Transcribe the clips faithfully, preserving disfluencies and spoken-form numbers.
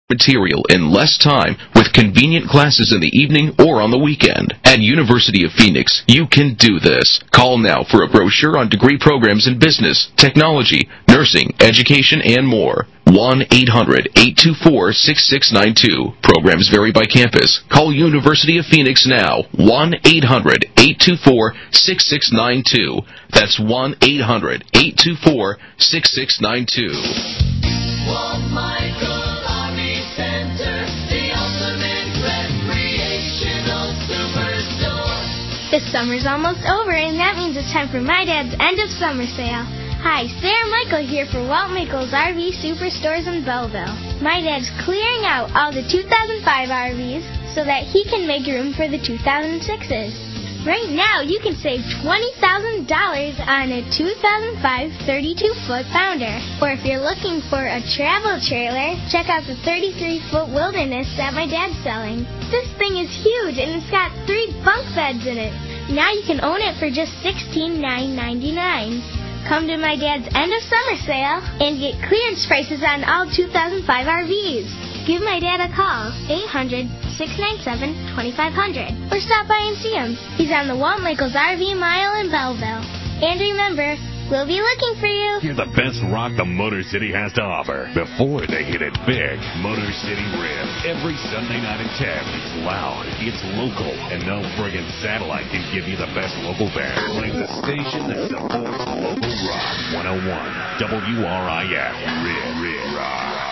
material in less time with convenient classes in the evening or on the weekend. At University of Phoenix, you can do this. Call now for a brochure on degree programs in business, technology, nursing, education, and more. one eight hundred eight two four six six nine two. Programs vary by campus. Call University of Phoenix now. one eight hundred eight two four six six nine two. That's one eight hundred eight two four six six nine two. Walt Michael Army Center, the ultimate recreational superstore. The summer's almost over, and that means it's time for my dad's end of summer sale. Hi, Sarah Michael here for Walt Michaels R V Superstores in Belleville. My dad's clearing out all the two thousand five R Vs so that he can make room for the two thousand sixes. Right now, you can save twenty thousand dollars on a two thousand five thirty-two foot Founder. Or if you're looking for a travel trailer, check out the thirty-three foot Wilderness that my dad's selling. This thing is huge, and it's got three bunk beds in it. Now you can own it for just sixteen thousand nine hundred ninety-nine dollars. Come to my dad's end of summer sale and get clearance prices on all two thousand five R Vs. Give my dad a call, eight hundred six nine seven two five zero zero, or stop by and see him. He's on the Walt Michaels R V Mile in Belleville. And remember, we'll be looking for you. Hear the best rock the Motor City has to offer before they hit it big. Motor City Rib. Every Sunday night at ten. It's loud. It's local. And no friggin' satellite can give you the best local band. Playing the station that supports local rock. one oh one W R I F. Rib. Rib. Rock.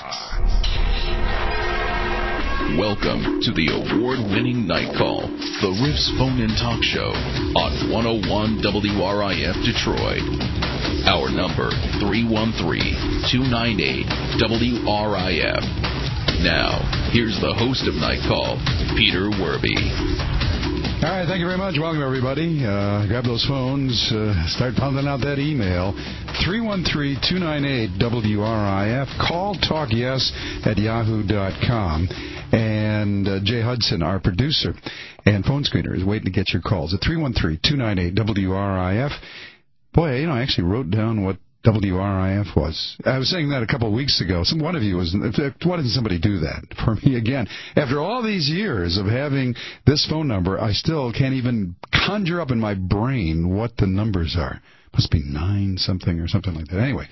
Welcome to the award-winning Night Call, the Riffs phone-in talk show on one oh one W R I F Detroit. Our number, three one three, two nine eight, W R I F. Now, here's the host of Night Call, Peter Werby. All right, thank you very much. Welcome, everybody. Uh, grab those phones. Uh, start pounding out that email. three one three, two nine eight, W R I F. Call Talk Yes at yahoo dot com. And uh, Jay Hudson, our producer and phone screener, is waiting to get your calls at three one three, two nine eight, W R I F. Boy, you know, I actually wrote down what W R I F was. I was saying that a couple of weeks ago. Some one of you was. Why didn't somebody do that for me again? After all these years of having this phone number, I still can't even conjure up in my brain what the numbers are. Must be nine something or something like that. Anyway,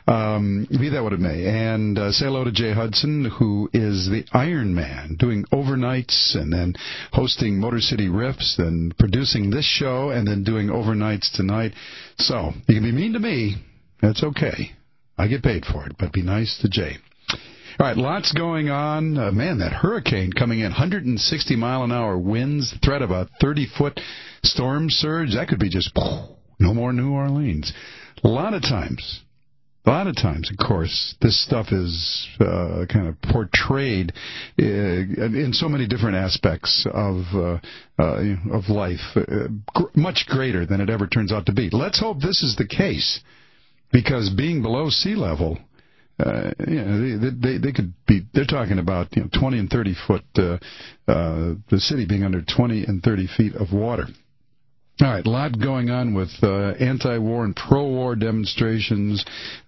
um, be that what it may. And uh, say hello to Jay Hudson, who is the Iron Man, doing overnights and then hosting Motor City Riffs, then producing this show, and then doing overnights tonight. So you can be mean to me. That's okay. I get paid for it, but be nice to Jay. All right, lots going on. Uh, man, that hurricane coming in, one hundred sixty mile an hour winds, threat of a thirty foot storm surge. That could be just no more New Orleans. A lot of times, a lot of times, of course, this stuff is uh, kind of portrayed uh, in so many different aspects of uh, uh, of life, uh, gr- much greater than it ever turns out to be. Let's hope this is the case, because being below sea level, uh, you know, they, they, they could be. They're talking about you know twenty and thirty foot. Uh, uh, the city being under twenty and thirty feet of water. All right, a lot going on with uh, anti-war and pro-war demonstrations.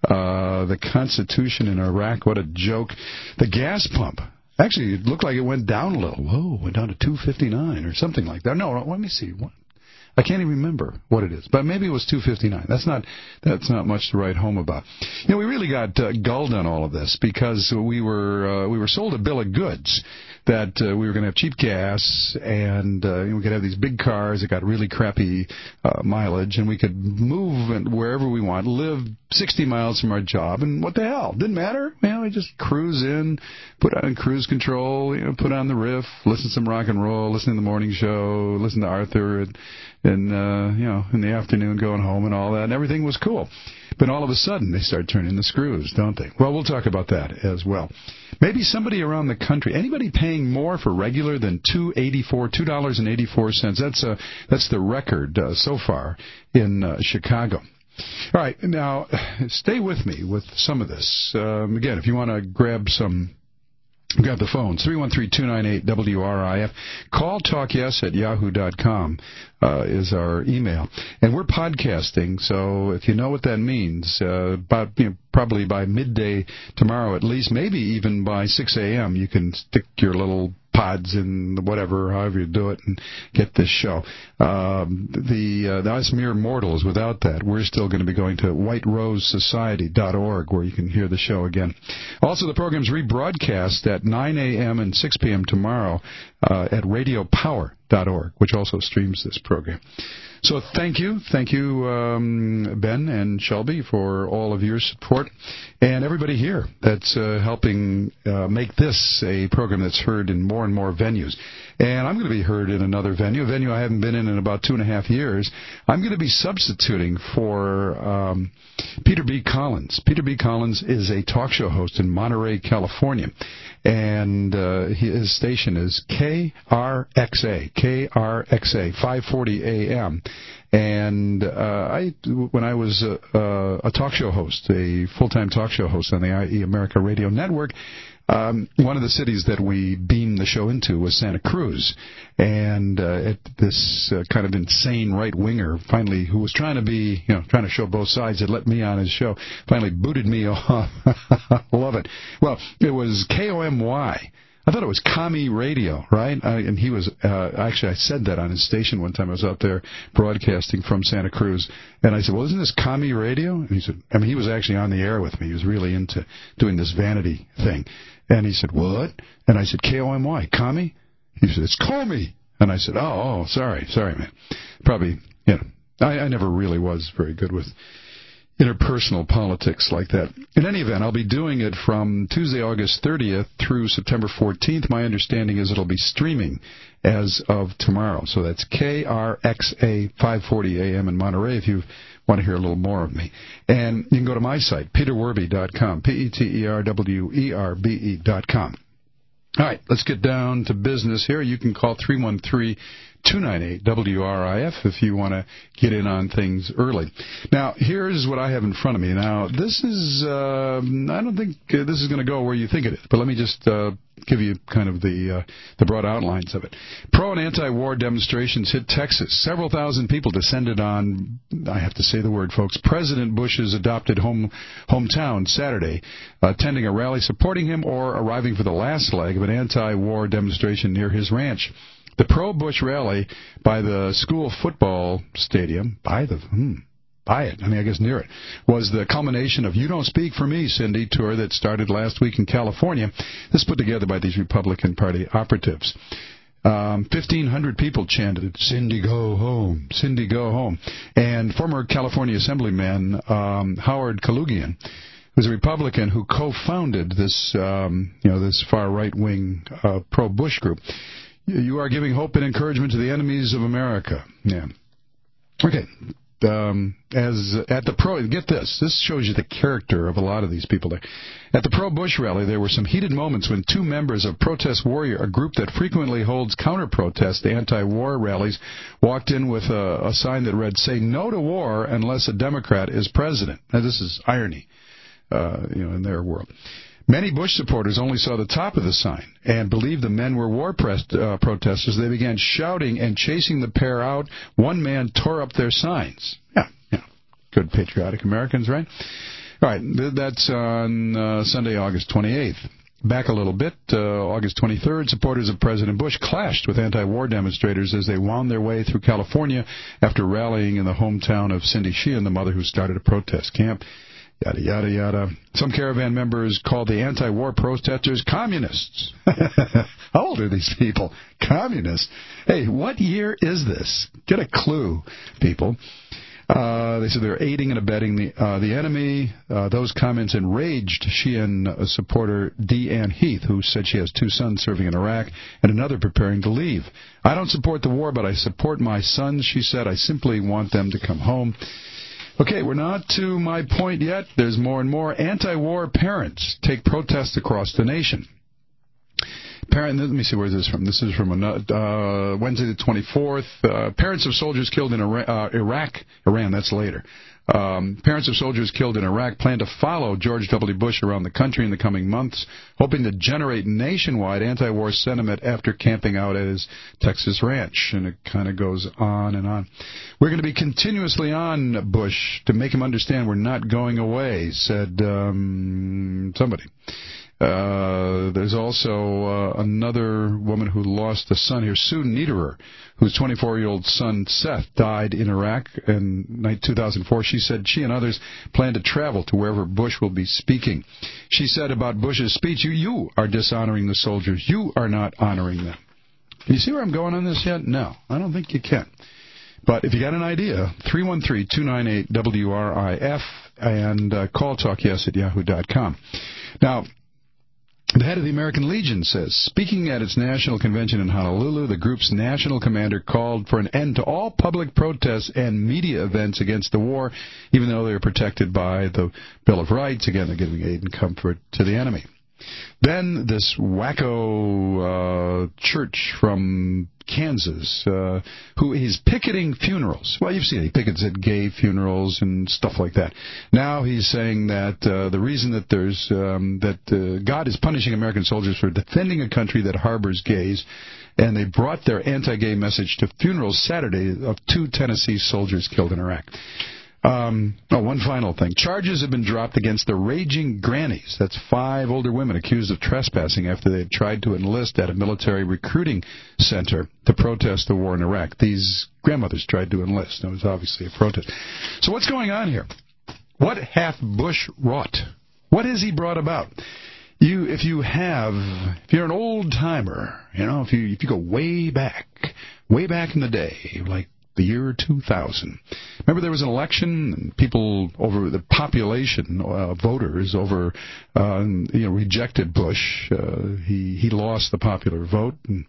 Uh, the Constitution in Iraq, what a joke. The gas pump. Actually, it looked like it went down a little. Whoa, went down to two fifty-nine or something like that. No, let me see. What? I can't even remember what it is, but maybe it was two fifty-nine. That's not that's not much to write home about. You know, we really got uh, gulled on all of this because we were uh, we were sold a bill of goods that uh, we were going to have cheap gas and uh, you know, we could have these big cars that got really crappy uh, mileage, and we could move wherever we want, live sixty miles from our job, and what the hell? Didn't matter. You know, we just cruise in, put on cruise control, you know, put on the riff, listen to some rock and roll, listen to the morning show, listen to Arthur, and, and uh, you know, in the afternoon going home and all that, and everything was cool. But all of a sudden, they start turning the screws, don't they? Well, we'll talk about that as well. Maybe somebody around the country, anybody paying more for regular than two eighty-four, two dollars and eighty-four cents. That's uh, that's the record uh, so far in uh, Chicago. All right, now stay with me with some of this. Um, again, if you want to grab some. Grab the phones, three one three, two nine eight, W R I F. Call Talk Yes at yahoo dot com uh, is our email. And we're podcasting, so if you know what that means, uh, about you know, probably by midday tomorrow at least, maybe even by six a.m. you can stick your little pods in whatever, however you do it, and get this show. Um, the uh, the us mere mortals, without that, we're still going to be going to white rose society dot org where you can hear the show again. Also, the program's rebroadcast at nine a.m. and six p.m. tomorrow uh, at radio power dot org, which also streams this program. So thank you. Thank you, um, Ben and Shelby, for all of your support. And everybody here that's uh, helping uh, make this a program that's heard in more and more venues. And I'm going to be heard in another venue, a venue I haven't been in in about two and a half years. I'm going to be substituting for um, Peter B. Collins. Peter B. Collins is a talk show host in Monterey, California. And uh, his station is K R X A, K R X A, five forty A M. And uh, I, when I was a, a talk show host, a full-time talk show host on the I E America Radio Network, um, one of the cities that we beamed the show into was Santa Cruz. And uh, this uh, kind of insane right-winger finally, who was trying to be, you know, trying to show both sides, had let me on his show, finally booted me off. Love it. Well, it was K O M Y. I thought it was Commie Radio, right? I, and he was, uh, actually, I said that on his station one time. I was out there broadcasting from Santa Cruz. And I said, well, isn't this Commie Radio? And he said, I mean, he was actually on the air with me. He was really into doing this vanity thing. And he said, what? And I said, K O M Y, Commie? He said, it's Comey. And I said, oh, oh, sorry, sorry, man. Probably, you know, I, I never really was very good with interpersonal politics like that. In any event, I'll be doing it from Tuesday, August thirtieth through September fourteenth. My understanding is it'll be streaming as of tomorrow. So that's K R X A, five forty A M in Monterey if you want to hear a little more of me. And you can go to my site, peter werby dot com, P E T E R W E R B E dot com. All right, let's get down to business here. You can call three one three, two nine eight, W R I F if you want to get in on things early. Now, here's what I have in front of me. Now, this is, uh, I don't think uh, this is going to go where you think it is, but let me just uh, give you kind of the uh, the broad outlines of it. Pro and anti-war demonstrations hit Texas. Several thousand people descended on, I have to say the word, folks, President Bush's adopted home hometown Saturday, attending a rally supporting him or arriving for the last leg of an anti-war demonstration near his ranch. The pro-Bush rally by the school football stadium, by the, hmm, by it, I mean, I guess near it, was the culmination of You Don't Speak for Me, Cindy, tour that started last week in California. This put together by these Republican Party operatives. Um, fifteen hundred people chanted, Cindy, go home, Cindy, go home. And former California Assemblyman um, Howard Kaloogian, who's a Republican who co-founded this, um, you know, this far right-wing uh, pro-Bush group. You are giving hope and encouragement to the enemies of America. Yeah. Okay. Um, as at the pro, get this. This shows you the character of a lot of these people there. At the pro-Bush rally, there were some heated moments when two members of Protest Warrior, a group that frequently holds counter-protest anti-war rallies, walked in with a, a sign that read, "Say no to war unless a Democrat is president." Now, this is irony, uh, you know, in their world. Many Bush supporters only saw the top of the sign and believed the men were war pressed, uh, protesters. They began shouting and chasing the pair out. One man tore up their signs. Yeah, yeah. Good patriotic Americans, right? All right, that's on uh, Sunday, August twenty-eighth. Back a little bit, uh, August twenty-third, supporters of President Bush clashed with anti-war demonstrators as they wound their way through California after rallying in the hometown of Cindy Sheehan, the mother who started a protest camp. Yada, yada, yada. Some caravan members called the anti-war protesters communists. How old are these people? Communists. Hey, what year is this? Get a clue, people. Uh, they said they're aiding and abetting the uh, the enemy. Uh, those comments enraged Sheehan uh, supporter Deanne Heath, who said she has two sons serving in Iraq and another preparing to leave. I don't support the war, but I support my sons, she said. I simply want them to come home. Okay, we're not to my point yet. There's more and more. Anti-war parents take protests across the nation. Parent, let me see where this is from. This is from uh, Wednesday the twenty-fourth. Uh, parents of soldiers killed in Iraq, uh, Iraq, Iran, that's later, Um, parents of soldiers killed in Iraq plan to follow George W. Bush around the country in the coming months, hoping to generate nationwide anti-war sentiment after camping out at his Texas ranch. And it kind of goes on and on. We're going to be continuously on Bush to make him understand we're not going away, said um, somebody. Uh, there's also uh, another woman who lost a son here, Sue Niederer, whose twenty-four-year-old son, Seth, died in Iraq in two thousand four. She said she and others plan to travel to wherever Bush will be speaking. She said about Bush's speech, you, you are dishonoring the soldiers. You are not honoring them. Can you see where I'm going on this yet? No, I don't think you can. But if you got an idea, three one three, two nine eight, W R I F and uh, call talk yes at yahoo dot com. Now, the head of the American Legion says, speaking at its national convention in Honolulu, the group's national commander called for an end to all public protests and media events against the war, even though they are protected by the Bill of Rights. Again, they're giving aid and comfort to the enemy. Then this wacko uh, church from Kansas, uh, who is picketing funerals. Well, you've seen it. He pickets at gay funerals and stuff like that. Now he's saying that uh, the reason that there's um, that uh, God is punishing American soldiers for defending a country that harbors gays, and they brought their anti-gay message to funerals Saturday of two Tennessee soldiers killed in Iraq. Um, oh, one final thing. Charges have been dropped against the Raging Grannies. That's five older women accused of trespassing after they had tried to enlist at a military recruiting center to protest the war in Iraq. These grandmothers tried to enlist. It was obviously a protest. So what's going on here? What hath Bush wrought? What has he brought about? You, if you have, if you're an old timer, you know, if you if you go way back, way back in the day, like the year two thousand. Remember there was an election, and people over the population, uh, voters over, uh, you know, rejected Bush. Uh, he he lost the popular vote and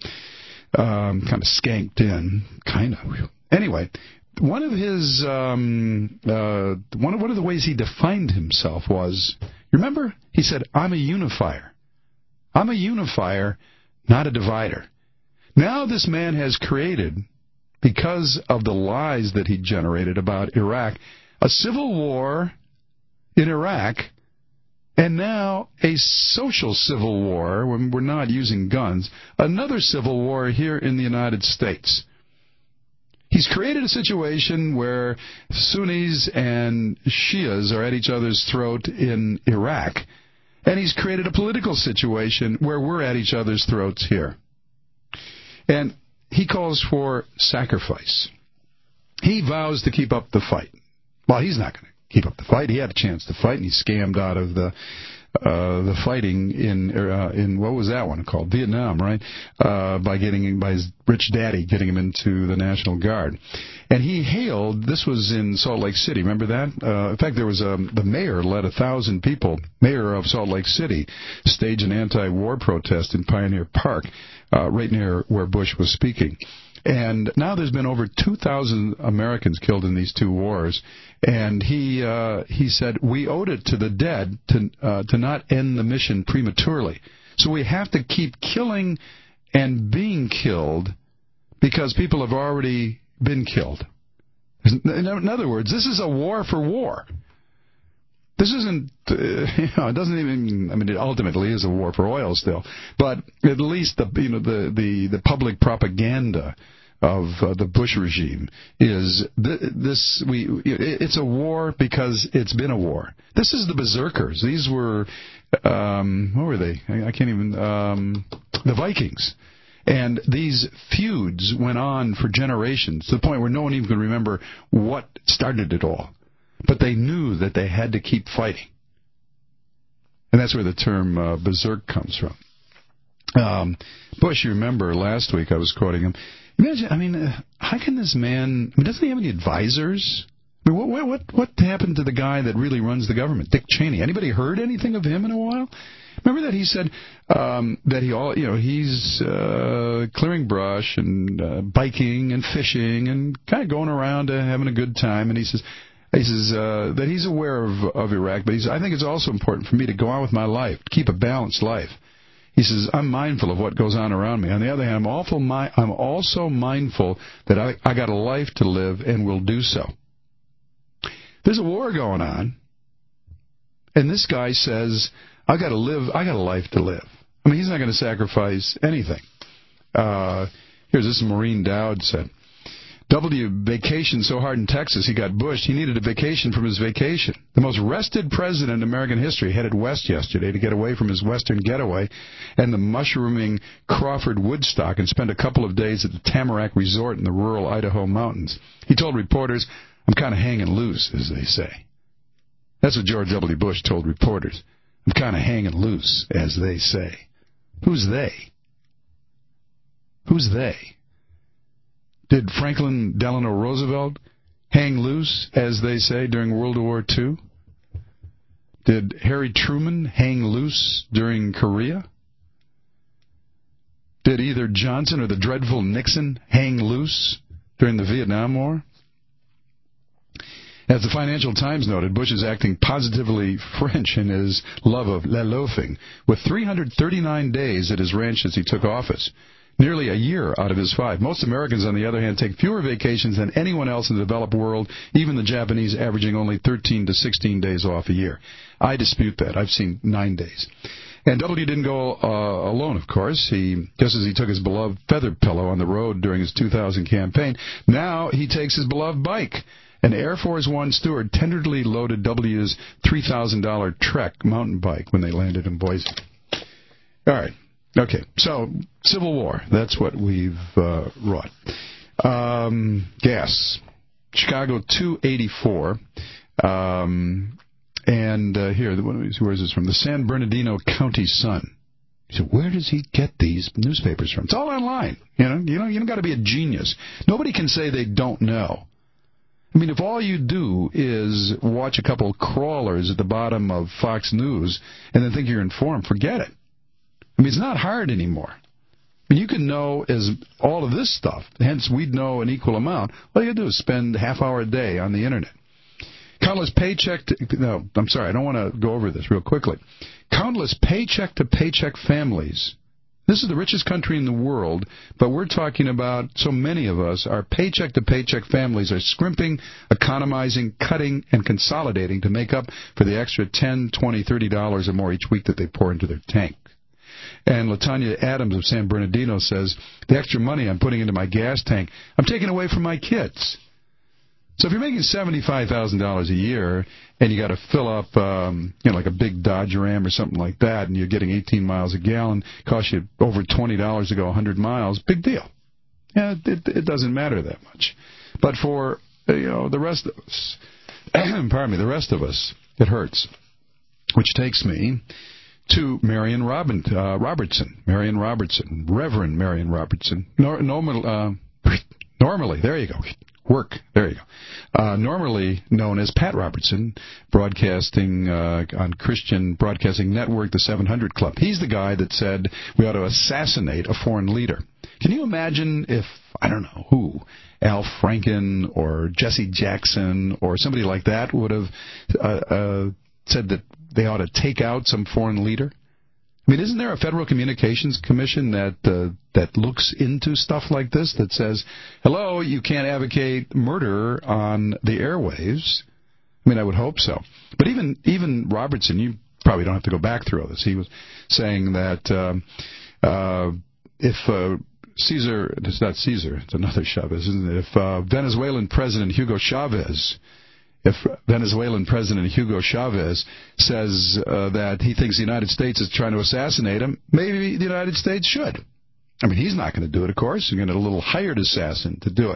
um, kind of skanked in, kind of. Anyway, one of his um, uh, one of one of the ways he defined himself was, remember, he said, "I'm a unifier. I'm a unifier, not a divider." Now this man has created, because of the lies that he generated about Iraq, a civil war in Iraq, and now a social civil war, when we're not using guns, another civil war here in the United States. He's created a situation where Sunnis and Shias are at each other's throat in Iraq, and he's created a political situation where we're at each other's throats here. And he calls for sacrifice. He vows to keep up the fight. Well, he's not going to keep up the fight. He had a chance to fight, and he scammed out of the uh, the fighting in uh, in what was that one called? Vietnam, right? Uh, by getting by his rich daddy getting him into the National Guard. And he hailed. This was in Salt Lake City. Remember that? Uh, in fact, there was a the mayor led a thousand people. Mayor of Salt Lake City staged an anti-war protest in Pioneer Park, uh, right near where Bush was speaking. And now there's been over two thousand Americans killed in these two wars. And he uh, he said, we owed it to the dead to uh, to not end the mission prematurely. So we have to keep killing and being killed because people have already been killed. In other words, this is a war for war. This isn't, uh, you know, it doesn't even, I mean, it ultimately is a war for oil still, but at least the, you know, the, the, the public propaganda of uh, the Bush regime is th- this, we, it's a war because it's been a war. This is the berserkers. These were, um, what were they? I, I can't even, um, the Vikings. And these feuds went on for generations to the point where no one even can remember what started it all. But they knew that they had to keep fighting. And that's where the term uh, berserk comes from. Um, Bush, you remember last week I was quoting him. Imagine, I mean, uh, how can this man, I mean, doesn't he have any advisors? I mean, what, what, what happened to the guy that really runs the government, Dick Cheney? Anybody heard anything of him in a while? Remember that he said um, that he all, you know, he's uh, clearing brush and uh, biking and fishing and kind of going around uh, having a good time. And he says, He says uh, that he's aware of, of Iraq, but he's, I think it's also important for me to go on with my life, to keep a balanced life. He says, I'm mindful of what goes on around me. On the other hand, I'm, awful mi- I'm also mindful that I, I got a life to live and will do so. There's a war going on, and this guy says, I got to live, I got a life to live. I mean, he's not going to sacrifice anything. Uh, here's this Maureen Dowd said, W vacationed so hard in Texas he got bushed. He needed a vacation from his vacation. The most rested president in American history headed west yesterday to get away from his western getaway and the mushrooming Crawford Woodstock and spent a couple of days at the Tamarack Resort in the rural Idaho mountains. He told reporters, I'm kind of hanging loose, as they say. That's what George W. Bush told reporters. I'm kind of hanging loose, as they say. Who's they? Who's they? Did Franklin Delano Roosevelt hang loose, as they say, during World War Two? Did Harry Truman hang loose during Korea? Did either Johnson or the dreadful Nixon hang loose during the Vietnam War? As the Financial Times noted, Bush is acting positively French in his love of la loafing, with three hundred thirty-nine days at his ranch as he took office. Nearly a year out of his five. Most Americans, on the other hand, take fewer vacations than anyone else in the developed world, even the Japanese averaging only thirteen to sixteen days off a year. I dispute that. I've seen nine days. And W didn't go uh, alone, of course. He, just as he took his beloved feather pillow on the road during his two thousand campaign, now he takes his beloved bike. An Air Force One steward tenderly loaded W's three thousand dollars Trek mountain bike when they landed in Boise. All right. Okay, so Civil War, that's what we've uh, wrought. Um, gas, Chicago two eighty-four, um, and uh, here, where is this from? The San Bernardino County Sun. So where does he get these newspapers from? It's all online. You know, you know, you don't got to be a genius. Nobody can say they don't know. I mean, if all you do is watch a couple of crawlers at the bottom of Fox News and then think you're informed, forget it. I mean, it's not hard anymore. I mean, you can know as all of this stuff, hence we'd know an equal amount. All you do is spend a half hour a day on the Internet. Countless paycheck to, no, I'm sorry, I don't want to go over this real quickly. Countless paycheck-to-paycheck families. This is the richest country in the world, but we're talking about so many of us, our paycheck-to-paycheck families are scrimping, economizing, cutting, and consolidating to make up for the extra ten, twenty, thirty dollars or more each week that they pour into their tank. And LaTanya Adams of San Bernardino says, the extra money I'm putting into my gas tank, I'm taking away from my kids. So if you're making seventy-five thousand dollars a year and you got to fill up, um, you know, like a big Dodge Ram or something like that, and you're getting eighteen miles a gallon, costs you over twenty dollars to go one hundred miles, big deal. Yeah, it, it doesn't matter that much. But for, you know, the rest of us, pardon me, the rest of us, it hurts. Which takes me to Marion Robin, uh, Robertson, Marion Robertson, Reverend Marion Robertson. Nor, normal, uh, normally, there you go. Work, there you go. Uh, normally known as Pat Robertson, broadcasting uh, on Christian Broadcasting Network, the seven hundred Club. He's the guy that said we ought to assassinate a foreign leader. Can you imagine if, I don't know who, Al Franken or Jesse Jackson or somebody like that would have uh, uh, said that they ought to take out some foreign leader? I mean, isn't there a Federal Communications Commission that uh, that looks into stuff like this, that says, hello, you can't advocate murder on the airwaves? I mean, I would hope so. But even even Robertson, you probably don't have to go back through all this. He was saying that um, uh, if uh, Caesar, it's not Caesar, it's another Chavez, isn't it? If uh, Venezuelan President Hugo Chavez If Venezuelan President Hugo Chavez says uh, that he thinks the United States is trying to assassinate him, maybe the United States should. I mean, he's not going to do it, of course. He's going to get a little hired assassin to do it.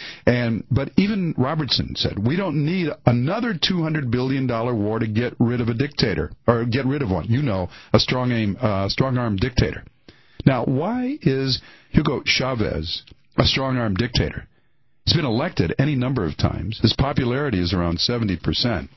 And but even Robertson said, we don't need another two hundred billion dollars war to get rid of a dictator, or get rid of one. You know, a strong aim, uh, strong-armed dictator. Now, why is Hugo Chavez a strong-armed dictator? He's been elected any number of times. His popularity is around seventy percent.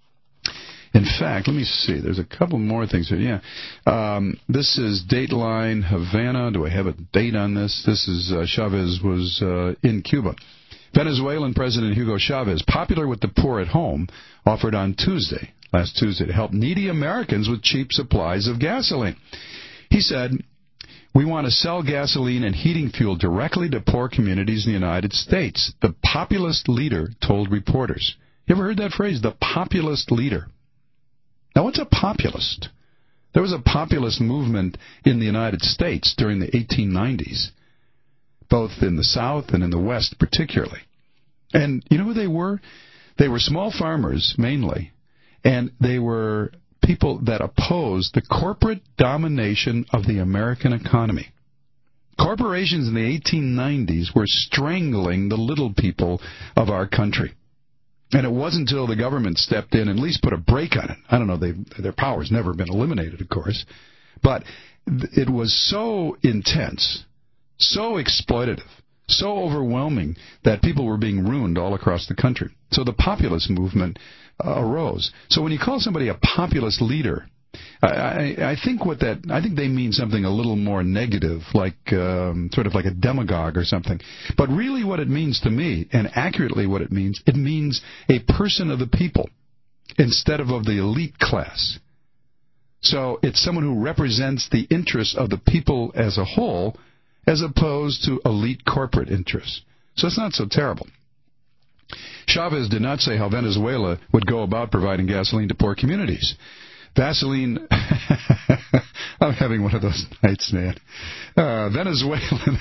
In fact, let me see. There's a couple more things here. Yeah. Um, this is Dateline Havana. Do I have a date on this? This is uh, Chavez was uh, in Cuba. Venezuelan President Hugo Chavez, popular with the poor at home, offered on Tuesday, last Tuesday, to help needy Americans with cheap supplies of gasoline. He said, we want to sell gasoline and heating fuel directly to poor communities in the United States, the populist leader told reporters. You ever heard that phrase, the populist leader? Now, what's a populist? There was a populist movement in the United States during the eighteen nineties, both in the South and in the West particularly. And you know who they were? They were small farmers, mainly, and they were people that opposed the corporate domination of the American economy. Corporations in the eighteen nineties were strangling the little people of our country. And it wasn't until the government stepped in and at least put a brake on it. I don't know, they, their power's never been eliminated, of course. But it was so intense, so exploitative, so overwhelming that people were being ruined all across the country. So the populist movement uh, arose. So when you call somebody a populist leader, I, I, I think what that I think they mean something a little more negative, like um, sort of like a demagogue or something. But really, what it means to me, and accurately what it means, it means a person of the people instead of of the elite class. So it's someone who represents the interests of the people as a whole, as opposed to elite corporate interests. So it's not so terrible. Chavez did not say how Venezuela would go about providing gasoline to poor communities. Vaseline, I'm having one of those nights, man. Uh, Venezuelan,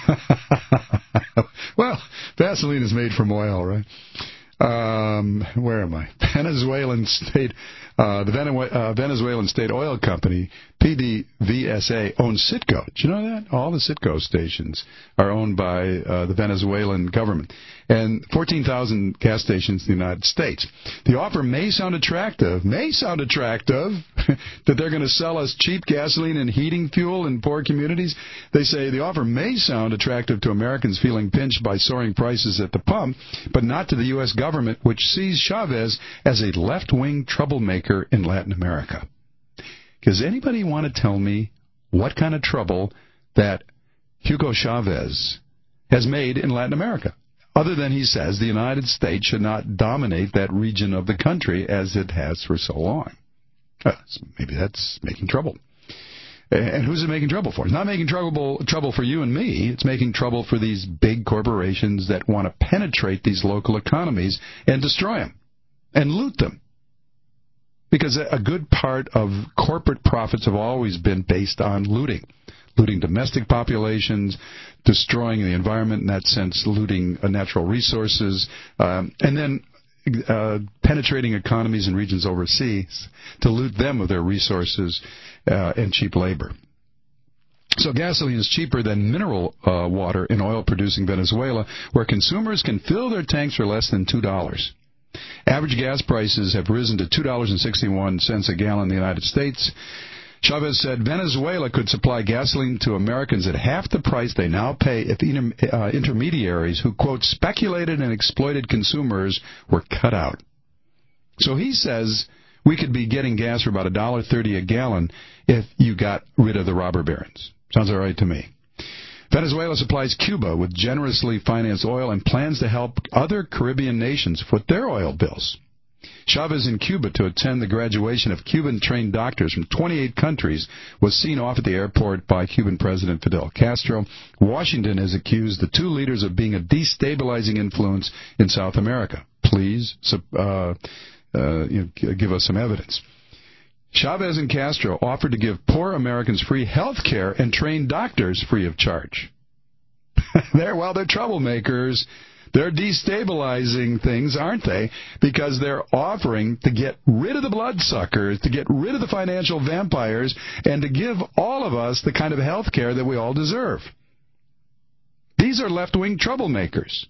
well, Vaseline is made from oil, right? Um, where am I? Venezuelan state, uh, the Vene- uh, Venezuelan State Oil Company, P D V S A, owns Citgo. Did you know that? All the Citgo stations are owned by uh, the Venezuelan government. And fourteen thousand gas stations in the United States. The offer may sound attractive, may sound attractive, that they're going to sell us cheap gasoline and heating fuel in poor communities. They say the offer may sound attractive to Americans feeling pinched by soaring prices at the pump, but not to the U S government, which sees Chavez as a left-wing troublemaker in Latin America. Does anybody want to tell me what kind of trouble that Hugo Chavez has made in Latin America? Other than he says the United States should not dominate that region of the country as it has for so long. Uh, maybe that's making trouble. And who's it making trouble for? It's not making trouble trouble for you and me. It's making trouble for these big corporations that want to penetrate these local economies and destroy them and loot them. Because a good part of corporate profits have always been based on looting. Looting domestic populations, destroying the environment in that sense, looting uh, natural resources, um, and then uh, penetrating economies and regions overseas to loot them of their resources uh, and cheap labor. So gasoline is cheaper than mineral uh, water in oil-producing Venezuela, where consumers can fill their tanks for less than two dollars. Average gas prices have risen to two dollars and sixty-one cents a gallon in the United States. Chavez said Venezuela could supply gasoline to Americans at half the price they now pay if inter- uh, intermediaries who, quote, speculated and exploited consumers were cut out. So he says we could be getting gas for about one dollar thirty a gallon if you got rid of the robber barons. Sounds all right to me. Venezuela supplies Cuba with generously financed oil and plans to help other Caribbean nations foot their oil bills. Chavez in Cuba to attend the graduation of Cuban-trained doctors from twenty-eight countries was seen off at the airport by Cuban President Fidel Castro. Washington has accused the two leaders of being a destabilizing influence in South America. Please uh, uh, you know, give us some evidence. Chavez and Castro offered to give poor Americans free health care and train doctors free of charge. they're, well, they're troublemakers. They're destabilizing things, aren't they? Because they're offering to get rid of the bloodsuckers, to get rid of the financial vampires, and to give all of us the kind of health care that we all deserve. These are left-wing troublemakers.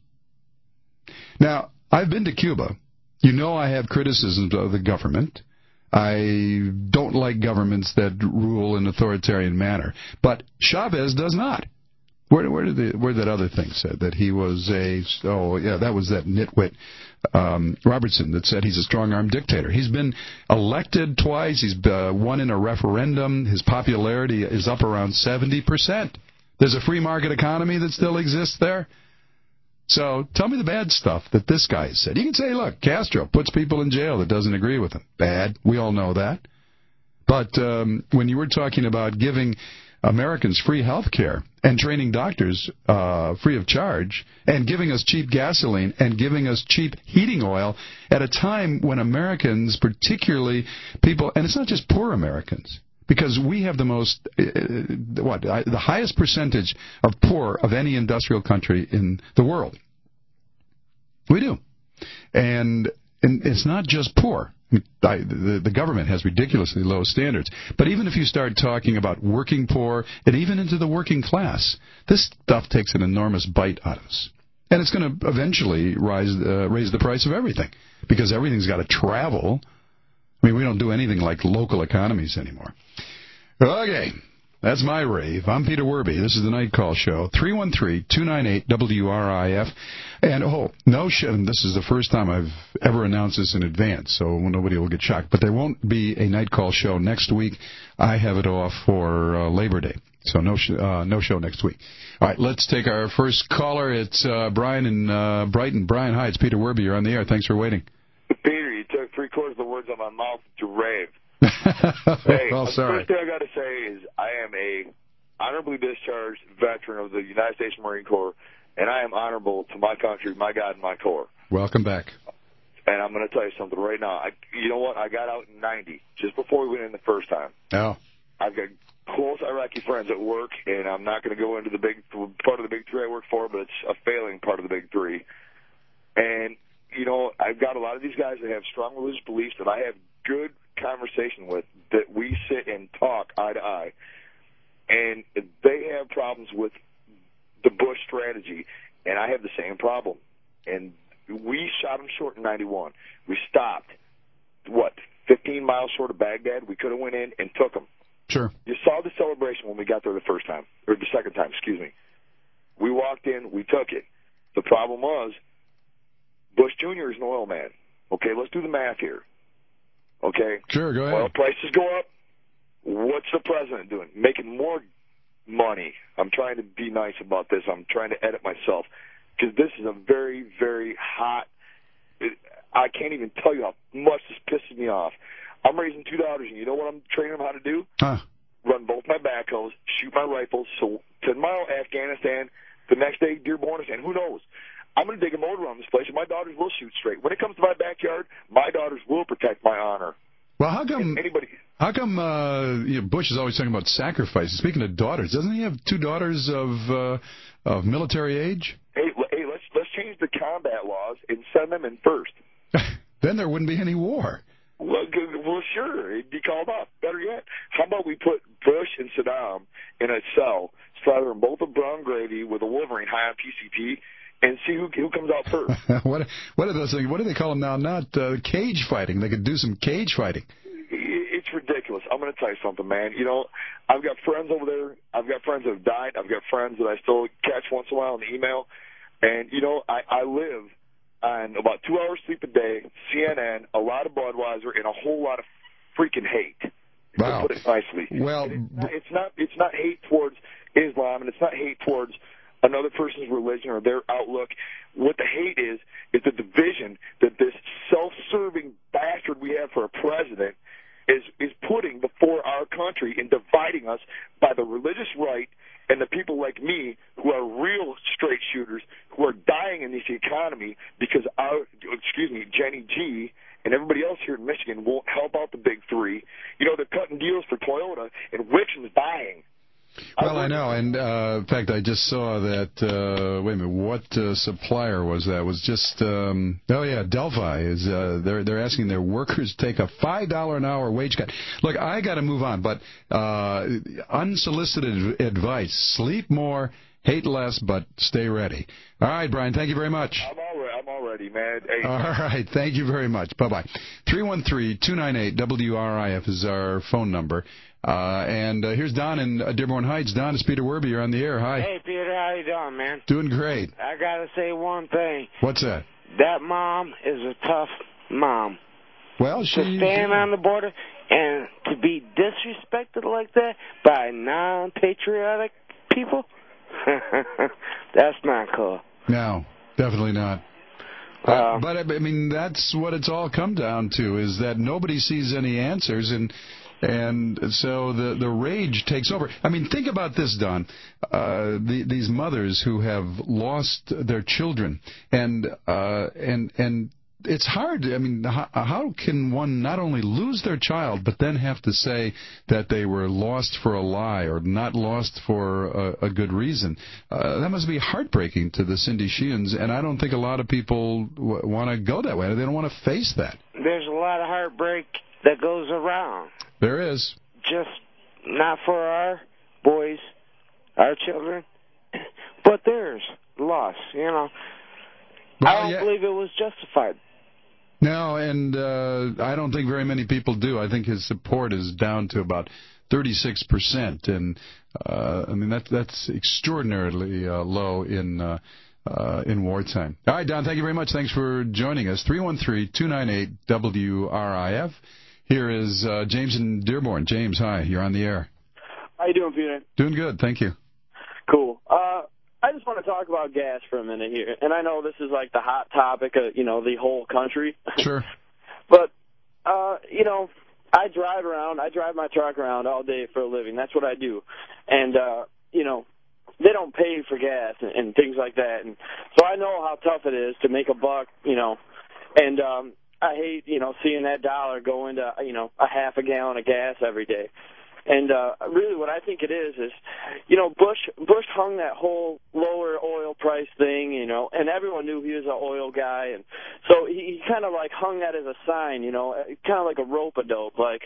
Now, I've been to Cuba. You know I have criticisms of the government. I don't like governments that rule in an authoritarian manner. But Chavez does not. Where, where did the, where did that other thing said that he was a, oh, yeah, that was that nitwit um, Robertson that said he's a strong-arm dictator. He's been elected twice. He's uh, won in a referendum. His popularity is up around seventy percent. There's a free market economy that still exists there. So tell me the bad stuff that this guy has said. You can say, look, Castro puts people in jail that doesn't agree with him. Bad. We all know that. But um, when you were talking about giving Americans free health care and training doctors uh, free of charge and giving us cheap gasoline and giving us cheap heating oil at a time when Americans, particularly people, and it's not just poor Americans, because we have the most, uh, what, the highest percentage of poor of any industrial country in the world. We do. And, and it's not just poor. I, the, the government has ridiculously low standards. But even if you start talking about working poor and even into the working class, this stuff takes an enormous bite out of us. And it's going to eventually rise, uh, raise the price of everything, because everything's got to travel. I mean, we don't do anything like local economies anymore. Okay, that's my rave. I'm Peter Werby. This is the Night Call Show. three one three, two nine eight, W R I F. And, oh, no sh- and this is the first time I've ever announced this in advance, so nobody will get shocked. But there won't be a Night Call Show next week. I have it off for uh, Labor Day, so no sh- uh, no show next week. All right, let's take our first caller. It's uh, Brian in uh, Brighton. Brian, hi, it's Peter Werby. You're on the air. Thanks for waiting. Peter, you took three quarters of the words out of my mouth to rave. Hey, well, sorry. The first thing I got to say is I am a honorably discharged veteran of the United States Marine Corps, and I am honorable to my country, my God, and my Corps. Welcome back. And I'm going to tell you something right now. I, you know what? I got out in ninety, just before we went in the first time. Oh. I've got close Iraqi friends at work, and I'm not going to go into the big part of the big three I work for, but it's a failing part of the big three. And, you know, I've got a lot of these guys that have strong religious beliefs that I have good conversation with, that we sit and talk eye to eye. And they have problems with the Bush strategy, and I have the same problem. And we shot them short in ninety-one. We stopped, what, fifteen miles short of Baghdad? We could have went in and took them. Sure. You saw the celebration when we got there the first time, or the second time, excuse me. We walked in, we took it. The problem was, Bush Junior is an oil man. Okay, let's do the math here. Okay? Sure, go ahead. Oil prices go up. What's the president doing? Making more money. I'm trying to be nice about this. I'm trying to edit myself, because this is a very, very hot, it, I can't even tell you how much this pisses me off. I'm raising two daughters, and you know what I'm training them how to do? Huh. Run both my backhoes, shoot my rifles, so tomorrow Afghanistan, the next day Dearborn, and who knows? I'm going to dig a motor around this place, and my daughters will shoot straight. When it comes to my backyard, my daughters will protect my honor. Well, how come anybody? How come uh, you know, Bush is always talking about sacrifices? Speaking of daughters, doesn't he have two daughters of uh, of military age? Hey, hey, let's let's change the combat laws and send them in first. Then there wouldn't be any war. Well, well, sure, it'd be called off. Better yet, how about we put Bush and Saddam in a cell, slather them both with brown gravy with a Wolverine high on P C P, and see who who comes out first. what what are those things? What do they call them now? Not uh, cage fighting. They could do some cage fighting. It's ridiculous. I'm going to tell you something, man. You know, I've got friends over there. I've got friends that have died. I've got friends that I still catch once in a while on the email. And, you know, I, I live on about two hours sleep a day, C N N, a lot of Budweiser, and a whole lot of freaking hate. Wow. To put it nicely. Well, it's not, it's not it's not hate towards Islam, and it's not hate towards another person's religion or their outlook. What the hate is, is the division that this self-serving bastard we have for a president is is putting before our country and dividing us by the religious right and the people like me who are real straight shooters who are dying in this economy because our, excuse me, Jenny G and everybody else here in Michigan won't help out the big three. You know, they're cutting deals for Toyota, and Wixom's dying. Well, I know, and uh, in fact, I just saw that, uh, wait a minute, what uh, supplier was that? It was just, um, oh yeah, Delphi. is uh, They're they're asking their workers to take a five dollars an hour wage cut. Look, I got to move on, but uh, unsolicited advice, sleep more, hate less, but stay ready. All right, Brian, thank you very much. I'm all right, I'm all ready, man. Hey. All right, thank you very much. Bye-bye. three one three, two nine eight, W R I F is our phone number. Uh, and uh, here's Don in uh, Dearborn Heights. Don, it's Peter Werby. You're on the air. Hi. Hey, Peter. How you doing, man? Doing great. I got to say one thing. What's that? That mom is a tough mom. Well, she... To stand on the border and to be disrespected like that by non-patriotic people, that's not cool. No, definitely not. Uh, Uh, but, I mean, that's what it's all come down to, is that nobody sees any answers, and And so the the rage takes over. I mean, think about this, Don. Uh, the, these mothers who have lost their children, and uh, and and. It's hard. I mean, how, how can one not only lose their child, but then have to say that they were lost for a lie or not lost for a, a good reason? Uh, that must be heartbreaking to the Cindy Sheehan's, and I don't think a lot of people w- want to go that way. They don't want to face that. There's a lot of heartbreak that goes around. There is. Just not for our boys, our children, but theirs, lost, you know. Well, I don't yeah. believe it was justified. No, and uh, I don't think very many people do. I think his support is down to about thirty-six percent, and uh, I mean that that's extraordinarily uh, low in uh, uh, in wartime. All right, Don, thank you very much. Thanks for joining us. three one three, two nine eight, W R I F. Here is uh, James in Dearborn. James, hi. You're on the air. How you doing, Peter? Doing good, thank you. Cool. Uh, I just want to talk about gas for a minute here. And I know this is like the hot topic of, you know, the whole country. Sure. But, uh, you know, I drive around. I drive my truck around all day for a living. That's what I do. And, uh, you know, they don't pay for gas and, and things like that. And so I know how tough it is to make a buck, you know. And um, I hate, you know, seeing that dollar go into, you know, a half a gallon of gas every day. And uh, really what I think it is is, you know, Bush Bush hung that whole lower oil price thing, you know, and everyone knew he was an oil guy. And so he, he kind of like hung that as a sign, you know, kind of like a rope-a-dope, like,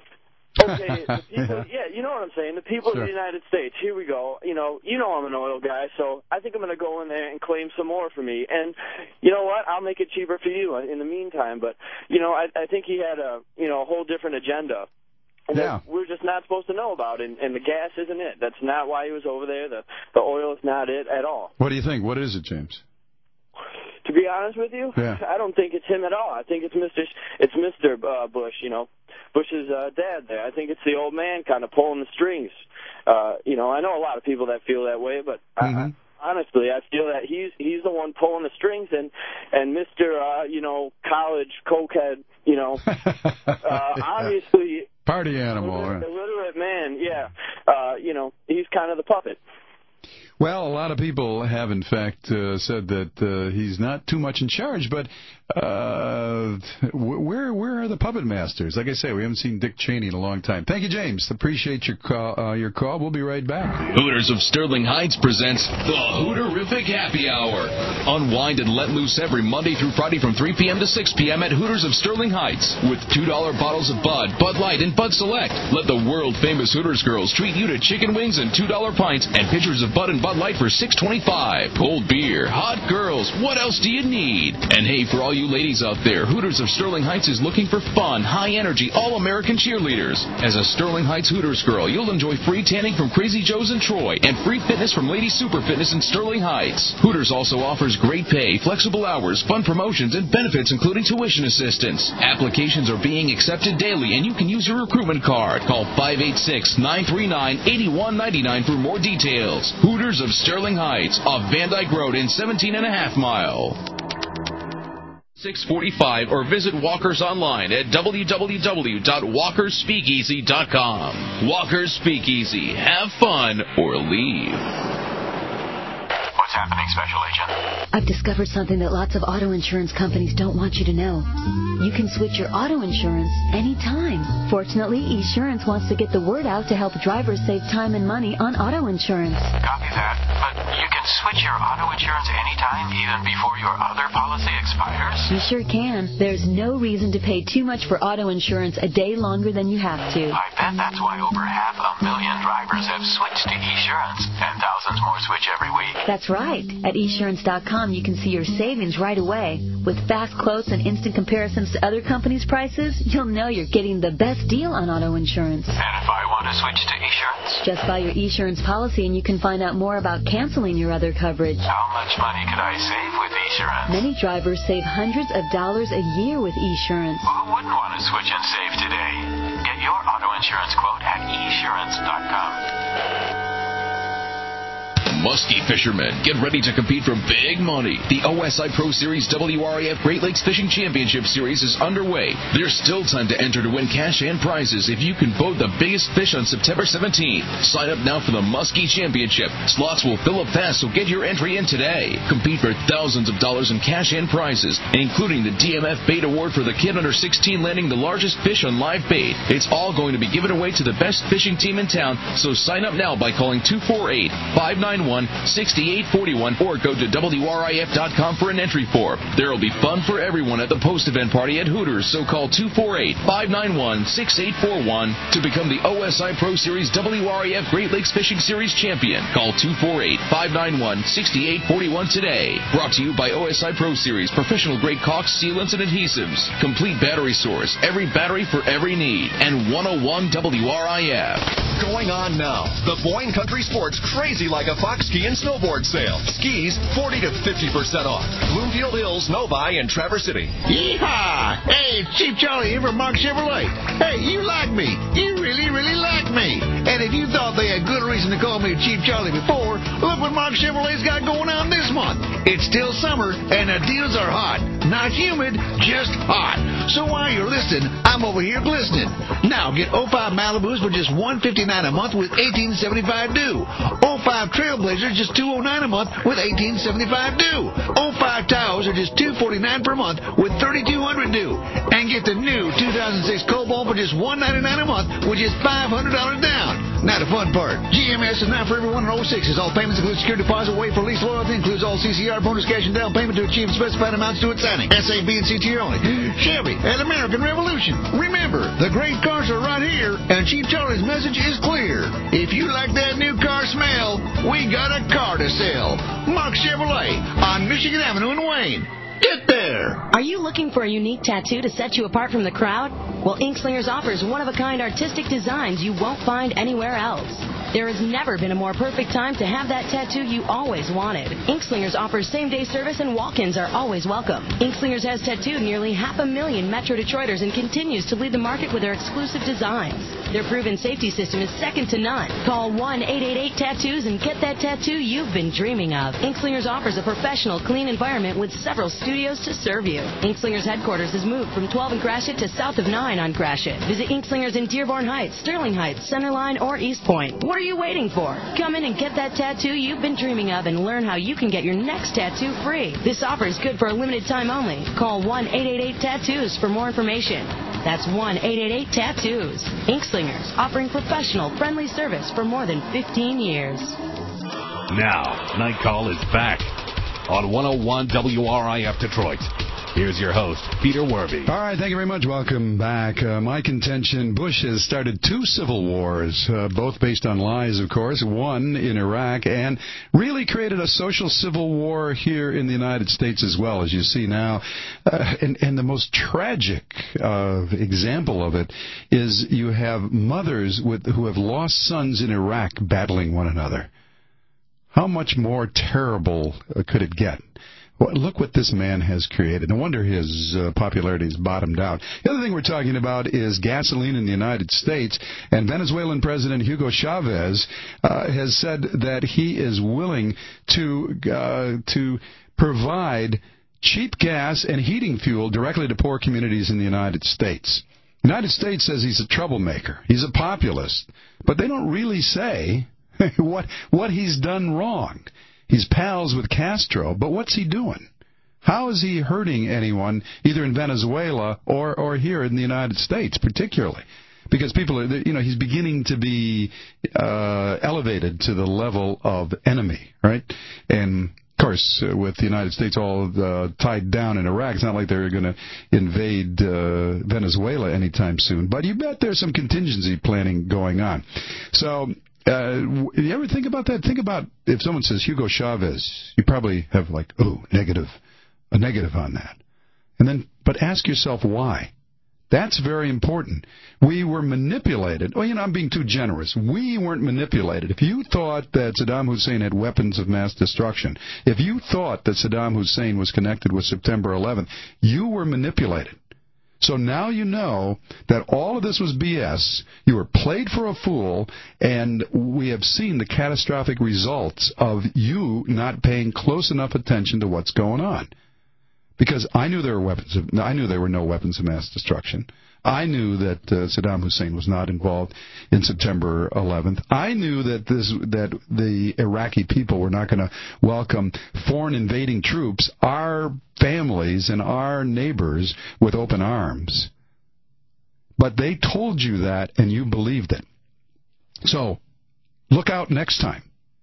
okay, the people, yeah, you know what I'm saying, the people Sure. of the United States, here we go, you know, you know I'm an oil guy, so I think I'm going to go in there and claim some more for me. And you know what, I'll make it cheaper for you in the meantime. But, you know, I, I think he had a, you know, a whole different agenda. Yeah. We're just not supposed to know about, and, and the gas isn't it. That's not why he was over there. The the oil is not it at all. What do you think? What is it, James? To be honest with you, Yeah. I don't think it's him at all. I think it's Mister It's Mister Uh, Bush. You know, Bush's uh, dad there. I think it's the old man kind of pulling the strings. Uh, you know, I know a lot of people that feel that way, but Mm-hmm. I, I, honestly, I feel that he's he's the one pulling the strings, and and Mister Uh, you know, college cokehead. You know, uh, obviously. Party animal. The Right? illiterate man, yeah. Uh, you know, he's kind of the puppet. Well, a lot of people have, in fact, uh, said that uh, he's not too much in charge, but uh, where where are the puppet masters? Like I say, we haven't seen Dick Cheney in a long time. Thank you, James. Appreciate your call. Uh, your call. We'll be right back. Hooters of Sterling Heights presents the Hooterific Happy Hour. Unwind and let loose every Monday through Friday from three p.m. to six p.m. at Hooters of Sterling Heights with two dollar bottles of Bud, Bud Light, and Bud Select. Let the world-famous Hooters girls treat you to chicken wings and two dollar pints and pitchers of Bud and Bud Light for six twenty-five. Cold beer, hot girls, what else do you need? And hey, for all you ladies out there, Hooters of Sterling Heights is looking for fun, high-energy, all-American cheerleaders. As a Sterling Heights Hooters girl, you'll enjoy free tanning from Crazy Joe's in Troy and free fitness from Lady Super Fitness in Sterling Heights. Hooters also offers great pay, flexible hours, fun promotions, and benefits including tuition assistance. Applications are being accepted daily, and you can use your recruitment card. Call five eight six, nine three nine, eight one nine nine for more details. Hooters of Sterling Heights, off Van Dyke Road in seventeen and a half mile. six forty-five or visit Walker's online at w w w dot walkers speakeasy dot com. Walker's Speakeasy. Have fun or leave. What's happening, Special Agent? I've discovered something that lots of auto insurance companies don't want you to know. You can switch your auto insurance anytime. Fortunately, Esurance wants to get the word out to help drivers save time and money on auto insurance. Copy that. But you can switch your auto insurance anytime, even before your other policy expires? You sure can. There's no reason to pay too much for auto insurance a day longer than you have to. I bet that's why over half a million drivers have switched to Esurance, and thousands more switch every week. That's right. At esurance dot com, you can see your savings right away. With fast quotes and instant comparisons to other companies' prices, you'll know you're getting the best deal on auto insurance. And if I want to switch to Esurance? Just buy your Esurance policy and you can find out more about canceling your other coverage. How much money could I save with Esurance? Many drivers save hundreds of dollars a year with Esurance. Who wouldn't want to switch and save today? Get your auto insurance quote at esurance dot com. muskie fishermen, get ready to compete for big money. The O S I Pro Series W R I F Great Lakes Fishing Championship Series is underway. There's still time to enter to win cash and prizes if you can boat the biggest fish on September seventeenth. Sign up now for the Muskie Championship. Slots will fill up fast, so get your entry in today. Compete for thousands of dollars in cash and prizes, including the D M F Bait Award for the kid under sixteen landing the largest fish on live bait. It's all going to be given away to the best fishing team in town, so sign up now by calling two four eight, five nine one, six eight four one or go to W R I F dot com for an entry form. There will be fun for everyone at the post-event party at Hooters, so call two four eight, five nine one, six eight four one to become the O S I Pro Series W R I F Great Lakes Fishing Series champion. Call two four eight, five nine one, six eight four one today. Brought to you by O S I Pro Series, professional-grade caulks, sealants, and adhesives. Complete battery source, every battery for every need. And one oh one W R I F. Going on now. The Boyne Country Sports Crazy Like a Fox Ski and Snowboard Sale. Skis forty to fifty percent off. Bloomfield Hills, Novi, and Traverse City. Yeehaw! Hey, it's Chief Charlie here from Mark Chevrolet. Hey, you like me. You really, really like me. And if you thought they had good reason to call me Chief Charlie before, look what Mark Chevrolet's got going on this month. It's still summer, and the deals are hot. Not humid, just hot. So while you're listening, I'm over here glistening. Now get oh five Malibus for just one hundred fifty-nine dollars a month with eighteen seventy-five due. oh five Trailblazers just two hundred nine dollars a month with eighteen seventy-five due. oh five Tahoes are just two hundred forty-nine dollars per month with thirty-two hundred due. And get the new two thousand six Cobalt for just one hundred ninety-nine dollars a month with just five hundred dollars down. Now the fun part. G M S is now for everyone in oh sixes. All payments include security deposit, wait for lease loyalty, includes all C C R, bonus cash, and down payment to achieve specified amounts to its signing. S A B and C T only. Chevy and American Revolution. Remember, the great cars are right here, and Chief Charlie's message is clear. If you like that new car smell, we got a car to sell. Mark Chevrolet on Michigan Avenue in Wayne. Get there! Are you looking for a unique tattoo to set you apart from the crowd? Well, Inkslingers offers one-of-a-kind artistic designs you won't find anywhere else. There has never been a more perfect time to have that tattoo you always wanted. Inkslingers offers same-day service and walk-ins are always welcome. Inkslingers has tattooed nearly half a million Metro Detroiters and continues to lead the market with their exclusive designs. Their proven safety system is second to none. Call one eight eight eight tattoos and get that tattoo you've been dreaming of. Inkslingers offers a professional, clean environment with several studios to serve you. Inkslingers headquarters is moved from twelve in Gratiot to south of nine on Gratiot. Visit Inkslingers in Dearborn Heights, Sterling Heights, Centerline, or East Point. What are you waiting for? Come in and get that tattoo you've been dreaming of and learn how you can get your next tattoo free. This offer is good for a limited time only. Call one eight eight eight tattoos for more information. That's one eight eight eight tattoos. Inkslingers, offering professional, friendly service for more than fifteen years. Now, Night Call is back on one oh one W R I F Detroit. Here's your host, Peter Werby. All right, thank you very much. Welcome back. Uh, my contention, Bush has started two civil wars, uh, both based on lies, of course, one in Iraq, and really created a social civil war here in the United States as well, as you see now. Uh, and, and the most tragic uh, example of it is you have mothers with, who have lost sons in Iraq battling one another. How much more terrible uh, could it get? Well, look what this man has created. No wonder his uh, popularity has bottomed out. The other thing we're talking about is gasoline in the United States, and Venezuelan President Hugo Chavez uh, has said that he is willing to uh, to provide cheap gas and heating fuel directly to poor communities in the United States. The United States says he's a troublemaker. He's a populist. But they don't really say what what he's done wrong. He's pals with Castro, but what's he doing? How is he hurting anyone, either in Venezuela or, or here in the United States, particularly? Because people are, you know, he's beginning to be uh, elevated to the level of enemy, right? And, of course, uh, with the United States all uh, tied down in Iraq, it's not like they're going to invade uh, Venezuela anytime soon. But you bet there's some contingency planning going on. So... Uh, you ever think about that? Think about if someone says Hugo Chavez, you probably have like, oh, negative, a negative on that. And then, but ask yourself why. That's very important. We were manipulated. Well, you know, I'm being too generous. We weren't manipulated. If you thought that Saddam Hussein had weapons of mass destruction, if you thought that Saddam Hussein was connected with September eleventh, you were manipulated. So now you know that all of this was B S. You were played for a fool, and we have seen the catastrophic results of you not paying close enough attention to what's going on. Because I knew there were weapons of, I knew there were no weapons of mass destruction. I knew that uh, Saddam Hussein was not involved in September eleventh. I knew that this that the Iraqi people were not going to welcome foreign invading troops, our families and our neighbors, with open arms. But they told you that, and you believed it. So look out next time,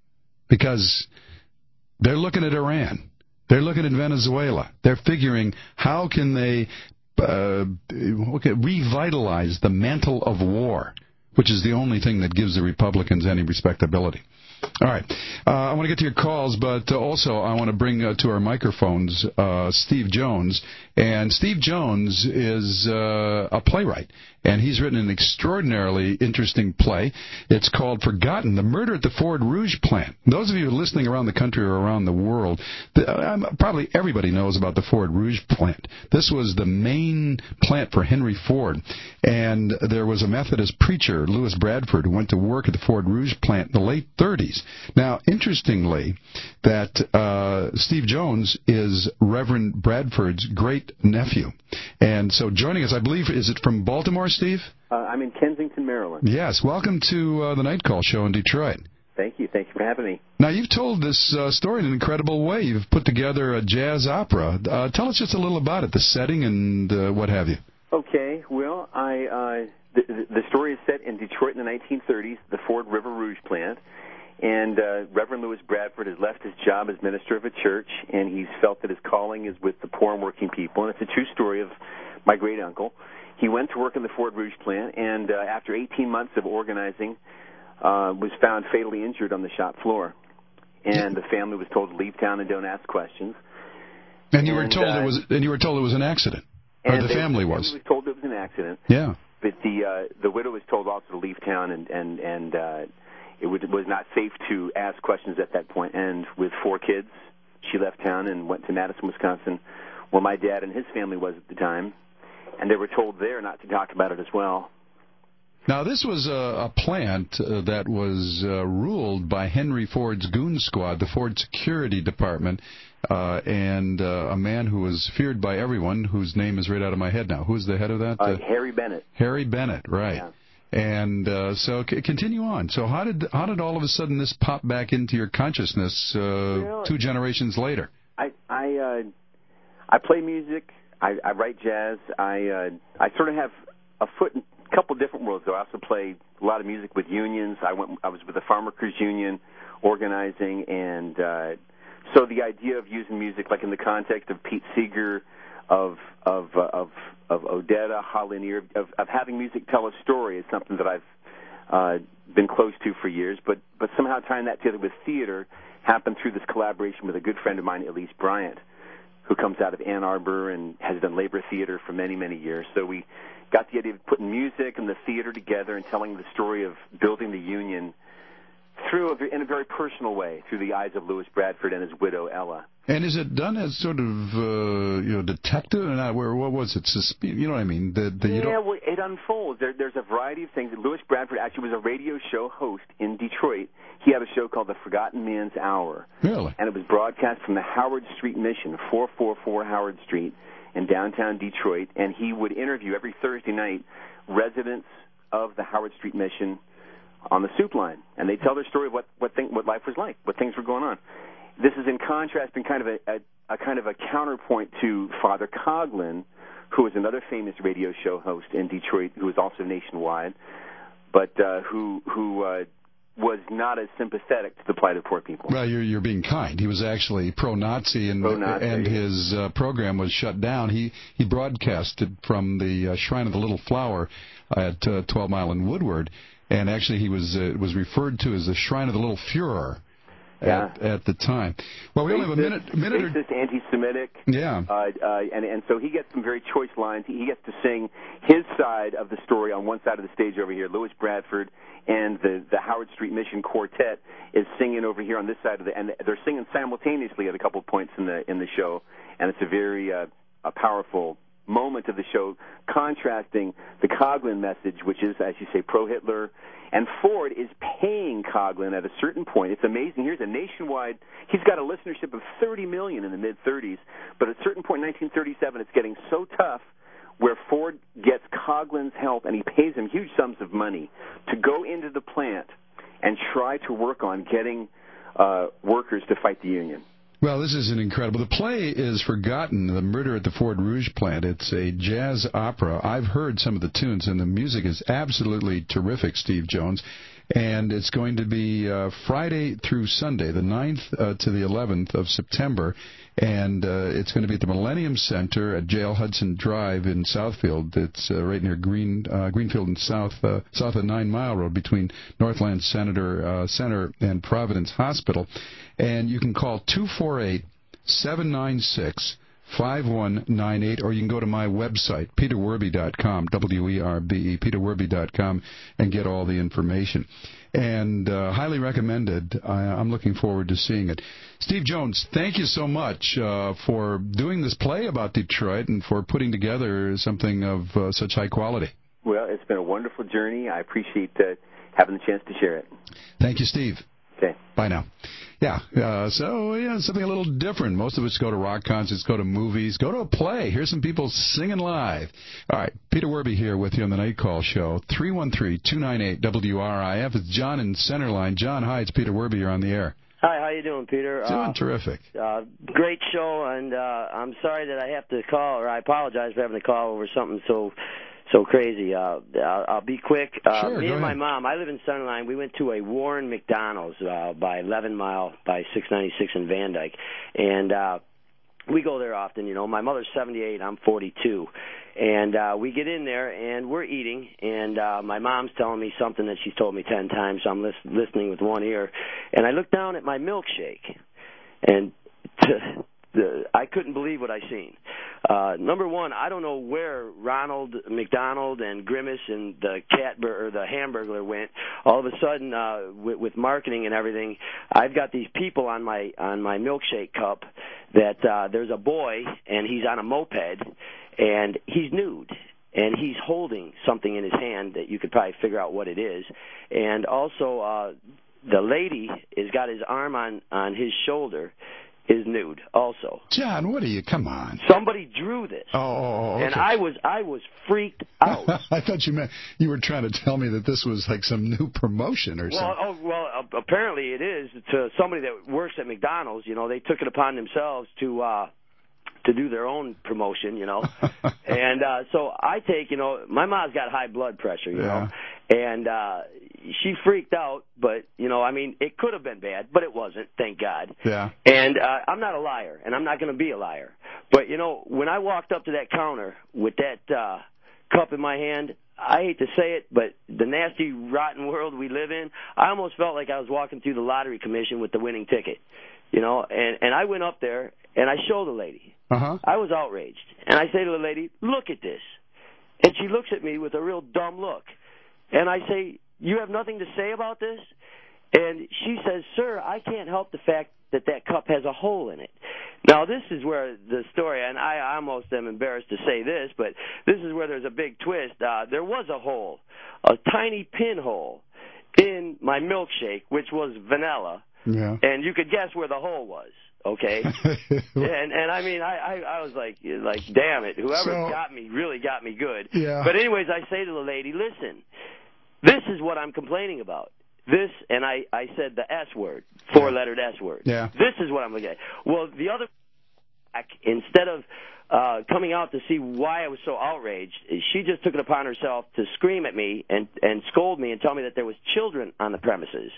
because they're looking at Iran. They're looking at Venezuela. They're figuring, how can they uh, okay, revitalize the mantle of war, which is the only thing that gives the Republicans any respectability. All right. Uh, I want to get to your calls, but uh, also I want to bring uh, to our microphones uh, Steve Jones. And Steve Jones is uh, a playwright, and he's written an extraordinarily interesting play. It's called Forgotten, The Murder at the Ford Rouge Plant. Those of you listening around the country or around the world, the, um, probably everybody knows about the Ford Rouge plant. This was the main plant for Henry Ford, and there was a Methodist preacher, Lewis Bradford, who went to work at the Ford Rouge plant in the late thirties. Now, interestingly, that uh, Steve Jones is Reverend Bradford's great-nephew. And so joining us, I believe, is it from Baltimore, Steve? Uh, I'm in Kensington, Maryland. Yes. Welcome to uh, the Night Call show in Detroit. Thank you. Thank you for having me. Now, you've told this uh, story in an incredible way. You've put together a jazz opera. Uh, tell us just a little about it, the setting and uh, what have you. Okay. Well, I uh, the, the story is set in Detroit in the nineteen thirties, the Ford River Rouge plant. And uh, Reverend Lewis Bradford has left his job as minister of a church, and he's felt that his calling is with the poor and working people. And it's a true story of my great-uncle. He went to work in the Ford Rouge plant, and uh, after eighteen months of organizing, uh, was found fatally injured on the shop floor. And the family was told to leave town and don't ask questions. And you were and, told uh, it was, and you were told it was an accident, or the they, family the was. family was told it was an accident. Yeah. But the uh, the widow was told also to leave town, and and and. Uh, It would, was not safe to ask questions at that point. And with four kids, she left town and went to Madison, Wisconsin, where my dad and his family was at the time. And they were told there not to talk about it as well. Now, this was a, a plant uh, that was uh, ruled by Henry Ford's goon squad, the Ford Security Department, uh, and uh, a man who was feared by everyone, whose name is right out of my head now. Who's the head of that? Uh, Uh, Harry Bennett. Harry Bennett, right. Yeah. And uh, so c- continue on. So how did how did all of a sudden this pop back into your consciousness uh, Well, two generations later? I I uh, I play music. I, I write jazz. I uh, I sort of have a foot in a couple different worlds. Though I also play a lot of music with unions. I went. I was with the Farm Workers Union, organizing, and uh, so the idea of using music, like in the context of Pete Seeger, of of uh, of of Odetta, Holly Near, of, of having music tell a story is something that I've uh, been close to for years. But but somehow tying that together with theater happened through this collaboration with a good friend of mine, Elise Bryant, who comes out of Ann Arbor and has done labor theater for many, many years. So we got the idea of putting music and the theater together and telling the story of building the Union through a, in a very personal way, through the eyes of Lewis Bradford and his widow, Ella. And is it done as sort of, uh, you know, detective? And I, where, what was it? Suspe- you know what I mean? The, the, you yeah, don't... well, it unfolds. There, there's a variety of things. Lewis Bradford actually was a radio show host in Detroit. He had a show called The Forgotten Man's Hour. Really? And it was broadcast from the Howard Street Mission, four forty-four Howard Street in downtown Detroit. And he would interview every Thursday night residents of the Howard Street Mission on the soup line. And they tell their story of what, what, thing, what life was like, what things were going on. This is in contrast and kind of a, a, a kind of a counterpoint to Father Coughlin, who was another famous radio show host in Detroit, who was also nationwide, but uh, who who uh, was not as sympathetic to the plight of poor people. Well, you're you're being kind. He was actually pro-Nazi, and Pro-Nazi. and his uh, program was shut down. He he broadcasted from the uh, Shrine of the Little Flower at uh, twelve Mile and Woodward, and actually he was uh, was referred to as the Shrine of the Little Fuhrer. Yeah. At, at the time. Well, we only have a minute, minute or racist, anti-Semitic. Yeah. Uh, uh, and and so he gets some very choice lines. He, he gets to sing his side of the story on one side of the stage over here. Lewis Bradford and the the Howard Street Mission Quartet is singing over here on this side of the, and they're singing simultaneously at a couple of points in the in the show. And it's a very uh, a powerful moment of the show, contrasting the Coughlin message, which is, as you say, pro-Hitler, and Ford is paying Coughlin at a certain point. It's amazing. Here's a nationwide, he's got a listenership of thirty million in the mid-thirties, but at a certain point in nineteen thirty-seven, it's getting so tough where Ford gets Coughlin's help, and he pays him huge sums of money to go into the plant and try to work on getting uh, workers to fight the union. Well, this is an incredible. The play is Forgotten, The Murder at the Ford Rouge Plant. It's a jazz opera. I've heard some of the tunes, and the music is absolutely terrific, Steve Jones. And it's going to be uh, Friday through Sunday, the ninth uh, to the eleventh of September. And uh, it's going to be at the Millennium Center at J L Hudson Drive in Southfield. It's uh, right near Green uh, Greenfield and South uh, south of Nine Mile Road between Northland Senator uh, Center and Providence Hospital. And you can call two four eight, seven nine six, five one nine eight, or you can go to my website, peter werby dot com, W E R B E, peter werby dot com, and get all the information. And uh, highly recommended. I, I'm looking forward to seeing it. Steve Jones, thank you so much uh, for doing this play about Detroit and for putting together something of uh, such high quality. Well, it's been a wonderful journey. I appreciate uh, having the chance to share it. Thank you, Steve. Okay. Bye now. Yeah, uh, so, yeah, something a little different. Most of us go to rock concerts, go to movies, go to a play. Here's some people singing live. All right, Peter Werby here with you on the Night Call Show. three one three, two nine eight, W R I F. It's John in Centerline. John, hi, it's Peter Werby. You're on the air. Hi, how you doing, Peter? Doing uh, terrific. Uh, great show, and uh, I'm sorry that I have to call, or I apologize for having to call over something so so crazy. Uh, I'll, I'll be quick. Uh, sure, me go and my ahead. mom, I live in Centerline. We went to a Warren McDonald's uh, by eleven mile by six ninety-six in Van Dyke, and uh, we go there often. You know, my mother's seventy-eight, I'm forty-two. And uh, we get in there, and we're eating, and uh, my mom's telling me something that she's told me ten times, so I'm lis- listening with one ear. And I look down at my milkshake, and t- the, I couldn't believe what I seen. Uh, number one, I don't know where Ronald McDonald and Grimace and the cat bur- or the Hamburglar went. All of a sudden, uh, with, with marketing and everything, I've got these people on my on my milkshake cup that uh, there's a boy, and he's on a moped, and he's nude, and he's holding something in his hand that you could probably figure out what it is. And also, uh, the lady has got his arm on, on his shoulder, is nude also. John, what are you? Come on. Somebody drew this. Oh, oh, okay. And I was I was freaked out. I thought you meant you were trying to tell me that this was like some new promotion or well, something. oh, well, uh, apparently it is to somebody that works at McDonald's. You know, they took it upon themselves to uh, to do their own promotion. You know, and uh, so I take. You know, my mom's got high blood pressure. You Yeah. know, and uh, she freaked out. But you know, I mean, it could have been bad, but it wasn't. Thank God. Yeah. And uh, I'm not a liar, and I'm not going to be a liar. But, you know, when I walked up to that counter with that uh, cup in my hand, I hate to say it, but the nasty, rotten world we live in, I almost felt like I was walking through the lottery commission with the winning ticket. You know, and, and I went up there, and I show the lady. Uh-huh. I was outraged. And I say to the lady, look at this. And she looks at me with a real dumb look. And I say, you have nothing to say about this? And she says, sir, I can't help the fact that that cup has a hole in it. Now, this is where the story, and I almost am embarrassed to say this, but this is where there's a big twist. Uh, there was a hole, a tiny pinhole in my milkshake, which was vanilla, Yeah. and you could guess where the hole was. Okay, and and I mean I, I I was like like damn it, whoever So- got me really got me good. Yeah. But anyways, I say to the lady, listen, this is what I'm complaining about. This, and I, I said the S word, four-lettered S word. Yeah. This is what I'm looking at. Well, the other, instead of uh, coming out to see why I was so outraged, she just took it upon herself to scream at me and, and scold me and tell me that there was children on the premises.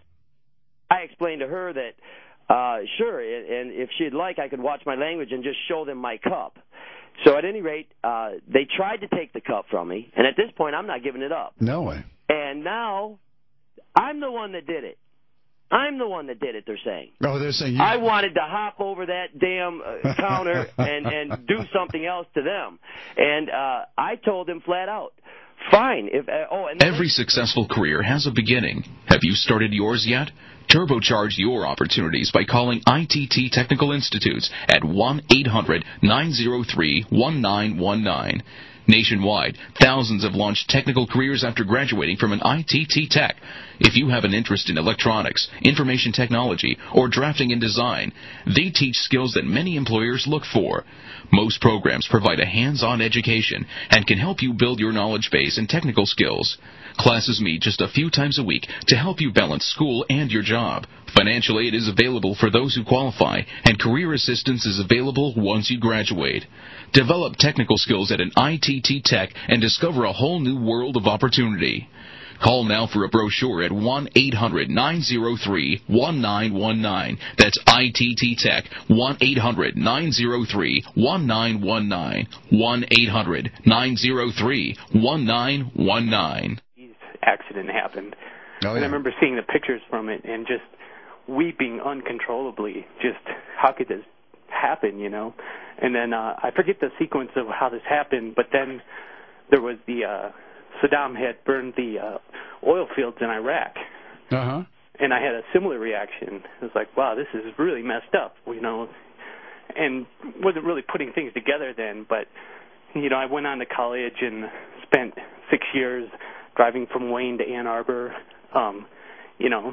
I explained to her that, uh, sure, and if she'd like, I could watch my language and just show them my cup. So at any rate, uh, they tried to take the cup from me, and at this point, I'm not giving it up. No way. And now, I'm the one that did it. I'm the one that did it, they're saying. Oh, they're saying you... I wanted to hop over that damn uh, counter and, and do something else to them. And uh, I told them flat out, fine. If uh, oh, and Every successful career has a beginning. Have you started yours yet? Turbocharge your opportunities by calling I T T Technical Institutes at one eight hundred nine oh three one nine one nine. Nationwide, thousands have launched technical careers after graduating from an I T T Tech. If you have an interest in electronics, information technology, or drafting and design, they teach skills that many employers look for. Most programs provide a hands-on education and can help you build your knowledge base and technical skills. Classes meet just a few times a week to help you balance school and your job. Financial aid is available for those who qualify, and career assistance is available once you graduate. Develop technical skills at an I T T Tech and discover a whole new world of opportunity. Call now for a brochure at one eight hundred nine oh three one nine one nine. That's I T T Tech, one eight hundred nine oh three one nine one nine. one eight hundred nine oh three one nine one nine. Accident happened. Oh, yeah. And I remember seeing the pictures from it and just weeping uncontrollably. Just, how could this happen, you know? And then uh, I forget the sequence of how this happened, but then there was the... Uh, Saddam had burned the uh, oil fields in Iraq. Uh-huh. And I had a similar reaction. It was like, wow, this is really messed up, you know. And wasn't really putting things together then, but, you know, I went on to college and spent six years driving from Wayne to Ann Arbor, um, you know,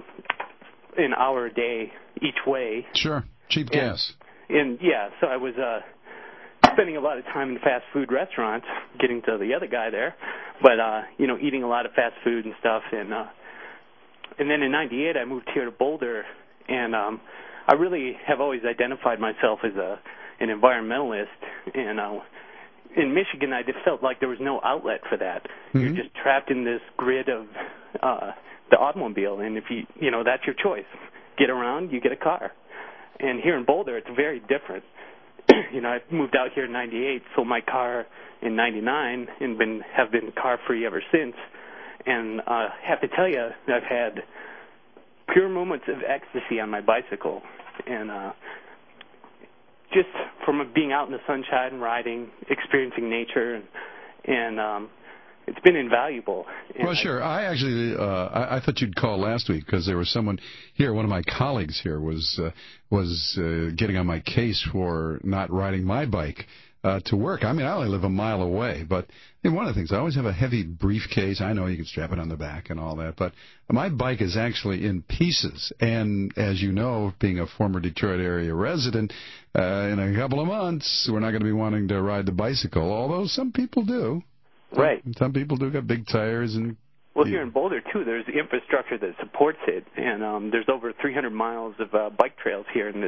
an hour a day each way. Sure. Cheap and, gas. And, yeah, so I was uh, spending a lot of time in fast food restaurants, getting to the other guy there. But, uh, you know, eating a lot of fast food and stuff. And uh, and then in ninety-eight, I moved here to Boulder. And um, I really have always identified myself as a an environmentalist. And uh, in Michigan, I just felt like there was no outlet for that. Mm-hmm. You're just trapped in this grid of uh, the automobile. And if you, you know, that's your choice. Get around, you get a car. And here in Boulder, it's very different. You know, I moved out here in ninety-eight, sold my car in ninety-nine, and been have been car-free ever since. And I uh, have to tell you, I've had pure moments of ecstasy on my bicycle. And uh, just from being out in the sunshine, riding, experiencing nature, and, and um, it's been invaluable. And well, sure. I, I actually, uh, I, I thought you'd call last week because there was someone here. One of my colleagues here was uh, was uh, getting on my case for not riding my bike uh, to work. I mean, I only live a mile away, but I mean, one of the things, I always have a heavy briefcase. I know you can strap it on the back and all that, but my bike is actually in pieces. And as you know, being a former Detroit area resident, uh, in a couple of months, we're not going to be wanting to ride the bicycle, although some people do. Right. Some people do got big tires and. Well, here in Boulder too, there's infrastructure that supports it, and um, there's over three hundred miles of uh, bike trails here in this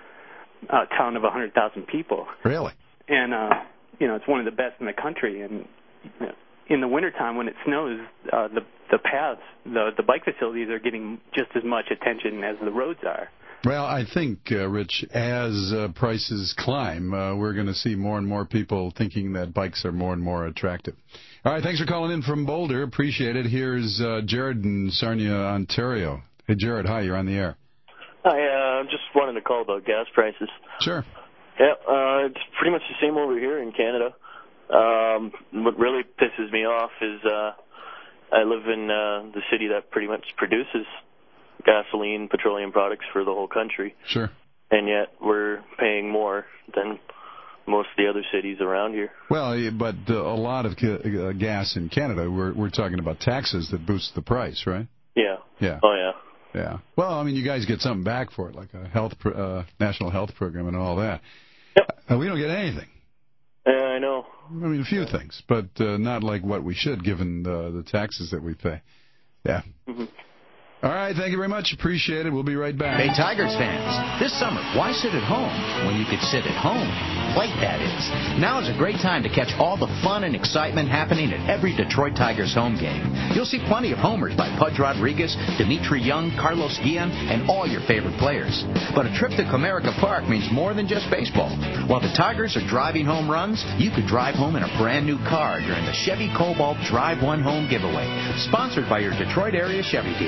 uh, town of one hundred thousand people. Really? And uh, you know, it's one of the best in the country. And you know, in the wintertime when it snows, uh, the the paths, the the bike facilities are getting just as much attention as the roads are. Well, I think, uh, Rich, as uh, prices climb, uh, we're going to see more and more people thinking that bikes are more and more attractive. All right, thanks for calling in from Boulder. Appreciate it. Here's uh, Jared in Sarnia, Ontario. Hey, Jared, hi, you're on the air. Hi, uh, I'm just wanting to call about gas prices. Sure. Yeah, uh, it's pretty much the same over here in Canada. Um, what really pisses me off is uh, I live in uh, the city that pretty much produces gasoline, petroleum products for the whole country. Sure. And yet we're paying more than most of the other cities around here. Well, but uh, a lot of uh, gas in Canada, we're we're talking about taxes that boost the price, right? Yeah. Yeah. Oh, yeah. Yeah. Well, I mean, you guys get something back for it, like a health, pro- uh, national health program and all that. Yep. Uh, we don't get anything. Yeah, I know. I mean, a few things, but uh, not like what we should, given the, the taxes that we pay. Yeah. Mm-hmm. All right, thank you very much. Appreciate it. We'll be right back. Hey, Tigers fans, this summer, why sit at home when you could sit at home? Plate, that is. Now is a great time to catch all the fun and excitement happening at every Detroit Tigers home game. You'll see plenty of homers by Pudge Rodriguez, Dimitri Young, Carlos Guillen, and all your favorite players. But a trip to Comerica Park means more than just baseball. While the Tigers are driving home runs, you could drive home in a brand new car during the Chevy Cobalt Drive One Home giveaway, sponsored by your Detroit area Chevy dealers.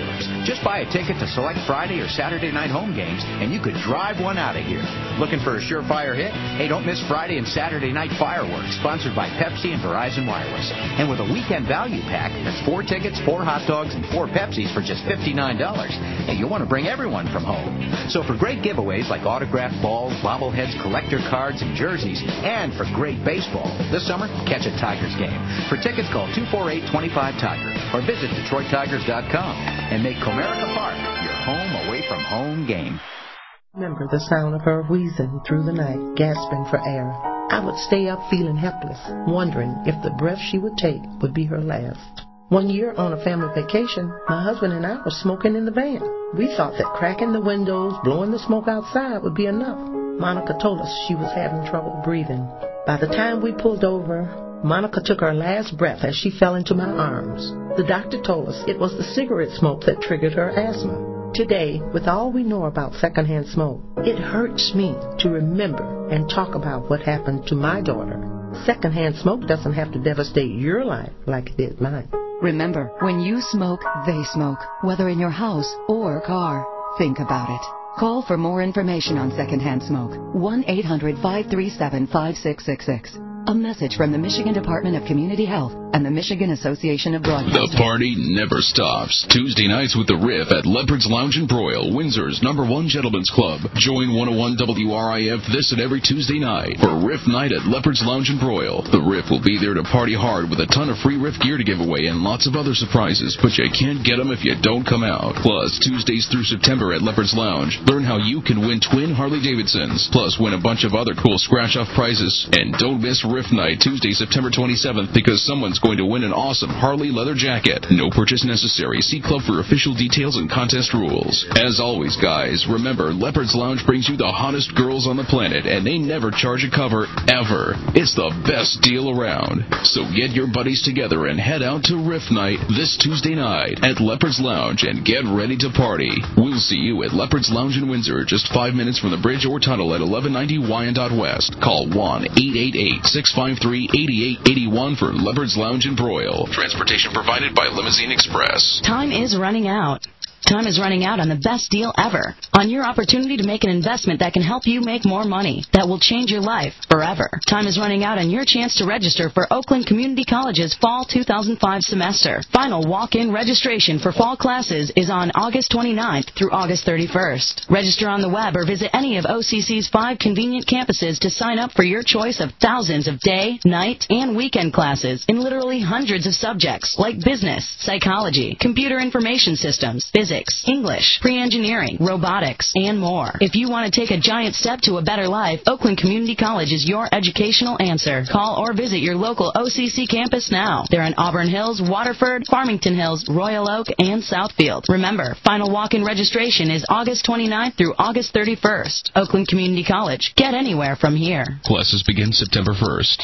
Just buy a ticket to select Friday or Saturday night home games, and you could drive one out of here. Looking for a surefire hit? Hey, don't miss Friday and Saturday night fireworks, sponsored by Pepsi and Verizon Wireless. And with a weekend value pack, that's four tickets, four hot dogs, and four Pepsis for just fifty-nine dollars. Hey, you'll want to bring everyone from home. So for great giveaways like autographed balls, bobbleheads, collector cards, and jerseys, and for great baseball, this summer, catch a Tigers game. For tickets, call two four eight, two five, Tiger or visit Detroit Tigers dot com and make Comerica Park your home away from home game. Remember the sound of her wheezing through the night, gasping for air. I would stay up feeling helpless, wondering if the breath she would take would be her last. One year on a family vacation, my husband and I were smoking in the van. We thought that cracking the windows, blowing the smoke outside would be enough. Monica told us she was having trouble breathing. By the time we pulled over, Monica took her last breath as she fell into my arms. The doctor told us it was the cigarette smoke that triggered her asthma. Today, with all we know about secondhand smoke, it hurts me to remember and talk about what happened to my daughter. Secondhand smoke doesn't have to devastate your life like it did mine. Remember, when you smoke, they smoke, whether in your house or car. Think about it. Call for more information on secondhand smoke. one eight hundred, five three seven, five six six six. A message from the Michigan Department of Community Health and the Michigan Association of Broadcasters. The party never stops. Tuesday nights with the Riff at Leopard's Lounge and Broil, Windsor's number one gentleman's club. Join one oh one W R I F this and every Tuesday night for Riff Night at Leopard's Lounge and Broil. The Riff will be there to party hard with a ton of free Riff gear to give away and lots of other surprises, but you can't get them if you don't come out. Plus, Tuesdays through September at Leopard's Lounge, learn how you can win twin Harley-Davidsons, plus win a bunch of other cool scratch-off prizes. And don't miss Riff Night, Tuesday, September twenty-seventh, because someone's going to win an awesome Harley leather jacket. No purchase necessary. See club for official details and contest rules. As always, guys, remember, Leopard's Lounge brings you the hottest girls on the planet, and they never charge a cover, ever. It's the best deal around. So get your buddies together and head out to Riff Night this Tuesday night at Leopard's Lounge and get ready to party. We'll see you at Leopard's Lounge in Windsor, just five minutes from the bridge or tunnel at eleven ninety Wyandotte West. Call one eight eight eight, six five three, eight eight eight one for Leopard's Lounge and Broil. Transportation provided by Limousine Express. Time is running out. Time is running out on the best deal ever. On your opportunity to make an investment that can help you make more money, that will change your life forever. Time is running out on your chance to register for Oakland Community College's Fall two thousand five semester. Final walk-in registration for fall classes is on August twenty-ninth through August thirty-first. Register on the web or visit any of O C C's five convenient campuses to sign up for your choice of thousands of day, night, and weekend classes in literally hundreds of subjects like business, psychology, computer information systems, physics, English, pre-engineering, robotics, and more. If you want to take a giant step to a better life, Oakland Community College is your educational answer. Call or visit your local O C C campus now. They're in Auburn Hills, Waterford, Farmington Hills, Royal Oak, and Southfield. Remember, final walk-in registration is August twenty-ninth through August thirty-first. Oakland Community College. Get anywhere from here. Classes begin September first.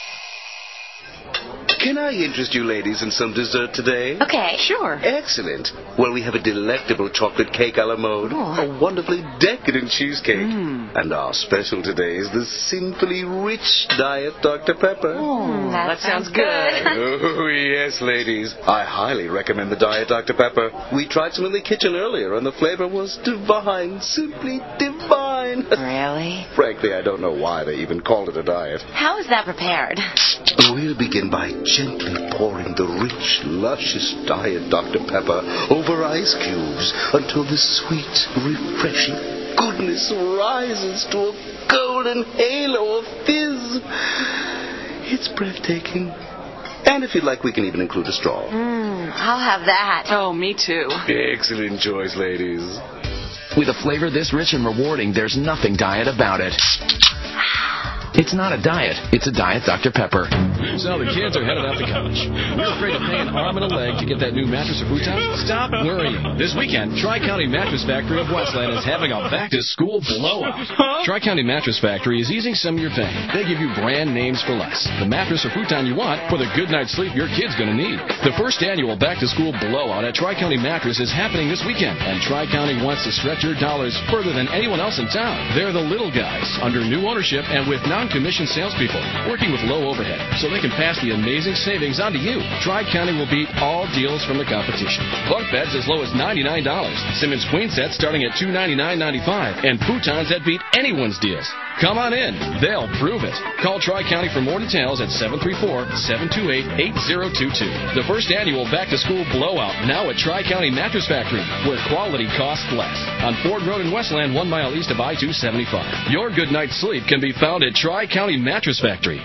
Can I interest you ladies in some dessert today? Okay, sure. Excellent. Well, we have a delectable chocolate cake a la mode, Oh. a wonderfully decadent cheesecake, Mm. and our special today is the simply rich Diet Doctor Pepper. Oh, that, that sounds, sounds good. Oh, yes, ladies. I highly recommend the Diet Doctor Pepper. We tried some in the kitchen earlier, and the flavor was divine, simply divine. Really? Frankly, I don't know why they even called it a diet. How is that prepared? We'll begin by gently pouring the rich, luscious Diet Doctor Pepper over ice cubes until the sweet, refreshing goodness rises to a golden halo of fizz. It's breathtaking. And if you'd like, we can even include a straw. Mmm, I'll have that. Oh, me too. Excellent choice, ladies. With a flavor this rich and rewarding, there's nothing diet about it. It's not a diet, it's a Diet Doctor Pepper. So the kids are headed out to college. You're afraid to pay an arm and a leg to get that new mattress or futon? Stop worrying. This weekend, Tri-County Mattress Factory of Westland is having a back-to-school blowout. Tri-County Mattress Factory is easing some of your pain. They give you brand names for less. The mattress or futon you want for the good night's sleep your kid's going to need. The first annual back-to-school blowout at Tri-County Mattress is happening this weekend, and Tri-County wants to stretch your dollars further than anyone else in town. They're the little guys under new ownership and with now non-commissioned salespeople working with low overhead so they can pass the amazing savings on to you. Tri-County will beat all deals from the competition. Bunk beds as low as ninety-nine dollars. Simmons queen sets starting at two hundred ninety-nine dollars and ninety-five cents. And futons that beat anyone's deals. Come on in. They'll prove it. Call Tri-County for more details at seven three four, seven two eight, eight zero two two. The first annual back-to-school blowout now at Tri-County Mattress Factory, where quality costs less. On Ford Road in Westland, one mile east of I two seventy-five. Your good night's sleep can be found at Tri-County Mattress Factory.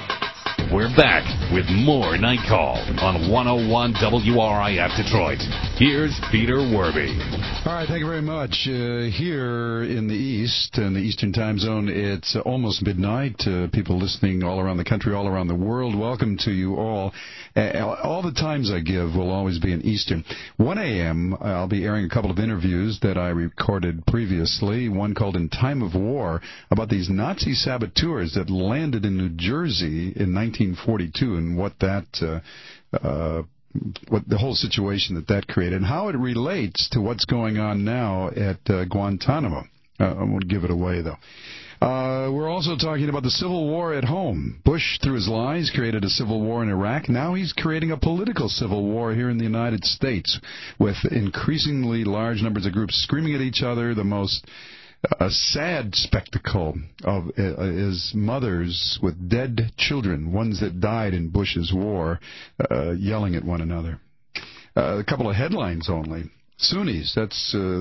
We're back with more Night Call on one oh one W R I F Detroit. Here's Peter Werby. All right, thank you very much. Uh, here in the East, in the Eastern Time Zone, it's uh, almost midnight. Uh, people listening all around the country, all around the world, welcome to you all. Uh, all the times I give will always be in Eastern. one a.m., I'll be airing a couple of interviews that I recorded previously, one called In Time of War, about these Nazi saboteurs that landed in New Jersey in nineteen forty-two and what that... Uh, uh, what the whole situation that that created, and how it relates to what's going on now at uh, Guantanamo. Uh, I won't give it away, though. Uh, we're also talking about the civil war at home. Bush, through his lies, created a civil war in Iraq. Now he's creating a political civil war here in the United States with increasingly large numbers of groups screaming at each other. The most a sad spectacle of uh, is mothers with dead children, ones that died in Bush's war, uh, yelling at one another. Uh, a couple of headlines only. Sunnis, that's uh,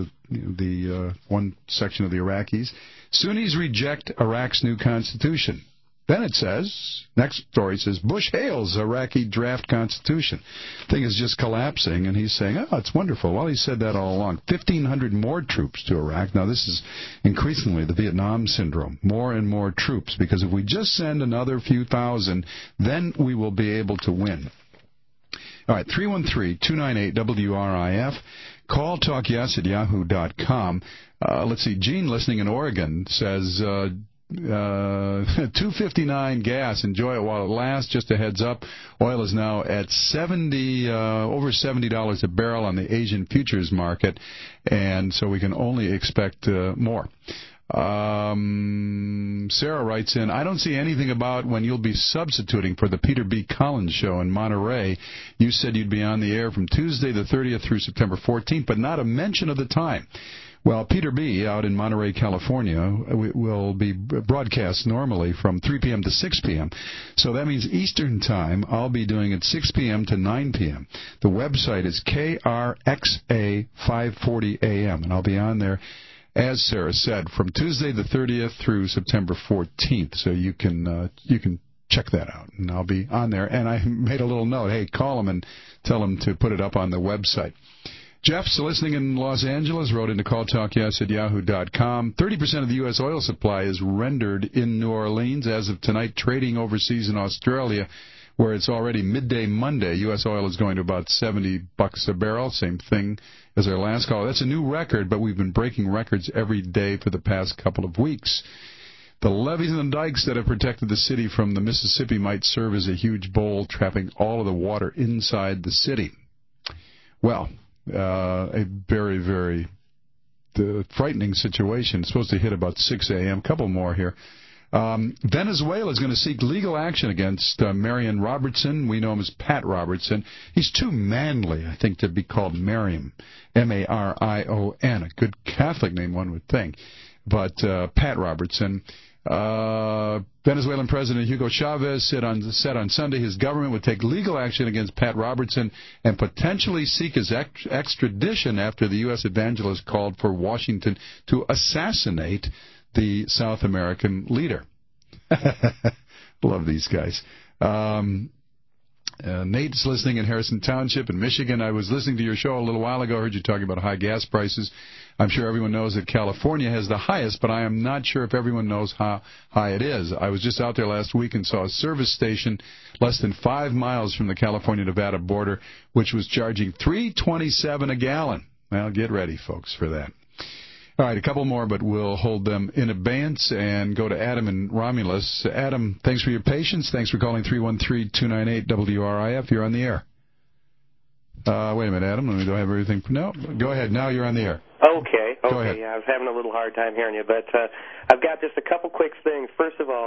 the uh, one section of the Iraqis. Sunnis reject Iraq's new constitution. Then it says, next story says, Bush hails Iraqi draft constitution. Thing is just collapsing, and he's saying, oh, it's wonderful. Well, he said that all along. fifteen hundred more troops to Iraq. Now, this is increasingly the Vietnam syndrome. More and more troops, because if we just send another few thousand, then we will be able to win. All right, three one three, two nine eight, W R I F. Call talk yes at yahoo dot com. Uh, let's see, Gene, listening in Oregon, says... Uh, Uh, two fifty-nine gas. Enjoy it while it lasts. Just a heads up. Oil is now at seventy, uh, over seventy dollars a barrel on the Asian futures market, and so we can only expect uh, more. Um, Sarah writes in, I don't see anything about when you'll be substituting for the Peter B. Collins show in Monterey. You said you'd be on the air from Tuesday the thirtieth through September fourteenth, but not a mention of the time. Well, Peter B. out in Monterey, California, will be broadcast normally from three p.m. to six p.m. So that means Eastern Time, I'll be doing it six p.m. to nine p.m. The website is K R X A five forty A M, and I'll be on there, as Sarah said, from Tuesday the thirtieth through September fourteenth. So you can uh, you can check that out, and I'll be on there. And I made a little note, hey, call them and tell them to put it up on the website. Jeff's listening in Los Angeles, wrote into call talk yes at yahoo dot com. thirty percent of the U S oil supply is rendered in New Orleans as of tonight, trading overseas in Australia, where it's already midday Monday. U S oil is going to about seventy bucks a barrel, same thing as our last call. That's a new record, but we've been breaking records every day for the past couple of weeks. The levees and dikes that have protected the city from the Mississippi might serve as a huge bowl, trapping all of the water inside the city. Well, Uh, a very, very uh, frightening situation. It's supposed to hit about six a.m. Couple more here. Um, Venezuela is going to seek legal action against uh, Marion Robertson. We know him as Pat Robertson. He's too manly, I think, to be called Marion, M A R I O N. A good Catholic name, one would think. But uh, Pat Robertson. Uh, Venezuelan President Hugo Chavez said on, said on Sunday his government would take legal action against Pat Robertson and potentially seek his ex- extradition after the U S evangelist called for Washington to assassinate the South American leader. Love these guys. Um, Uh, Nate's listening in Harrison Township in Michigan. I was listening to your show a little while ago. I heard you talking about high gas prices. I'm sure everyone knows that California has the highest, but I am not sure if everyone knows how high it is. I was just out there last week and saw a service station less than five miles from the California-Nevada border, which was charging three twenty-seven a gallon. Well, get ready, folks, for that. All right, a couple more, but we'll hold them in abeyance and go to Adam and Romulus. Adam, thanks for your patience. Thanks for calling three one three, two nine eight, W R I F. You're on the air. Uh, wait a minute, Adam. Let me, do I have everything? No? Go ahead. Now you're on the air. Okay. Okay. Go ahead. Yeah, I was having a little hard time hearing you, but uh, I've got just a couple quick things. First of all,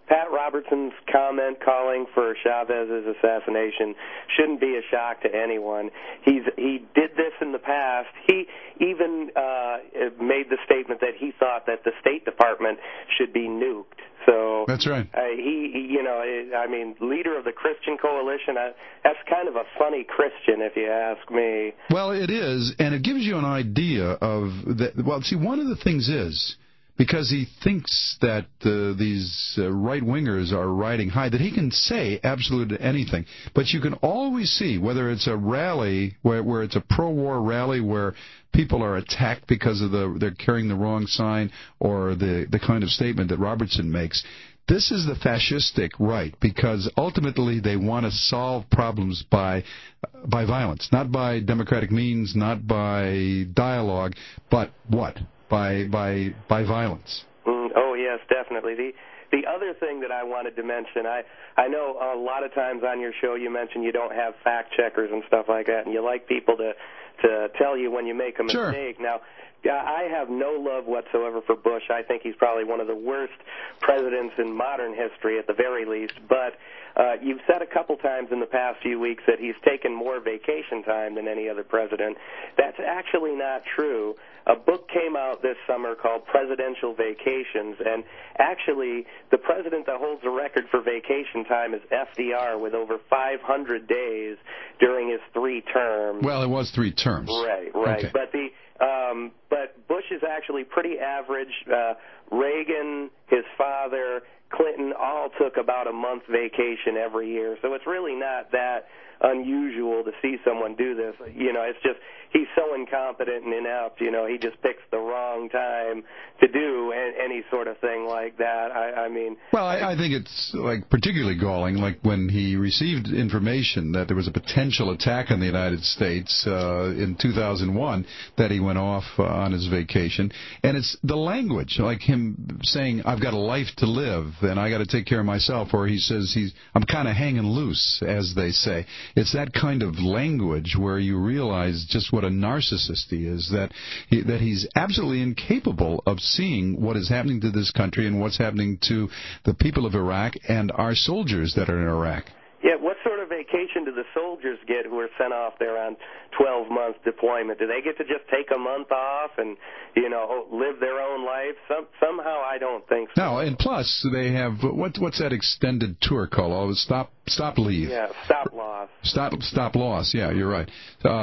Pat Robertson's comment calling for Chavez's assassination shouldn't be a shock to anyone. He's he did this in the past. He even uh, made the statement that he thought that the State Department should be nuked. So that's right. Uh, he, he, you know, I mean, leader of the Christian Coalition. I, that's kind of a funny Christian, if you ask me. Well, it is, and it gives you an idea of that. Well, see, one of the things is, because he thinks that uh, these uh, right-wingers are riding high, that he can say absolutely anything. But you can always see, whether it's a rally, where, where it's a pro-war rally where people are attacked because of the they're carrying the wrong sign, or the, the kind of statement that Robertson makes. This is the fascistic right, because ultimately they want to solve problems by by violence, not by democratic means, not by dialogue, but what? By by by violence. Mm, oh yes, definitely. The the other thing that I wanted to mention, I I know a lot of times on your show you mention you don't have fact checkers and stuff like that, and you like people to to tell you when you make a mistake. Sure. Now, I have no love whatsoever for Bush. I think he's probably one of the worst presidents in modern history, at the very least. But uh, you've said a couple times in the past few weeks that he's taken more vacation time than any other president. That's actually not true. A book came out this summer called Presidential Vacations, and actually the president that holds the record for vacation time is F D R, with over five hundred days during his three terms. Well, it was three terms. Right, right. Okay. But the um, but Bush is actually pretty average. Uh, Reagan, his father, Clinton all took about a month vacation every year, so it's really not that unusual to see someone do this. You know, it's just he's so incompetent and inept. You know, he just picks the wrong time to do any sort of thing like that. I, I mean, well, I, I think it's like particularly galling, like when he received information that there was a potential attack on the United States uh, in two thousand one, that he went off uh, on his vacation, and it's the language, like him saying, "I've got a life to live and I got to take care of myself," or he says he's I'm kind of hanging loose, as they say. It's that kind of language where you realize just what a narcissist he is, that he, that he's absolutely incapable of seeing what is happening to this country and what's happening to the people of Iraq and our soldiers that are in Iraq. Yeah, what sort of vacation do the soldiers get who are sent off there on twelve-month deployment? Do they get to just take a month off and, you know, live their own life? Some, somehow I don't think so. No, and plus they have, what, what's that extended tour called? Oh, stop stop leave. Yeah, stop loss. Stop stop loss, yeah, you're right.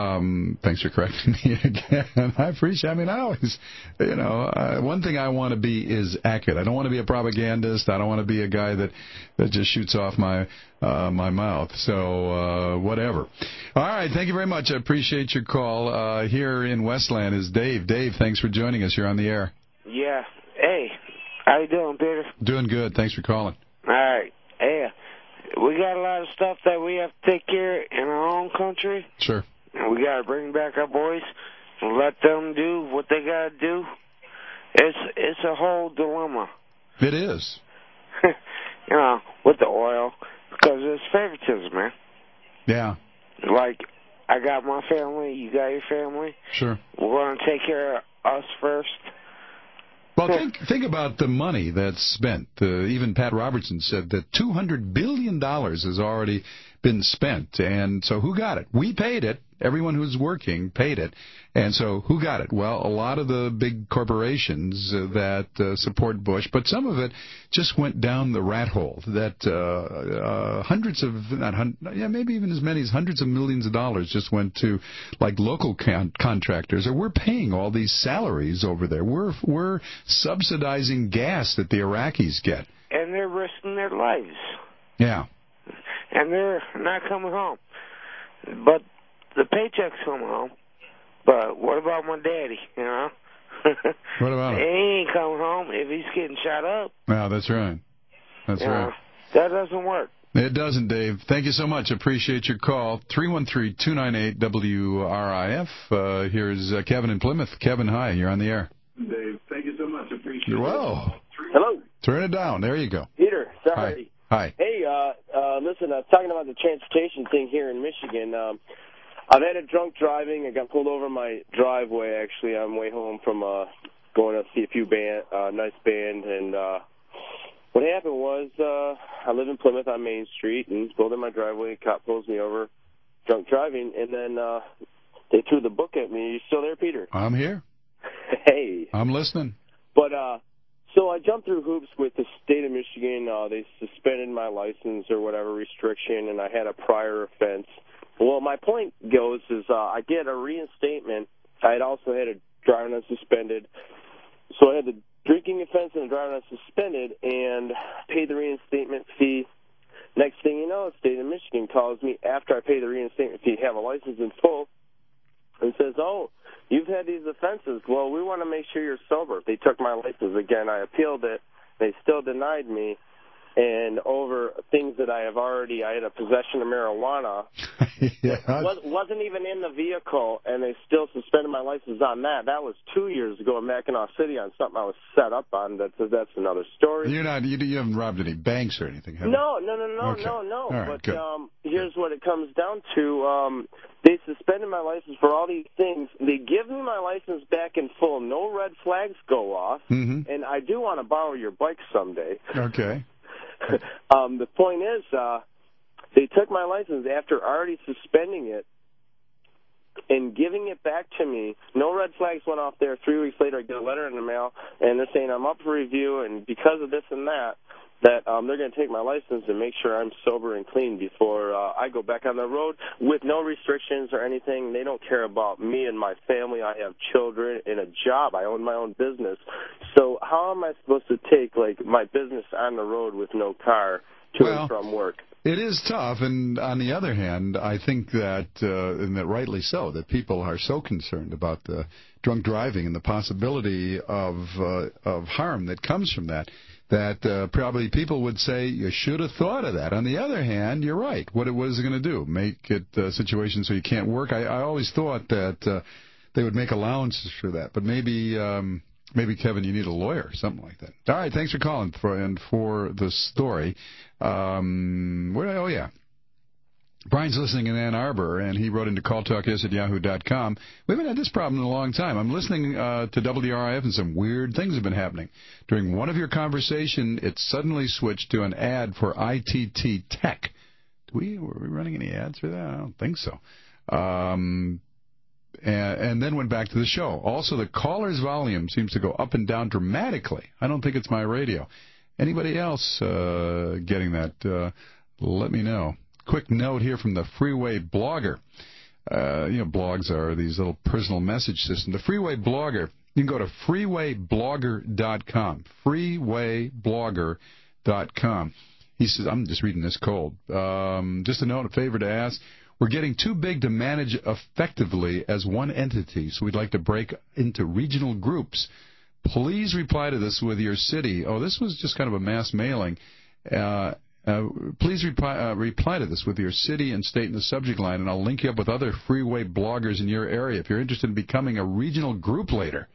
Um, thanks for correcting me again. I appreciate I mean, I always, you know, uh, one thing I want to be is accurate. I don't want to be a propagandist. I don't want to be a guy that, that just shoots off my uh, my mouth. So, uh, whatever. All right, thank you very much. I appreciate your call. Uh, here in Westland is Dave. Dave, thanks for joining us. You're on the air. Yeah. Hey, how you doing, Peter? Doing good. Thanks for calling. All right. Hey, we got a lot of stuff that we have to take care of in our own country. Sure. And we got to bring back our boys and let them do what they got to do. It's it's a whole dilemma. It is. You know, with the oil, because it's favoritism, man. Yeah. Like, I got my family, you got your family. Sure. We're going to take care of us first. Well, think think about the money that's spent. Uh, even Pat Robertson said that two hundred billion dollars has already been spent. And so who got it? We paid it. Everyone who's working paid it. And so who got it? Well, a lot of the big corporations uh, that uh, support Bush, but some of it just went down the rat hole. That uh, uh, hundreds of, not hun- yeah, maybe even as many as hundreds of millions of dollars just went to like local con- contractors. Or we're paying all these salaries over there. We're we're subsidizing gas that the Iraqis get. And they're risking their lives. Yeah. And they're not coming home. But the paycheck's coming home. But what about my daddy, you know? What about him? He ain't coming home if he's getting shot up. Yeah, that's right. That's you right. know, that doesn't work. It doesn't, Dave. Thank you so much. Appreciate your call. three one three, two nine eight, W R I F. Uh, here's uh, Kevin in Plymouth. Kevin, hi. You're on the air. Dave, thank you so much. Appreciate You're it. well. Hello. Turn it down. There you go. Peter, sorry. Hi. Hi. Hey, uh, uh, listen, I was talking about the transportation thing here in Michigan. Um, I've had a drunk driving. I got pulled over my driveway, actually, on my way home from uh, going to see a few band, uh, nice band, and uh, what happened was uh, I live in Plymouth on Main Street, and pulled in my driveway. A cop pulls me over, drunk driving, and then uh, they threw the book at me. You still there, Peter? I'm here. Hey. I'm listening. But uh, so I jumped through hoops with the state of Michigan. Uh, they suspended my license or whatever restriction, and I had a prior offense. Well, my point goes is uh, I get a reinstatement. I had also had a driving unsuspended. So I had the drinking offense and the driving unsuspended and paid the reinstatement fee. Next thing you know, the state of Michigan calls me after I pay the reinstatement fee, have a license in full, and says, oh, you've had these offenses. Well, we want to make sure you're sober. They took my license again. I appealed it. They still denied me. And over things that I have already, I had a possession of marijuana. yeah. was, wasn't even in the vehicle, and they still suspended my license on that. That was two years ago in Mackinac City on something I was set up on. That's, that's another story. You're not, you, you haven't robbed any banks or anything, have you? No, no, no, no, okay. no, no. All right, but good. um, here's what it comes down to. Um, they suspended my license for all these things. They give me my license back in full. No red flags go off. Mm-hmm. And I do want to borrow your bike someday. Okay. um, the point is, uh, they took my license after already suspending it and giving it back to me. No red flags went off there. Three weeks later, I get a letter in the mail, and they're saying I'm up for review, and because of this and that, that um, they're going to take my license and make sure I'm sober and clean before uh, I go back on the road with no restrictions or anything. They don't care about me and my family. I have children and a job. I own my own business. So how am I supposed to take, like, my business on the road with no car to well, and from work? It is tough, and on the other hand, I think that, uh, and that rightly so, that people are so concerned about the drunk driving and the possibility of uh, of harm that comes from that, that uh, probably people would say you should have thought of that. On the other hand, you're right. What, what is it going to do? Make it a situation so you can't work? I, I always thought that uh, they would make allowances for that, but maybe... Um, Maybe, Kevin, you need a lawyer or something like that. All right, thanks for calling for, and for the story. Um, where, oh, yeah. Brian's listening in Ann Arbor, and he wrote into call talk yes at yahoo dot com. We haven't had this problem in a long time. I'm listening uh, to W R I F, and some weird things have been happening. During one of your conversation, it suddenly switched to an ad for I T T Tech. Do we, were we running any ads for that? I don't think so. Um... And, and then went back to the show. Also, the caller's volume seems to go up and down dramatically. I don't think it's my radio. Anybody else uh, getting that? Uh, let me know. Quick note here from the Freeway Blogger. Uh, you know, blogs are these little personal message systems. The Freeway Blogger, you can go to freeway blogger dot com. freeway blogger dot com. He says, I'm just reading this cold. Um, just a note, a favor to ask. We're getting too big to manage effectively as one entity, so we'd like to break into regional groups. Please reply to this with your city. Oh, this was just kind of a mass mailing. Uh, uh, please reply, uh, reply to this with your city and state in the subject line, and I'll link you up with other freeway bloggers in your area if you're interested in becoming a regional group leader.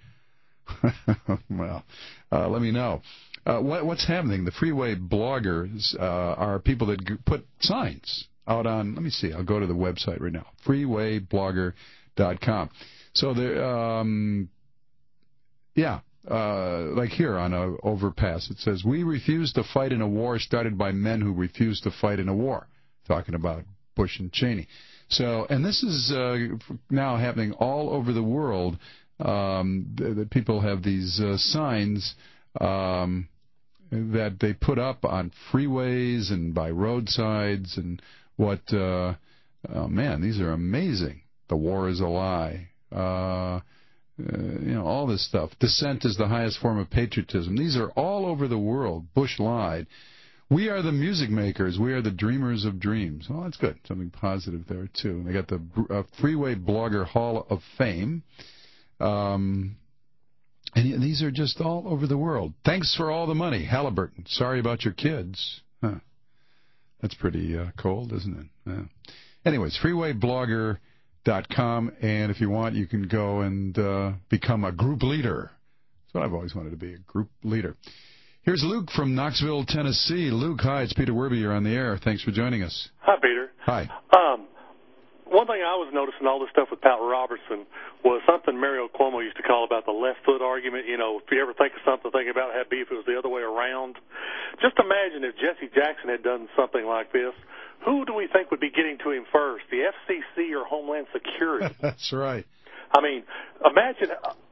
Well, uh, let me know. Uh, what, what's happening? The freeway bloggers uh, are people that g- put signs out on, let me see, I'll go to the website right now, freeway blogger dot com. So there, um, yeah, uh, like here on a overpass, it says, we refuse to fight in a war started by men who refuse to fight in a war, talking about Bush and Cheney. So, and this is uh, now happening all over the world, um, that people have these uh, signs um, that they put up on freeways and by roadsides and what, uh, oh man, these are amazing. The war is a lie. Uh, uh, you know, all this stuff. Dissent is the highest form of patriotism. These are all over the world. Bush lied. We are the music makers. We are the dreamers of dreams. Well, that's good. Something positive there, too. They got the uh, Freeway Blogger Hall of Fame. Um, and these are just all over the world. Thanks for all the money, Halliburton. Sorry about your kids. Huh. That's pretty uh, cold, isn't it? Yeah. Anyways, freeway blogger dot com, and if you want, you can go and uh, become a group leader. That's what I've always wanted to be, a group leader. Here's Luke from Knoxville, Tennessee. Luke, hi, it's Peter Werby. You're on the air. Thanks for joining us. Hi, Peter. Hi. Um, one thing I was noticing all this stuff with Pat Robertson was something Mario Cuomo used to call about the left foot argument. You know, if you ever think of something, think about it, have beef, it was the other way around. Just imagine if Jesse Jackson had done something like this. Who do we think would be getting to him first, the F C C or Homeland Security? That's right. I mean, imagine,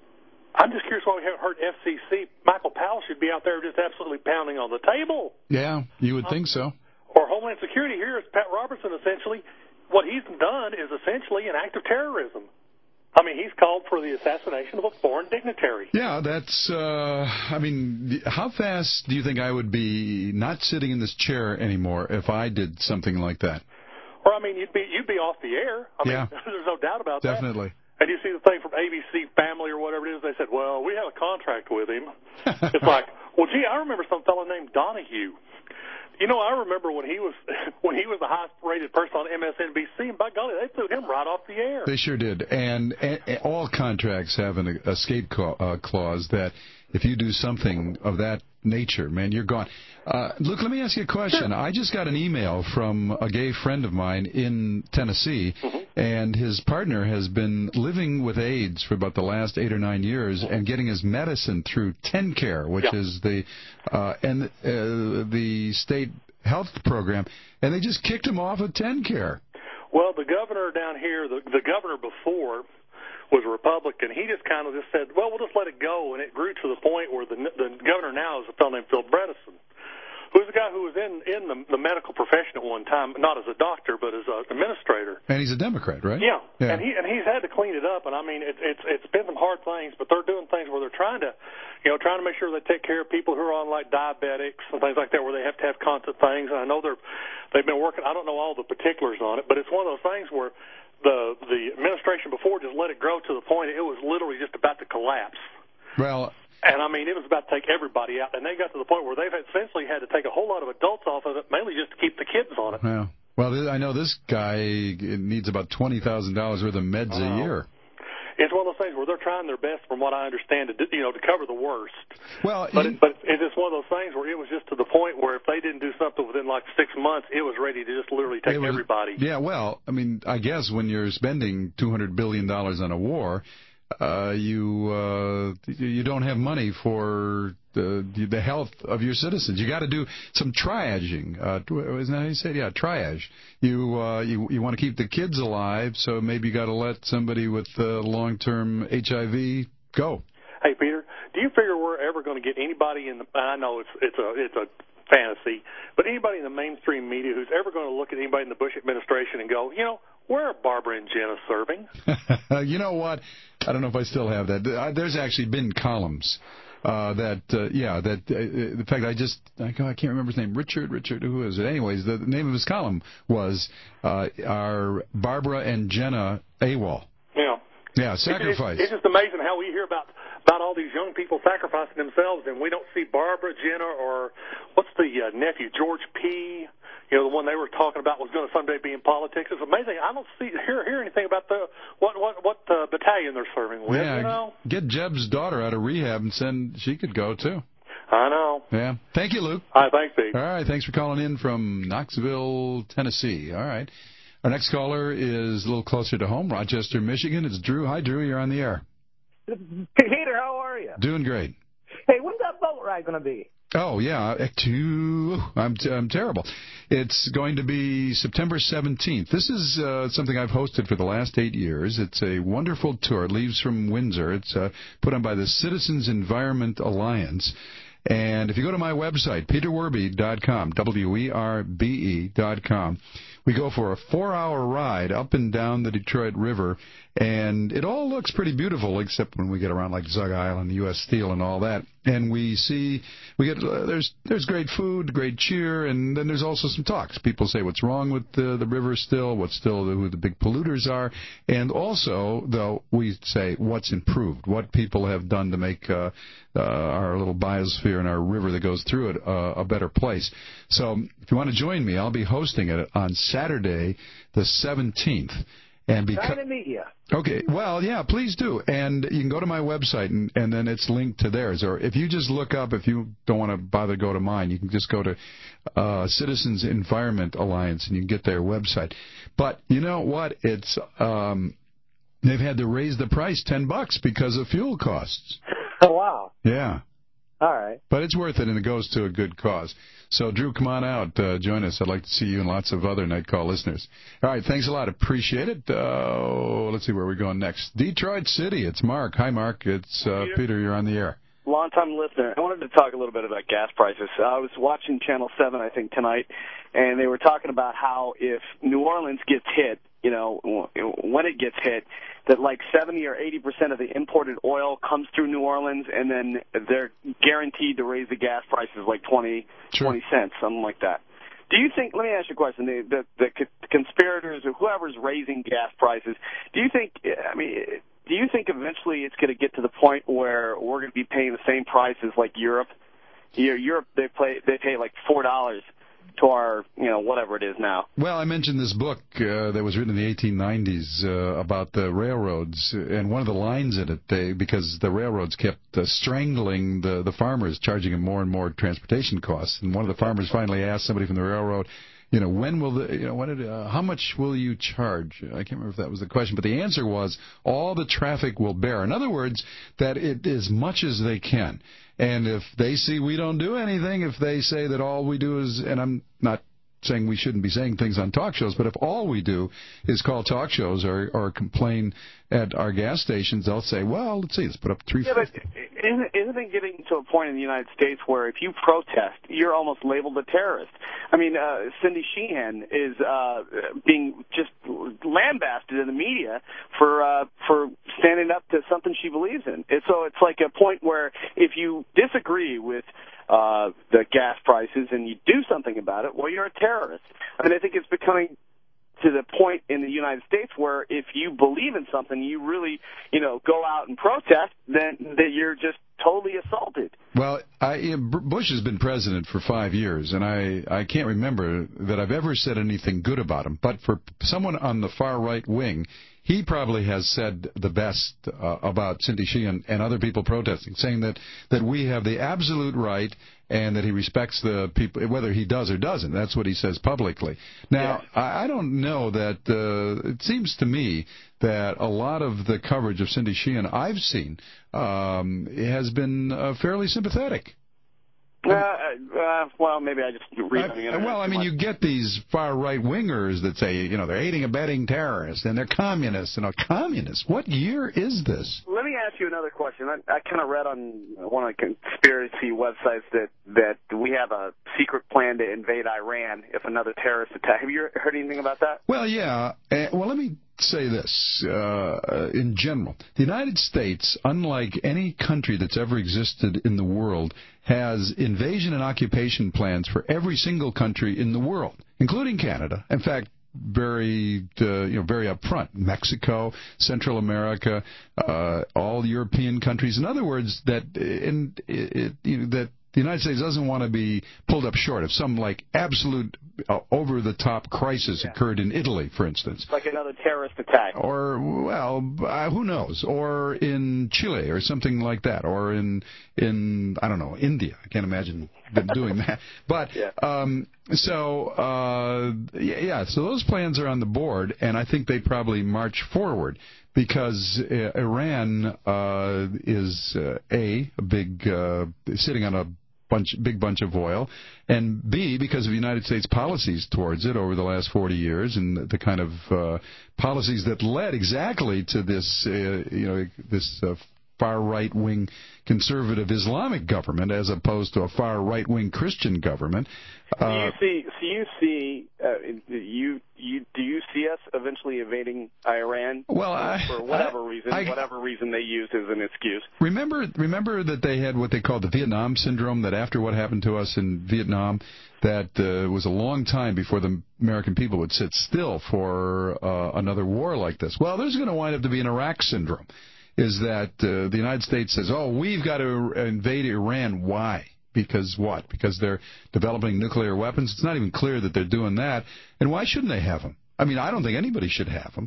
I'm just curious why we haven't heard F C C. Michael Powell should be out there just absolutely pounding on the table. Yeah, you would um, think so. Or Homeland Security here is Pat Robertson, essentially. What he's done is essentially an act of terrorism. I mean, he's called for the assassination of a foreign dignitary. Yeah, that's, uh, I mean, how fast do you think I would be not sitting in this chair anymore if I did something like that? Or, I mean, you'd be you'd be off the air. I mean, yeah, there's no doubt about definitely. that. And you see the thing from A B C Family or whatever it is, they said, well, we have a contract with him. It's like, well, gee, I remember some fellow named Donahue. You know, I remember when he was when he was the highest-rated person on M S N B C, and by golly, they threw him right off the air. They sure did. And, and, and all contracts have an escape uh, clause that if you do something of that nature, man, you're gone. Uh, Luke, let me ask you a question. Sure. I just got an email from a gay friend of mine in Tennessee, mm-hmm. and his partner has been living with AIDS for about the last eight or nine years mm-hmm. and getting his medicine through TennCare, which yeah. is the uh, and uh, the state health program, and they just kicked him off of TennCare. Well, the governor down here, the, the governor before was a Republican. He just kind of just said, well, we'll just let it go, and it grew to the point where the, the governor now is a fellow named Phil Bredesen, who's a guy who was in, in the, the medical profession at one time, not as a doctor, but as an administrator. And he's a Democrat, right? Yeah, yeah. and he and he's had to clean it up. And I mean, it, it's it's been some hard things, but they're doing things where they're trying to, you know, trying to make sure they take care of people who are on like diabetics and things like that, where they have to have constant things. And I know they're they've been working. I don't know all the particulars on it, but it's one of those things where the the administration before just let it grow to the point it was literally just about to collapse. Well. And, I mean, it was about to take everybody out. And they got to the point where they've essentially had to take a whole lot of adults off of it, mainly just to keep the kids on it. Yeah. Well, I know this guy needs about twenty thousand dollars worth of meds uh, a year. It's one of those things where they're trying their best, from what I understand, to, you know, to cover the worst. Well, But, you... it, but it's just one of those things where it was just to the point where if they didn't do something within, like, six months, it was ready to just literally take was, everybody. Yeah, well, I mean, I guess when you're spending two hundred billion dollars on a war, Uh, you uh, you don't have money for the the health of your citizens. You got to do some triaging. Uh, isn't that how you say it? Yeah, triage. You uh, you you want to keep the kids alive, so maybe you got to let somebody with uh, long-term H I V go. Hey, Peter, do you figure we're ever going to get anybody in the? I know it's it's a it's a fantasy, but anybody in the mainstream media who's ever going to look at anybody in the Bush administration and go, you know, where are Barbara and Jenna serving? You know what? I don't know if I still have that. There's actually been columns uh, that, uh, yeah, that, uh, in fact, I just, I can't remember his name. Richard, Richard, who is it? Anyways, the name of his column was uh, Are Barbara and Jenna AWOL? Yeah. Yeah, sacrifice. It's, it's just amazing how we hear about about all these young people sacrificing themselves, and we don't see Barbara, Jenna, or what's the uh, nephew, George P., you know, the one they were talking about was going to someday be in politics. It's amazing. I don't see hear hear anything about the what what what uh, battalion they're serving with. Yeah, you know, get Jeb's daughter out of rehab and send she could go too. I know. Yeah. Thank you, Luke. All right, thanks, Pete. All right, thanks for calling in from Knoxville, Tennessee. All right. Our next caller is a little closer to home, Rochester, Michigan. It's Drew. Hi, Drew. You're on the air. Peter, how are you? Doing great. Hey, when's that boat ride going to be? Oh, yeah. Too, I'm, t- I'm terrible. It's going to be September seventeenth. This is uh, something I've hosted for the last eight years. It's a wonderful tour. It leaves from Windsor. It's uh, put on by the Citizens Environment Alliance. And if you go to my website, peter werbe dot com, W E R B E dot com, we go for a four-hour ride up and down the Detroit River, and it all looks pretty beautiful, except when we get around like Zug Island, U S Steel, and all that. And we see, we get uh, there's there's great food, great cheer, and then there's also some talks. People say what's wrong with the the river still, what's still who the big polluters are, and also though we say what's improved, what people have done to make uh, uh, our little biosphere and our river that goes through it uh, a better place. So if you want to join me, I'll be hosting it on Saturday, the seventeenth. And because, Trying to meet you. Okay, well, yeah, please do. And you can go to my website, and, and then it's linked to theirs. Or if you just look up, if you don't want to bother to go to mine, you can just go to uh, Citizens Environment Alliance, and you can get their website. But you know what? It's um, they've had to raise the price ten bucks because of fuel costs. Oh, wow. Yeah. All right. But it's worth it, and it goes to a good cause. So, Drew, come on out. Uh, join us. I'd like to see you and lots of other Night Call listeners. All right, thanks a lot. Appreciate it. Uh, let's see where we're going next. Detroit City. It's Mark. Hi, Mark. It's uh, Peter. Peter. You're on the air. Long-time listener. I wanted to talk a little bit about gas prices. I was watching Channel seven, I think, tonight, and they were talking about how if New Orleans gets hit, you know, when it gets hit, that like seventy or eighty percent of the imported oil comes through New Orleans, and then they're guaranteed to raise the gas prices like twenty, sure. twenty cents, something like that. Do you think, let me ask you a question, the, the, the conspirators or whoever's raising gas prices, do you think, I mean, do you think eventually it's going to get to the point where we're going to be paying the same prices like Europe? You know, Europe, they pay, they pay like four dollars to our, you know, whatever it is now. Well, I mentioned this book uh, that was written in the eighteen nineties uh, about the railroads, and one of the lines in it, they, because the railroads kept uh, strangling the, the farmers, charging them more and more transportation costs, and one of the farmers finally asked somebody from the railroad, you know, when will the, you know, when it, uh, how much will you charge? I can't remember if that was the question, but the answer was all the traffic will bear. In other words, that it as much as they can. And if they see we don't do anything, if they say that all we do is, and I'm not saying we shouldn't be saying things on talk shows, but if all we do is call talk shows or, or complain at our gas stations, they'll say, well, let's see, let's put up three fifty. Yeah, but isn't, isn't it getting to a point in the United States where if you protest, you're almost labeled a terrorist? I mean, uh, Cindy Sheehan is uh, being just lambasted in the media for uh, for standing up to something she believes in. And so it's like a point where if you disagree with uh, the gas prices and you do something about it, well, you're a terrorist. I mean, I think it's becoming to the point in the United States where if you believe in something, you really, you know, go out and protest, then that you're just totally assaulted. Well, I, Bush has been president for five years, and I, I can't remember that I've ever said anything good about him. But for someone on the far right wing, he probably has said the best uh, about Cindy Sheehan and other people protesting, saying that, that we have the absolute right and that he respects the people, whether he does or doesn't. That's what he says publicly. Now, yeah. I, I don't know that, uh, it seems to me that a lot of the coverage of Cindy Sheehan I've seen um, has been uh, fairly sympathetic. Uh, uh, well, maybe I just read on the internet. Well, I mean, you get these far right wingers that say, you know, they're aiding and abetting terrorists and they're communists and are communists. What year is this? Let me ask you another question. I, I kind of read on one of the conspiracy websites that that we have a secret plan to invade Iran if another terrorist attack. Have you heard anything about that? Well, yeah. Uh, well, let me say this uh, in general. The United States, unlike any country that's ever existed in the world, has invasion and occupation plans for every single country in the world, including Canada. In fact, very, uh, you know, very upfront. Mexico, Central America, uh, all European countries. In other words, that in it, you know, that the United States doesn't want to be pulled up short if some, like, absolute uh, over-the-top crisis yeah. occurred in Italy, for instance. Like another terrorist attack. Or, well, uh, who knows? Or in Chile or something like that. Or in, in I don't know, India. I can't imagine them doing that. But, yeah. um, so, uh, yeah, yeah, so those plans are on the board, and I think they probably march forward. Because uh, Iran uh, is, uh, A, a big, uh, sitting on a bunch, big bunch of oil, and B, because of the United States policies towards it over the last forty years and the kind of uh, policies that led exactly to this, uh, you know, this uh, far right-wing conservative Islamic government as opposed to a far right-wing Christian government. Uh, do you see? So you see? Uh, you you do you see us eventually invading Iran? Well, I, for whatever I, reason, I, whatever reason they used as an excuse. Remember, remember that they had what they called the Vietnam syndrome. That after what happened to us in Vietnam, that uh, was a long time before the American people would sit still for uh, another war like this. Well, there's going to wind up to be an Iraq syndrome. Is that uh, the United States says, oh, we've got to invade Iran. Why? Because what? Because they're developing nuclear weapons? It's not even clear that they're doing that. And why shouldn't they have them? I mean, I don't think anybody should have them.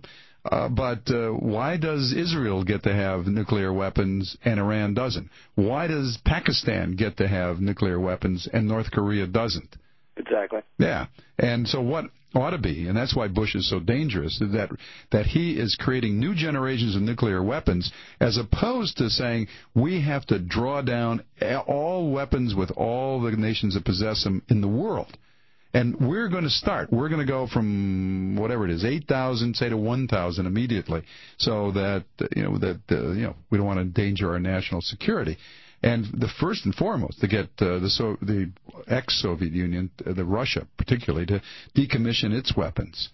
Uh, but uh, why does Israel get to have nuclear weapons and Iran doesn't? Why does Pakistan get to have nuclear weapons and North Korea doesn't? Exactly. Yeah. And so what ought to be, and that's why Bush is so dangerous, is that that he is creating new generations of nuclear weapons as opposed to saying we have to draw down all weapons with all the nations that possess them in the world. And we're going to start. We're going to go from whatever it is, eight thousand, say, to one thousand immediately, so that you know that uh, you know we don't want to endanger our national security. And the first and foremost, to get uh, the so, the ex-Soviet Union, uh, the Russia particularly, to decommission its weapons.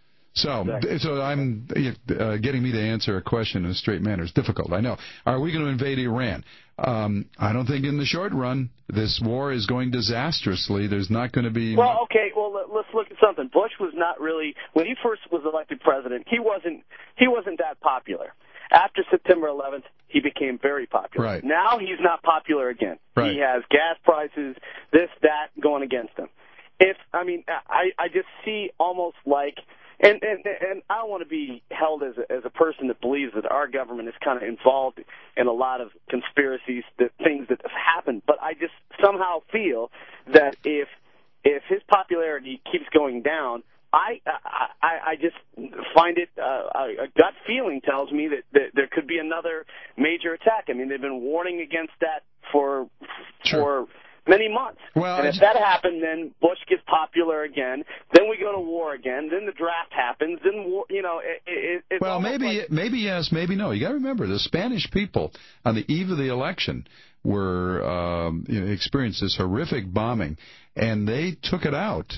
So, exactly. so I'm uh, getting me to answer a question in a straight manner is difficult. I know. Are we going to invade Iran? Um, I don't think in the short run this war is going disastrously. There's not going to be. Well, okay. Well, let's look at something. Bush was not really when he first was elected president. He wasn't. He wasn't that popular. After September eleventh, he became very popular. Right. Now he's not popular again. Right. He has gas prices, this, that, going against him. If I mean, I I just see almost like. And, and and I don't want to be held as a, as a person that believes that our government is kind of involved in a lot of conspiracies, that things that have happened. But I just somehow feel that if if his popularity keeps going down, I I, I just find it uh, a gut feeling tells me that, that there could be another major attack. I mean, they've been warning against that for sure. for. many months. Well, and if that happened, then Bush gets popular again. Then we go to war again. Then the draft happens. Then war, you know, it, it, it's well, maybe like... maybe yes, maybe no. You got to remember the Spanish people on the eve of the election were um, you know, experienced this horrific bombing, and they took it out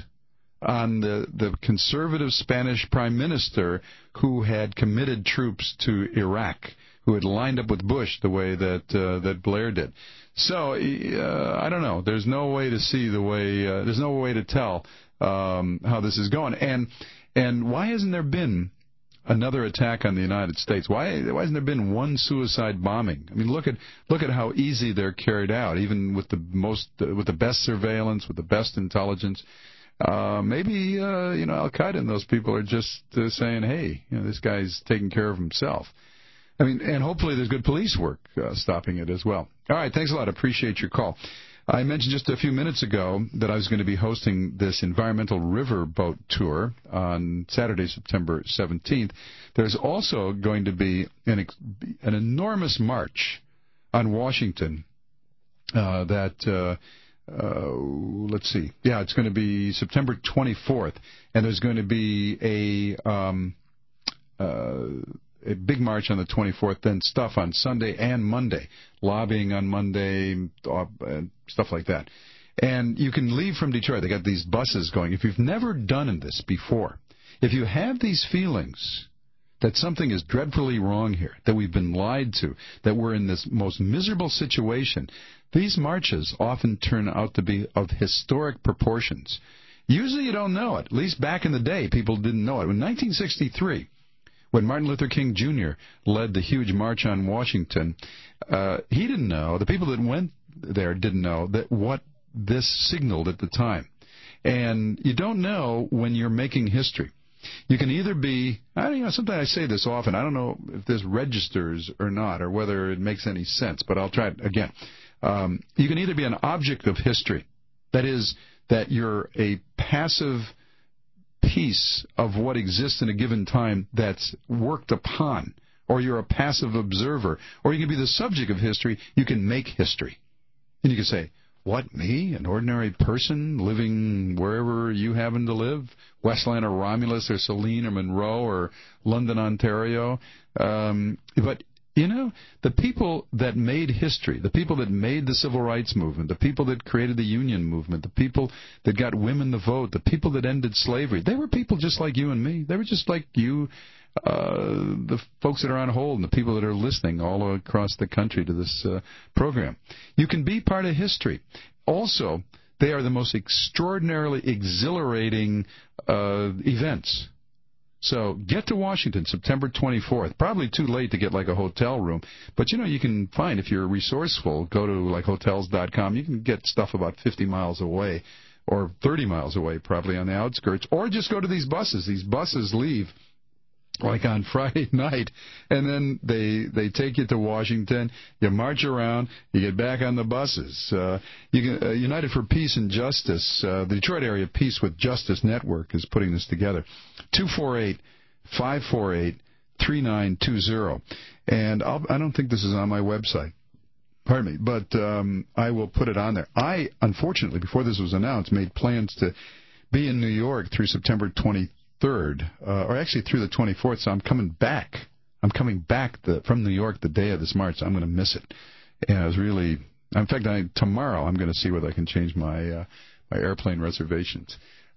on the the conservative Spanish prime minister who had committed troops to Iraq, who had lined up with Bush the way that uh, that Blair did. So uh, I don't know. There's no way to see the way. Uh, there's no way to tell um, how this is going. And and why hasn't there been another attack on the United States? Why why hasn't there been one suicide bombing? I mean, look at look at how easy they're carried out, even with the most uh, with the best surveillance, with the best intelligence. Uh, maybe uh, you know Al Qaeda and those people are just uh, saying, hey, you know, this guy's taking care of himself. I mean, and hopefully there's good police work uh, stopping it as well. All right, thanks a lot. I appreciate your call. I mentioned just a few minutes ago that I was going to be hosting this environmental river boat tour on Saturday, September seventeenth. There's also going to be an, an enormous march on Washington uh, that, uh, uh, let's see, yeah, it's going to be September twenty-fourth, and there's going to be a... Um, uh, a big march on the twenty-fourth, then stuff on Sunday and Monday, lobbying on Monday, uh, stuff like that. And you can leave from Detroit. They got these buses going. If you've never done this before, if you have these feelings that something is dreadfully wrong here, that we've been lied to, that we're in this most miserable situation, these marches often turn out to be of historic proportions. Usually you don't know it. At least back in the day, people didn't know it. In nineteen sixty-three, when Martin Luther King Junior led the huge march on Washington, uh, he didn't know, the people that went there didn't know that what this signaled at the time. And you don't know when you're making history. You can either be, I don't know, sometimes I say this often, I don't know if this registers or not, or whether it makes any sense, but I'll try it again. Um, you can either be an object of history, that is, that you're a passive piece of what exists in a given time that's worked upon, or you're a passive observer, or you can be the subject of history. You can make history. And you can say, what, me, an ordinary person living wherever you happen to live, Westland or Romulus or Saline or Monroe or London, Ontario? Um, but you know, the people that made history, the people that made the civil rights movement, the people that created the union movement, the people that got women to vote, the people that ended slavery, they were people just like you and me. They were just like you, uh, the folks that are on hold and the people that are listening all across the country to this uh, program. You can be part of history. Also, they are the most extraordinarily exhilarating uh, events. So get to Washington September twenty-fourth. Probably too late to get like a hotel room. But, you know, you can find, if you're resourceful, go to like hotels dot com. You can get stuff about fifty miles away or thirty miles away probably on the outskirts. Or just go to these buses. These buses leave like on Friday night, and then they they take you to Washington. You march around. You get back on the buses. Uh, you can, uh, United for Peace and Justice, uh, the Detroit Area Peace with Justice Network is putting this together. two four eight, five four eight, three nine two zero. And I'll, I don't think this is on my website. Pardon me, but um, I will put it on there. I, unfortunately, before this was announced, made plans to be in New York through September twenty-third, uh, or actually through the twenty-fourth, so I'm coming back. I'm coming back the, from New York the day of this march. I'm going to miss it. And I was really, in fact, I, tomorrow I'm going to see whether I can change my uh, my airplane reservations.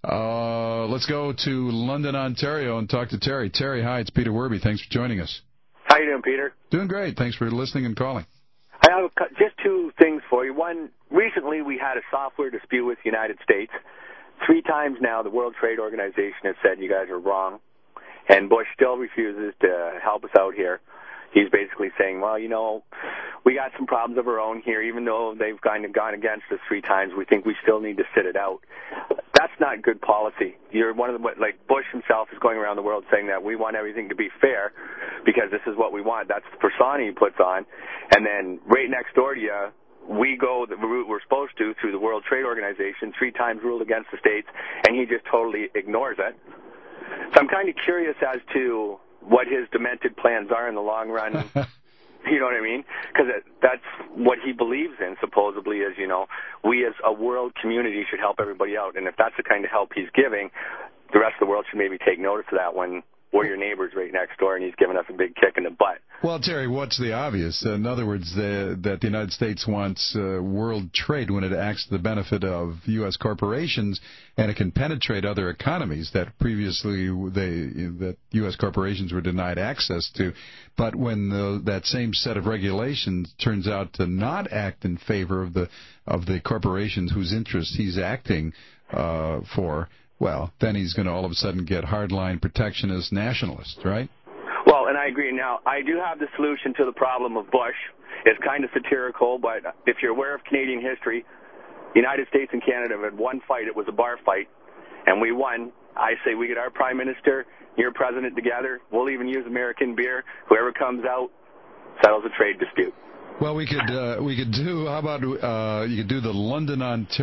Uh, let's go to London, Ontario, and talk to Terry. Terry, hi, it's Peter Werby. Thanks for joining us. How you doing, Peter? Doing great. Thanks for listening and calling. I have a, just two things for you. One, recently we had a software dispute with the United States. Three times now the World Trade Organization has said you guys are wrong, and Bush still refuses to help us out here. He's basically saying, well, you know, we got some problems of our own here. Even though they've kind of gone against us three times, we think we still need to sit it out. That's not good policy. You're one of the, like Bush himself is going around the world saying that we want everything to be fair because this is what we want. That's the persona he puts on. And then right next door to you, we go the route we're supposed to through the World Trade Organization, three times ruled against the states, and he just totally ignores it. So I'm kind of curious as to what his demented plans are in the long run. You know what I mean? Because that's what he believes in, supposedly, is, you know, we as a world community should help everybody out. And if that's the kind of help he's giving, the rest of the world should maybe take notice of that when we're your neighbors right next door and he's giving us a big kick in the butt. Well, Terry, what's the obvious? In other words, the, that the United States wants uh, world trade when it acts to the benefit of U S corporations, and it can penetrate other economies that previously they that U S corporations were denied access to. But when the, that same set of regulations turns out to not act in favor of the of the corporations whose interests he's acting uh, for, well, then he's going to all of a sudden get hardline protectionist nationalist, right? Well, and I agree. Now, I do have the solution to the problem of Bush. It's kind of satirical, but if you're aware of Canadian history, the United States and Canada have had one fight. It was a bar fight, and we won. I say we get our prime minister, your president together. We'll even use American beer. Whoever comes out settles a trade dispute. Well, we could uh, we could do. How about uh, you could do the London,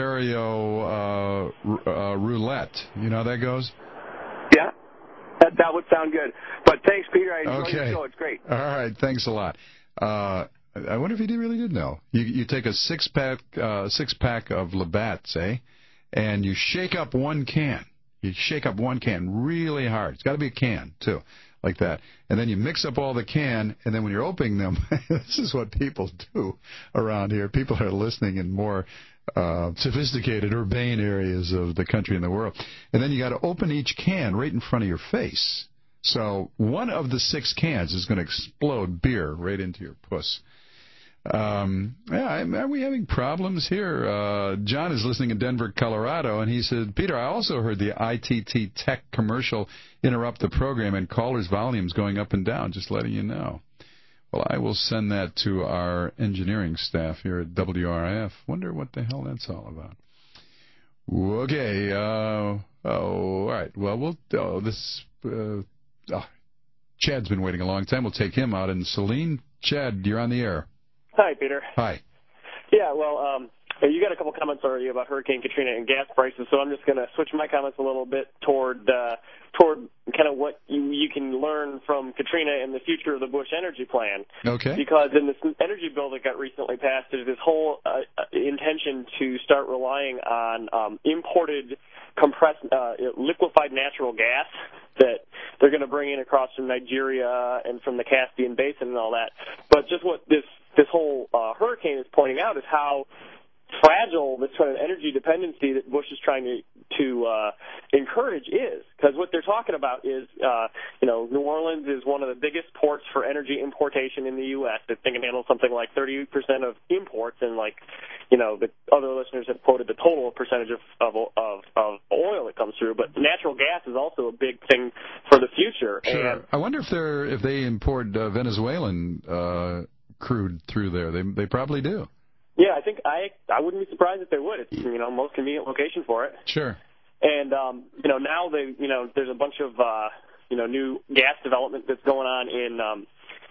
Ontario uh, uh, roulette? You know how that goes? Yeah, that that would sound good. But thanks, Peter. I enjoy okay. your show. It's great. All right, thanks a lot. Uh, I wonder if you did really did know. You you take a six pack uh, six pack of Labatt's, eh, and you shake up one can. You shake up one can really hard. It's got to be a can too, like that. And then you mix up all the can, and then when you're opening them, this is what people do around here. People are listening in more uh, sophisticated, urbane areas of the country and the world. And then you got to open each can right in front of your face. So one of the six cans is going to explode beer right into your puss. Um, yeah, are we having problems here? Uh, John is listening in Denver, Colorado, and he said, Peter, I also heard the I T T Tech commercial interrupt the program and callers' volumes going up and down, just letting you know. Well, I will send that to our engineering staff here at W R I F. Wonder what the hell that's all about. Okay, uh, oh, all right. Well, we'll, oh, this, uh, oh, Chad's been waiting a long time. We'll take him out. And Celine, Chad, you're on the air. Hi, Peter. Hi. Yeah, well, um, you got a couple comments already about Hurricane Katrina and gas prices, so I'm just going to switch my comments a little bit toward uh, toward kind of what you, you can learn from Katrina and the future of the Bush energy plan. Okay. Because in this energy bill that got recently passed, there's this whole uh, intention to start relying on um, imported compressed uh, liquefied natural gas that they're going to bring in across from Nigeria and from the Caspian Basin and all that. But just what this this whole uh, hurricane is pointing out is how fragile this sort of energy dependency that Bush is trying to to uh, encourage is. Because what they're talking about is, uh, you know, New Orleans is one of the biggest ports for energy importation in the U S They can handle something like thirty percent of imports, and like, you know, the other listeners have quoted the total percentage of of of, of oil that comes through. But natural gas is also a big thing for the future. Sure. And I wonder if they're if they import uh, Venezuelan uh, crude through there. They they probably do. Yeah, I think I I wouldn't be surprised if they would. It's, you know, most convenient location for it. Sure. And um, you know, now they you know there's a bunch of uh, you know, new gas development that's going on in um,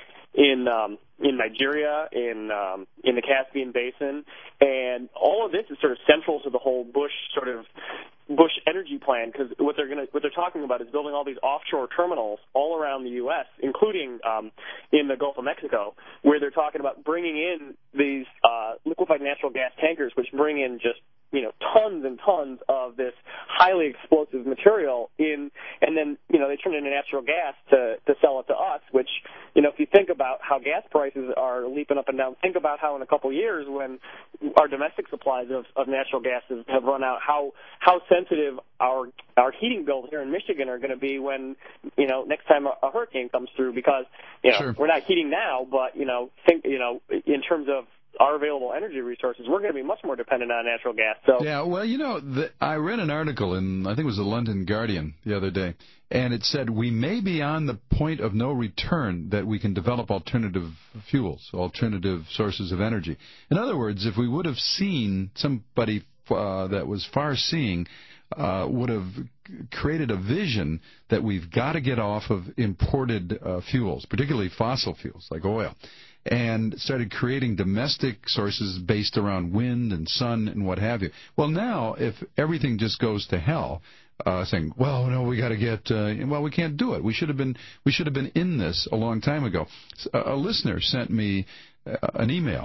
in um, in Nigeria, in um, in the Caspian Basin, and all of this is sort of central to the whole Bush sort of Bush energy plan, because what they're going to what they're talking about is building all these offshore terminals all around the U S, including um, in the Gulf of Mexico, where they're talking about bringing in these uh, liquefied natural gas tankers, which bring in just you know tons and tons of this highly explosive material in, and then you know they turn it into natural gas to to sell it to us. Which you know if you think about how gas prices are leaping up and down, think about how in a couple of years when our domestic supplies of, of natural gas have run out, how how sensitive our our heating bills here in Michigan are going to be when you know next time a, a hurricane comes through, because you know Sure. we're not heating now, but you know think you know in terms of our available energy resources, we're going to be much more dependent on natural gas. So yeah, well, you know, the, I read an article in, I think it was the London Guardian the other day, and it said we may be on the point of no return that we can develop alternative fuels, alternative sources of energy. In other words, if we would have seen somebody uh, that was far-seeing uh, would have created a vision that we've got to get off of imported uh, fuels, particularly fossil fuels like oil, and started creating domestic sources based around wind and sun and what have you. Well, now, if everything just goes to hell, uh, saying, well, no, we got to get, uh, well, we can't do it. We should have been, we should have been in this a long time ago. A, a listener sent me uh, an email,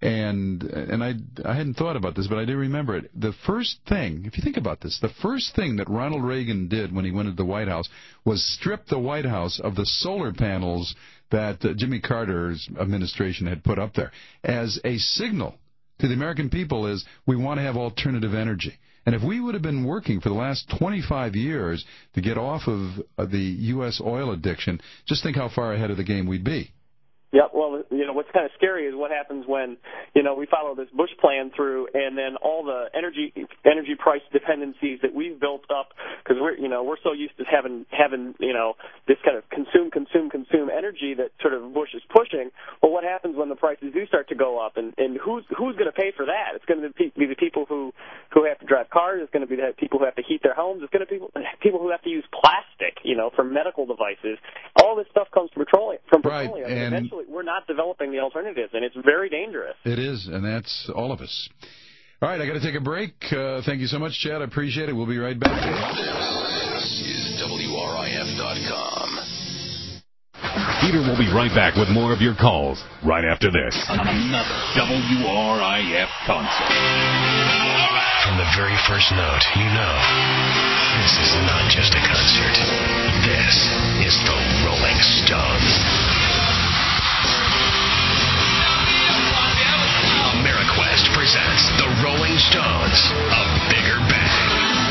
and and I, I hadn't thought about this, but I do remember it. The first thing, if you think about this, the first thing that Ronald Reagan did when he went into the White House was strip the White House of the solar panels that uh, Jimmy Carter's administration had put up there as a signal to the American people is we want to have alternative energy. And if we would have been working for the last twenty-five years to get off of uh, the U S oil addiction, just think how far ahead of the game we'd be. Yeah, well, you know, what's kind of scary is what happens when, you know, we follow this Bush plan through, and then all the energy energy price dependencies that we've built up, because we're, you know, we're so used to having, having, you know, this kind of consume, consume, consume energy that sort of Bush is pushing. Well, what happens when the prices do start to go up, and, and who's who's going to pay for that? It's going to be the people who, who have to drive cars. It's going to be the people who have to heat their homes. It's going to be people, people who have to use plastic, you know, for medical devices. All this stuff comes from petroleum. From petroleum. Right, and, and eventually we're not developing the alternatives, and it's very dangerous. It is, and that's all of us. All right, I got to take a break. Uh, thank you so much, Chad. I appreciate it. We'll be right back. This is W R I F dot com. Peter will be right back with more of your calls right after this. Another W R I F concert. From the very first note, you know, this is not just a concert. This is the Rolling Stones. AmeriQuest presents the Rolling Stones, A Bigger Bang.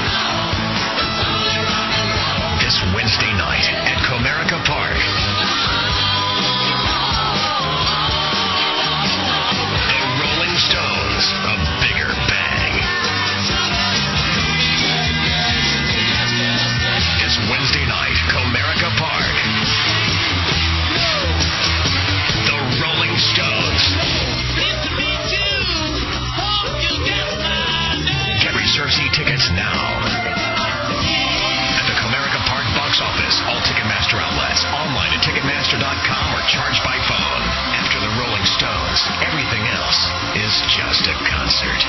This Wednesday night at Comerica Park. The Rolling Stones, A Bigger Bang. This Wednesday night, Comerica Park. The Rolling Stones. Get reserve seat tickets now. At the Comerica Park box office, all Ticketmaster outlets, online at Ticketmaster dot com or charged by phone. After the Rolling Stones, everything else is just a concert.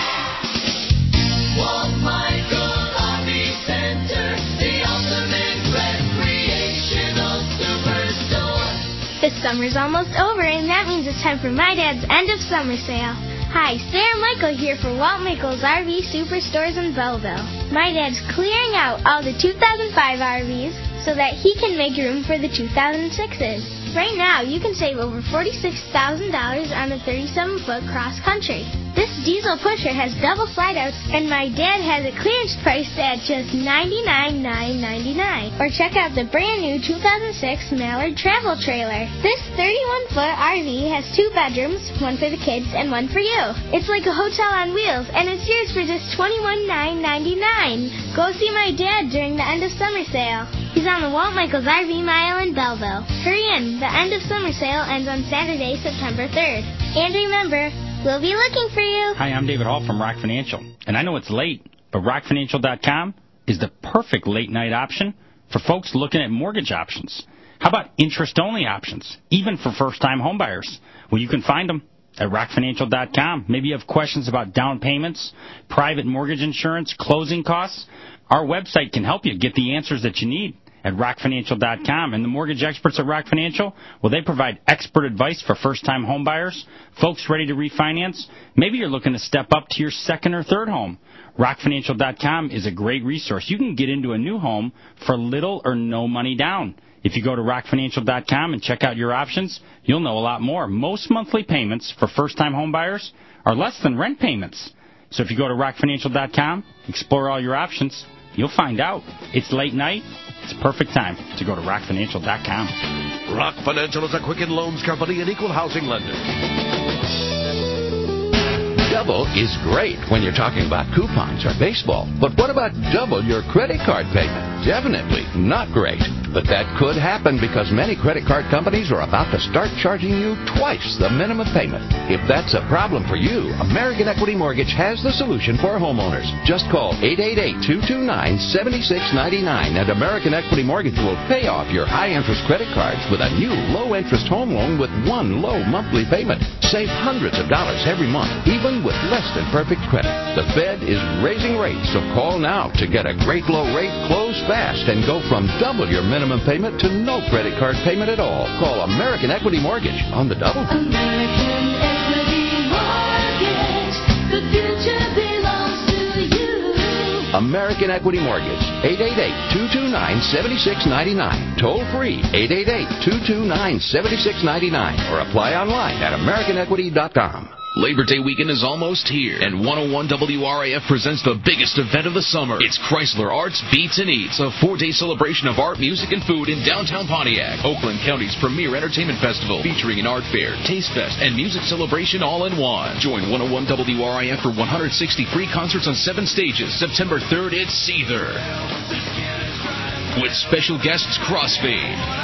Walt Michael R V Center, the ultimate recreational superstore. The summer's almost over, and that means it's time for my dad's end of summer sale. Hi, Sarah Michael here for Walt Michaels R V Superstores in Belleville. My dad's clearing out all the two thousand five R Vs so that he can make room for the two thousand sixes. Right now, you can save over forty-six thousand dollars on the thirty-seven foot cross country. This diesel pusher has double slide-outs, and my dad has it clearance priced at just ninety-nine thousand nine hundred ninety-nine dollars. Or check out the brand new two thousand six Mallard travel trailer. This thirty-one foot R V has two bedrooms, one for the kids and one for you. It's like a hotel on wheels, and it's yours for just twenty-one thousand nine hundred ninety-nine dollars. Go see my dad during the end of summer sale. He's on the Walt Michaels R V Mile in Belleville. Hurry in. The end of summer sale ends on Saturday, September third. And remember, we'll be looking for you. Hi, I'm David Hall from Rock Financial. And I know it's late, but rock financial dot com is the perfect late night option for folks looking at mortgage options. How about interest-only options, even for first-time homebuyers? Well, you can find them at rock financial dot com. Maybe you have questions about down payments, private mortgage insurance, closing costs. Our website can help you get the answers that you need at rock financial dot com. And the mortgage experts at Rock Financial, well, they provide expert advice for first-time homebuyers, folks ready to refinance. Maybe you're looking to step up to your second or third home. rock financial dot com is a great resource. You can get into a new home for little or no money down. If you go to rock financial dot com and check out your options, you'll know a lot more. Most monthly payments for first-time homebuyers are less than rent payments. So if you go to rock financial dot com, explore all your options, you'll find out. It's late night. It's a perfect time to go to rock financial dot com. Rock Financial is a Quicken Loans company and equal housing lender. Double is great when you're talking about coupons or baseball. But what about double your credit card payment? Definitely not great. But that could happen because many credit card companies are about to start charging you twice the minimum payment. If that's a problem for you, American Equity Mortgage has the solution for homeowners. Just call eight eight eight, two two nine, seven six nine nine and American Equity Mortgage will pay off your high-interest credit cards with a new low-interest home loan with one low monthly payment. Save hundreds of dollars every month, even with less than perfect credit. The Fed is raising rates, so call now to get a great low rate, close fast, and go from double your minimum payment to no credit card payment at all. Call American Equity Mortgage on the double. American Equity Mortgage. The future belongs to you. American Equity Mortgage, eight eight eight, two two nine, seven six nine nine. Toll free, eight eight eight, two two nine, seven six nine nine. Or apply online at american equity dot com. Labor Day weekend is almost here, and one oh one W R A F presents the biggest event of the summer. It's Chrysler Arts, Beats, and Eats, a four-day celebration of art, music, and food in downtown Pontiac. Oakland County's premier entertainment festival, featuring an art fair, taste fest, and music celebration all in one. Join one oh one W R A F for one hundred sixty free concerts on seven stages. September third, it's Seether, with special guests Crossfade.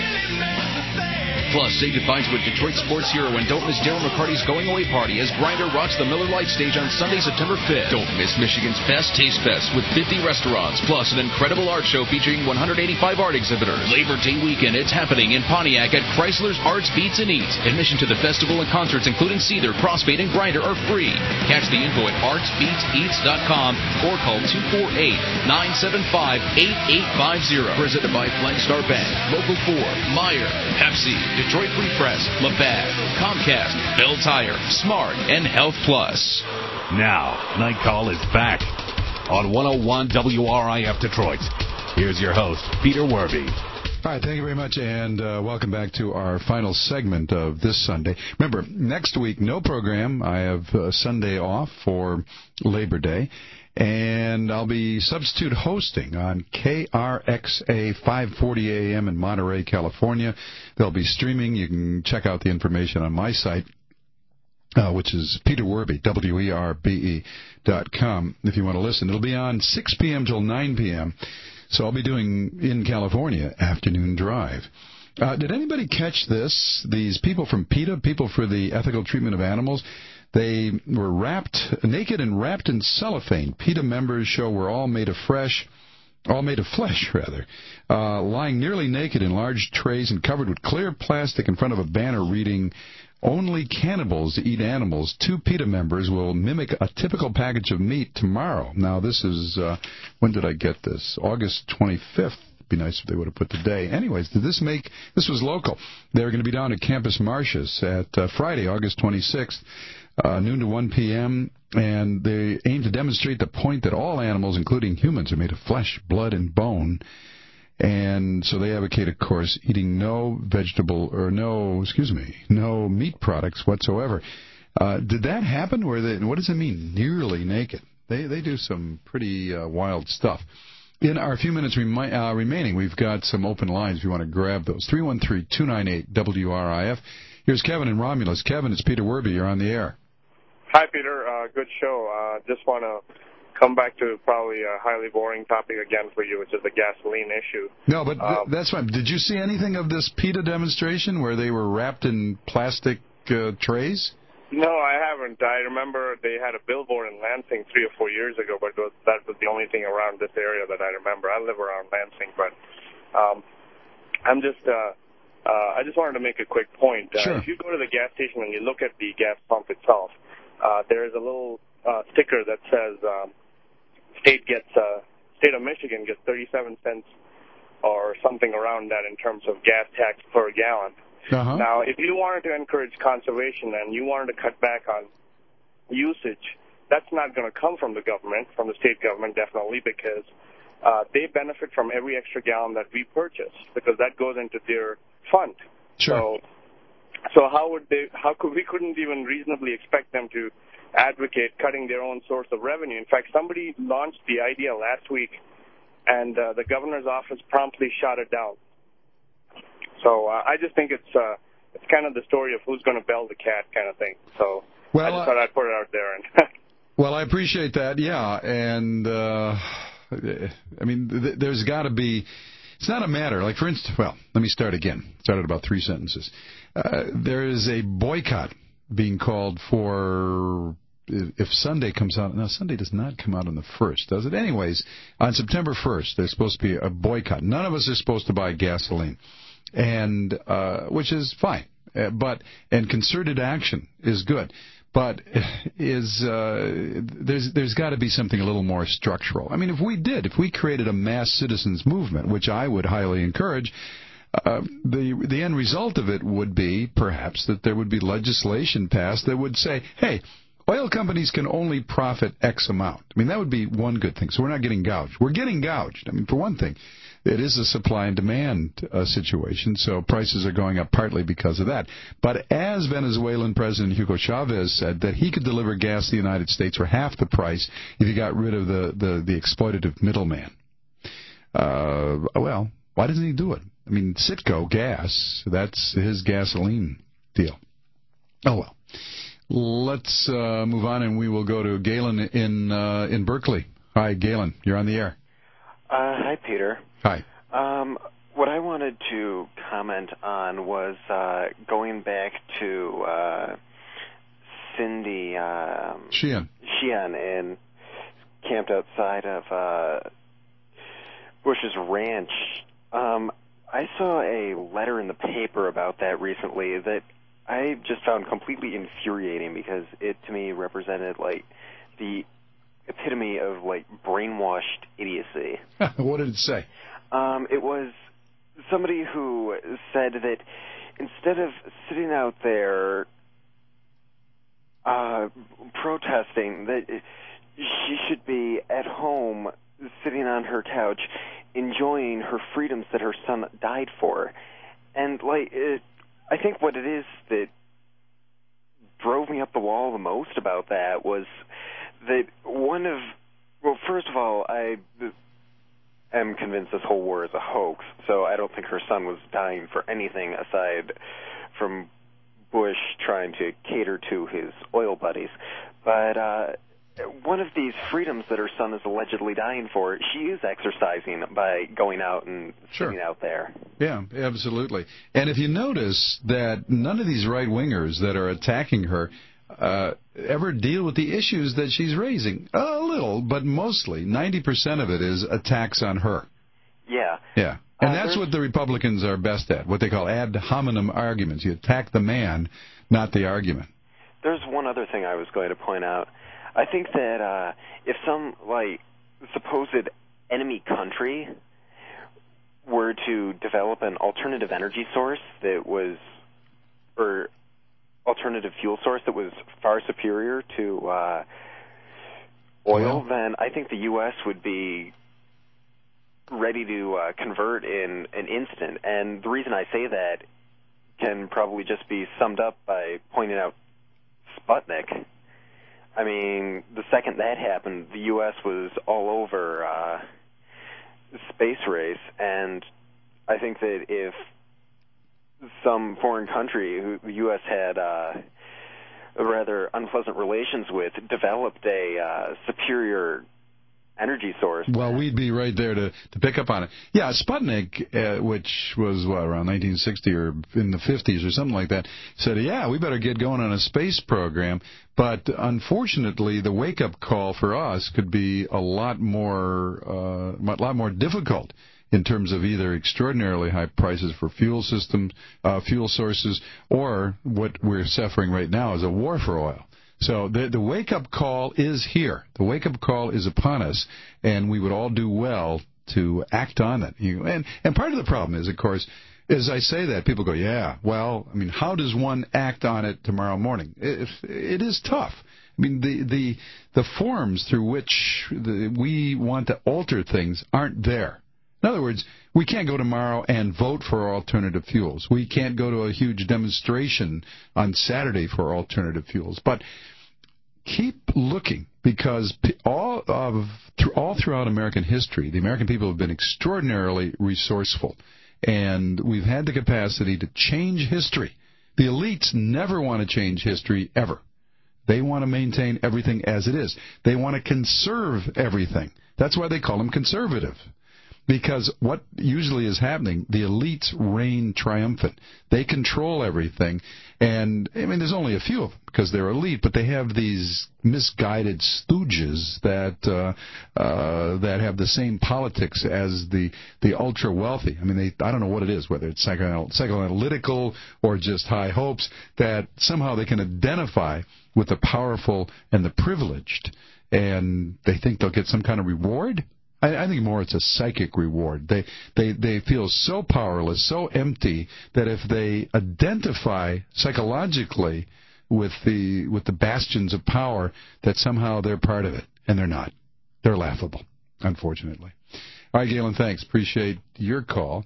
Plus, say goodbye to a Detroit sports hero and don't miss Daryl McCarty's going-away party as Grindr rocks the Miller Lite stage on Sunday, September fifth. Don't miss Michigan's best Taste Fest with fifty restaurants, plus an incredible art show featuring one hundred eighty-five art exhibitors. Labor Day weekend, it's happening in Pontiac at Chrysler's Arts, Beats, and Eats. Admission to the festival and concerts, including Seether, Crossfade, and Grindr, are free. Catch the info at arts beats eats dot com or call two four eight, nine seven five, eight eight five zero. Presented by Flagstar Bank, Local four, Meyer, Pepsi, Detroit Free Press, Labatt, Comcast, Bell Tire, Smart, and Health Plus. Now, Night Call is back on one oh one W R I F Detroit. Here's your host, Peter Werby. All right, thank you very much, and uh, welcome back to our final segment of this Sunday. Remember, next week, no program. I have uh, Sunday off for Labor Day, and I'll be substitute hosting on K R X A five forty A M in Monterey, California. They'll be streaming. You can check out the information on my site, uh, which is Peter Werby, W E R B E dot com, if you want to listen. It'll be on six p.m. till nine p.m., so I'll be doing in California afternoon drive. Uh, did anybody catch this? These people from PETA, People for the Ethical Treatment of Animals, they were wrapped, naked and wrapped in cellophane. PETA members show we're all made of fresh, all made of flesh, rather, uh, lying nearly naked in large trays and covered with clear plastic in front of a banner reading, "Only cannibals eat animals. Two PETA members will mimic a typical package of meat tomorrow." Now, this is, uh, when did I get this? August twenty-fifth. Be nice if they would have put the day. Anyways, did this make, this was local. They're going to be down at Campus Martius at uh, Friday, August twenty-sixth, uh, noon to one p.m., and they aim to demonstrate the point that all animals, including humans, are made of flesh, blood, and bone. And so they advocate, of course, eating no vegetable, or no, excuse me, no meat products whatsoever. Uh, did that happen? Or they, what does it mean, nearly naked? They they do some pretty uh, wild stuff. In our few minutes remi- uh, remaining, we've got some open lines if you want to grab those. three one three, two nine eight, W R I F. Here's Kevin in Romulus. Kevin, it's Peter Werby. You're on the air. Hi, Peter. Uh, good show. Uh, just want to come back to probably a highly boring topic again for you, which is the gasoline issue. No, but th- um, that's fine. Did you see anything of this PETA demonstration where they were wrapped in plastic uh, trays? No, I haven't. I remember they had a billboard in Lansing three or four years ago, but it was, that was the only thing around this area that I remember. I live around Lansing, but um, I'm just, uh, uh, I just wanted to make a quick point. Uh, Sure. If you go to the gas station and you look at the gas pump itself, uh, there is a little uh, sticker that says um, state gets, uh, state of Michigan gets thirty-seven cents or something around that in terms of gas tax per gallon. Uh-huh. Now, if you wanted to encourage conservation and you wanted to cut back on usage, that's not going to come from the government, from the state government, definitely, because uh, they benefit from every extra gallon that we purchase, because that goes into their fund. Sure. So, so how would they? How could we couldn't even reasonably expect them to advocate cutting their own source of revenue? In fact, somebody launched the idea last week, and uh, the governor's office promptly shot it down. So uh, I just think it's uh, it's kind of the story of who's going to bell the cat kind of thing. So Well, I just uh, thought I'd put it out there. And Well, I appreciate that, yeah, and, uh, I mean, th- there's got to be, it's not a matter, like, for instance, well, let me start again, start at about three sentences. Uh, there is a boycott being called for, if Sunday comes out, no, Sunday does not come out on the first, does it? Anyways, on September first, there's supposed to be a boycott. None of us are supposed to buy gasoline. And uh, which is fine, uh, but and concerted action is good, but is uh, there's there's got to be something a little more structural. I mean, if we did, if we created a mass citizens movement, which I would highly encourage, uh, the the end result of it would be perhaps that there would be legislation passed that would say, hey, oil companies can only profit X amount. I mean, that would be one good thing. So we're not getting gouged. We're getting gouged. I mean, for one thing. It is a supply and demand uh, situation, so prices are going up partly because of that. But as Venezuelan President Hugo Chavez said, that he could deliver gas to the United States for half the price if he got rid of the, the, the exploitative middleman. Uh, well, why doesn't he do it? I mean, Citgo Gas, that's his gasoline deal. Oh, well. Let's uh, move on, and we will go to Galen in, uh, in Berkeley. Hi, Galen. You're on the air. Uh, hi, Peter. Hi. Um, what I wanted to comment on was uh, going back to uh, Cindy um, Sheehan. Sheehan and camped outside of uh, Bush's ranch. Um, I saw a letter in the paper about that recently that I just found completely infuriating because it, to me, represented, like, the epitome of, like, brainwashed idiocy. What did it say? Um, it was somebody who said that instead of sitting out there uh, protesting, that she should be at home sitting on her couch enjoying her freedoms that her son died for. And, like, it, I think what it is that drove me up the wall the most about that was that one of, well, first of all, I am convinced this whole war is a hoax, so I don't think her son was dying for anything aside from Bush trying to cater to his oil buddies. But uh, one of these freedoms that her son is allegedly dying for, she is exercising by going out and Sure. sitting out there. Yeah, absolutely. And if you notice that none of these right-wingers that are attacking her uh, ever deal with the issues that she's raising. A little, but mostly, ninety percent of it is attacks on her. Yeah. Yeah. And Uh, that's there's- what the Republicans are best at, what they call ad hominem arguments. You attack the man, not the argument. There's one other thing I was going to point out. I think that uh, if some, like, supposed enemy country were to develop an alternative energy source that was, or alternative fuel source that was far superior to uh, oil, then I think the U S would be ready to uh, convert in an instant. And the reason I say that can probably just be summed up by pointing out Sputnik. I mean, the second that happened, the U S was all over uh, space race, and I think that if some foreign country who the U S had uh, rather unpleasant relations with developed a uh, superior energy source. Well, we'd be right there to, to pick up on it. Yeah, Sputnik, uh, which was, what, around nineteen sixty or in the fifties or something like that, said, yeah, we better get going on a space program. But unfortunately, the wake-up call for us could be a lot more, uh, a lot more difficult in terms of either extraordinarily high prices for fuel systems, uh, fuel sources, or what we're suffering right now is a war for oil. So the, the wake-up call is here. The wake-up call is upon us, and we would all do well to act on it. You, and, and part of the problem is, of course, as I say that, people go, yeah, well, I mean, how does one act on it tomorrow morning? It, it is tough. I mean, the, the, the forms through which the, we want to alter things aren't there. In other words, we can't go tomorrow and vote for alternative fuels. We can't go to a huge demonstration on Saturday for alternative fuels. But keep looking, because all of all throughout American history, the American people have been extraordinarily resourceful, and we've had the capacity to change history. The elites never want to change history, ever. They want to maintain everything as it is. They want to conserve everything. That's why they call them conservative. Because what usually is happening, the elites reign triumphant. They control everything. And, I mean, there's only a few of them because they're elite, but they have these misguided stooges that uh, uh, that have the same politics as the, the ultra-wealthy. I mean, they, I don't know what it is, whether it's psycho- psychoanalytical or just high hopes, that somehow they can identify with the powerful and the privileged, and they think they'll get some kind of reward. I, I think more it's a psychic reward. They, they they feel so powerless, so empty, that if they identify psychologically with the with the bastions of power, that somehow they're part of it, and they're not. They're laughable, unfortunately. All right, Galen, thanks. Appreciate your call.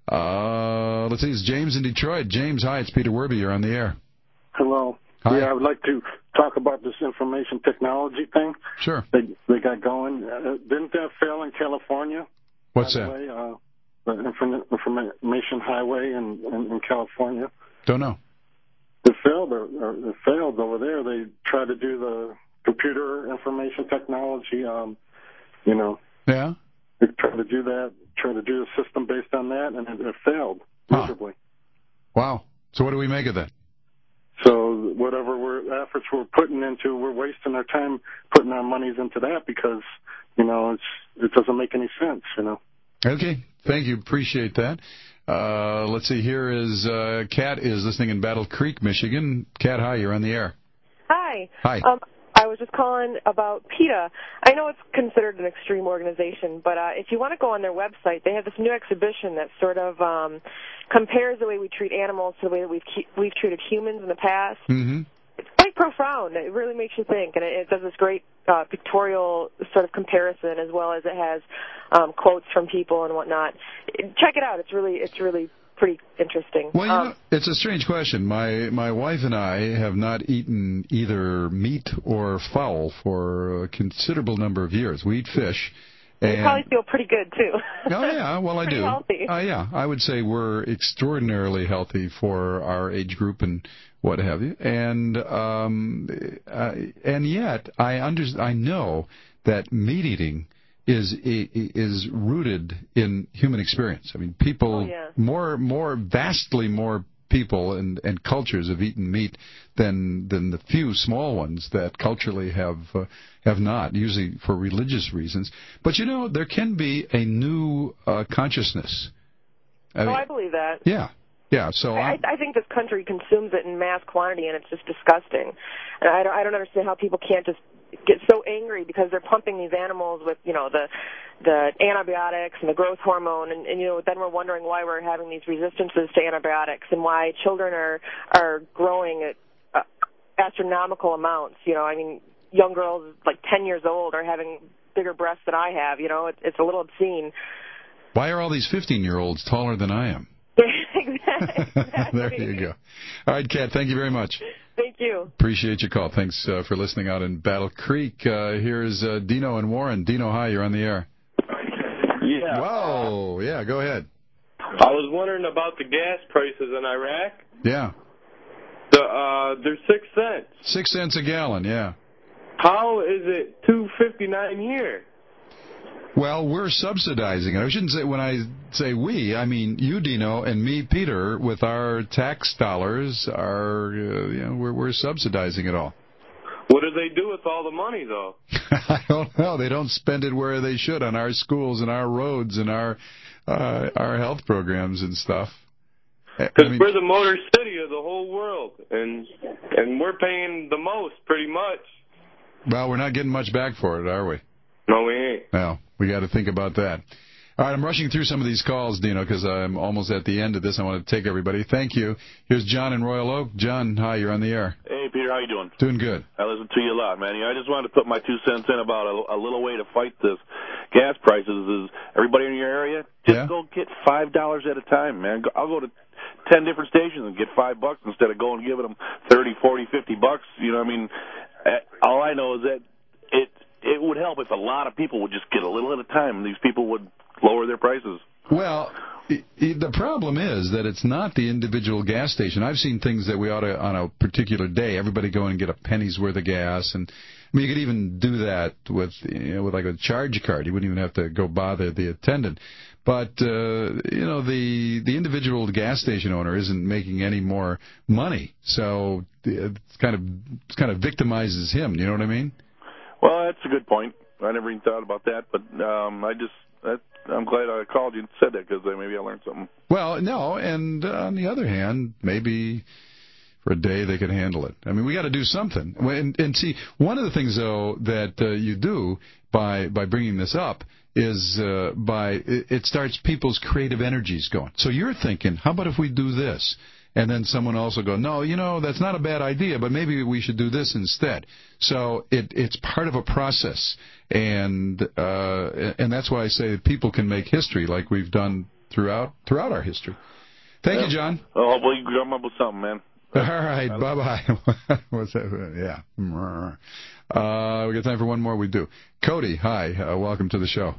Uh, let's see, it's James in Detroit. James, hi, it's Peter Werby. You're on the air. Hello. Hi. Yeah, I would like to talk about this information technology thing. Sure. They they got going. Uh, didn't that fail in California? What's by the that? Way, uh, the inform- information highway in, in, in California. Don't know. It failed. Or, or it failed over there. They tried to do the computer information technology. Um, you know. Yeah. They tried to do that. Tried to do a system based on that, and it, it failed miserably. Huh. Wow. So what do we make of that? So whatever we're, efforts we're putting into, we're wasting our time putting our monies into that because, you know, it's it doesn't make any sense, you know. Okay. Thank you. Appreciate that. Uh, let's see. Here is uh, Kat is listening in Battle Creek, Michigan. Kat, hi. You're on the air. Hi. Hi. Um, I was just calling about PETA. I know it's considered an extreme organization, but uh, if you want to go on their website, they have this new exhibition that sort of um, compares the way we treat animals to the way that we've ke- we've treated humans in the past. Mm-hmm. It's quite profound. It really makes you think, and it, it does this great uh, pictorial sort of comparison, as well as it has um, quotes from people and whatnot. Check it out. It's really it's really pretty interesting. Well, you um, know, it's a strange question. My my wife and I have not eaten either meat or fowl for a considerable number of years. We eat fish. You And probably feel pretty good, too. Oh, yeah, well, I pretty do. Healthy. Uh, yeah, I would say we're extraordinarily healthy for our age group and what have you. And um, uh, and yet, I under, I know that meat eating is is rooted in human experience. I mean, people, oh, yeah. more, more, vastly more people and, and cultures have eaten meat than than the few small ones that culturally have uh, have not, usually for religious reasons. But you know, there can be a new uh, consciousness. I oh, mean, I believe that. Yeah, yeah. So I, I think this country consumes it in mass quantity, and it's just disgusting. And I don't, I don't understand how people can't just get so angry because they're pumping these animals with, you know, the the antibiotics and the growth hormone, and, and you know, then we're wondering why we're having these resistances to antibiotics and why children are are growing at uh, astronomical amounts. You know, I mean, young girls like ten years old are having bigger breasts than I have. You know, it, it's a little obscene. Why are all these fifteen-year-olds taller than I am? exactly. There you go. All right, Kat, thank you very much. Thank you. Appreciate your call. Thanks uh, for listening out in Battle Creek. Uh, here's uh, Dino and Warren. Dino, hi, you're on the air. Yeah. Whoa, yeah, go ahead. I was wondering about the gas prices in Iraq. Yeah. The uh, they're six cents. Six cents a gallon, yeah. How is it two fifty nine here? Well, we're subsidizing it. I shouldn't say, when I say we, I mean you, Dino, and me, Peter, with our tax dollars, are, uh, you know, we're, we're subsidizing it all. What do they do with all the money, though? I don't know. They don't spend it where they should, on our schools and our roads and our uh, our health programs and stuff. Because I mean, we're the Motor City of the whole world, and and we're paying the most, pretty much. well, we're not getting much back for it, are we? No, we ain't. Well, we got to think about that. All right, I'm rushing through some of these calls, Dino, because I'm almost at the end of this. I want to take everybody. Thank you. Here's John in Royal Oak. John, hi, you're on the air. Hey, Peter, how you doing? Doing good. I listen to you a lot, man. You know, I just wanted to put my two cents in about a, a little way to fight this gas prices. Is everybody in your area, just yeah. go get five dollars at a time, man. I'll go to ten different stations and get five bucks instead of going and giving them thirty, forty, fifty bucks. You know what I mean? All I know is that it it would help if a lot of people would just get a little at a time, and these people would lower their prices. Well, the problem is that it's not the individual gas station. I've seen things that we ought to, on a particular day, everybody go and get a penny's worth of gas. And I mean, you could even do that with, you know, with like a charge card. You wouldn't even have to go bother the attendant. But, uh, you know, the the individual gas station owner isn't making any more money. So it's kind of it kind of victimizes him. You know what I mean? Well, that's a good point. I never even thought about that. But um, I just... That, I'm glad I called you and said that, because maybe I learned something. Well, no, and uh, on the other hand, maybe for a day they could handle it. I mean, we got to do something. And, and see, one of the things, though, that uh, you do by by bringing this up is uh, by it, it starts people's creative energies going. So you're thinking, how about if we do this? And then someone else will go, no, you know, that's not a bad idea, but maybe we should do this instead. So it, it's part of a process, and uh, and that's why I say that people can make history like we've done throughout throughout our history. Thank yeah. you, John. Oh, well, you come up with something, man. All right, bye-bye. What's that? Yeah. Uh, we got time for one more. We do. Cody, hi. Uh, welcome to the show.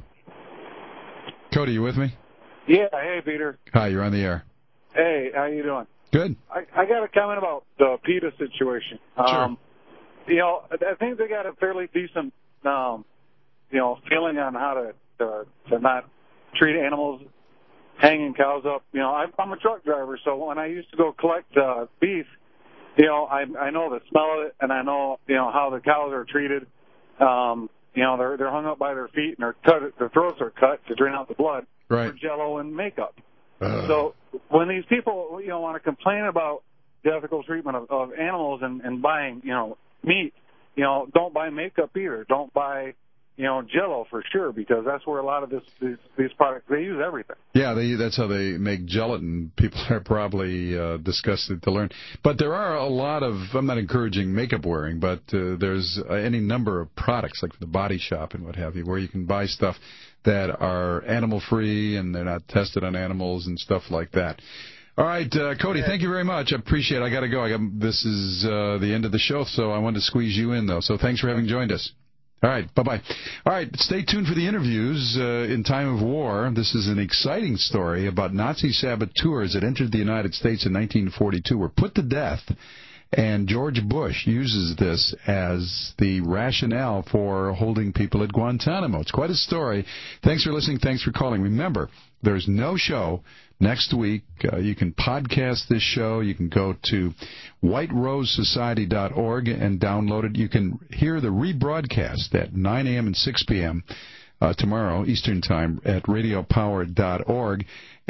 Cody, you with me? Yeah. Hey, Peter. Hi, you're on the air. Hey, how you doing? Good. I, I got a comment about the PETA situation. Sure. Um, you know, I think they got a fairly decent, um, you know, feeling on how to, to to not treat animals, hanging cows up. You know, I'm, I'm a truck driver, so when I used to go collect uh, beef, you know, I I know the smell of it, and I know you know how the cows are treated. Um, you know, they're they're hung up by their feet, and their cut their throats are cut to drain out the blood right. for Jello and makeup. Uh. So when these people, you know, want to complain about the ethical treatment of, of animals and, and buying, you know, meat, you know, don't buy makeup either. Don't buy, you know, Jello for sure, because that's where a lot of this these, these products, they use everything. Yeah, they, that's how they make gelatin. People are probably uh, disgusted to learn. But there are a lot of, I'm not encouraging makeup wearing, but uh, there's uh, any number of products, like the Body Shop and what have you, where you can buy stuff that are animal-free and they're not tested on animals and stuff like that. All right, uh, Cody, thank you very much. I appreciate it. I got to go. I got, this is uh, the end of the show, so I wanted to squeeze you in, though. So thanks for having joined us. All right, bye-bye. All right, stay tuned for the interviews uh, in time of war. This is an exciting story about Nazi saboteurs that entered the United States in nineteen forty-two, were put to death, and George Bush uses this as the rationale for holding people at Guantanamo. It's quite a story. Thanks for listening. Thanks for calling. Remember, there's no show next week. Uh, you can podcast this show. You can go to white rose society dot org and download it. You can hear the rebroadcast at nine a.m. and six p.m. Uh, tomorrow, Eastern Time, at radio power dot org.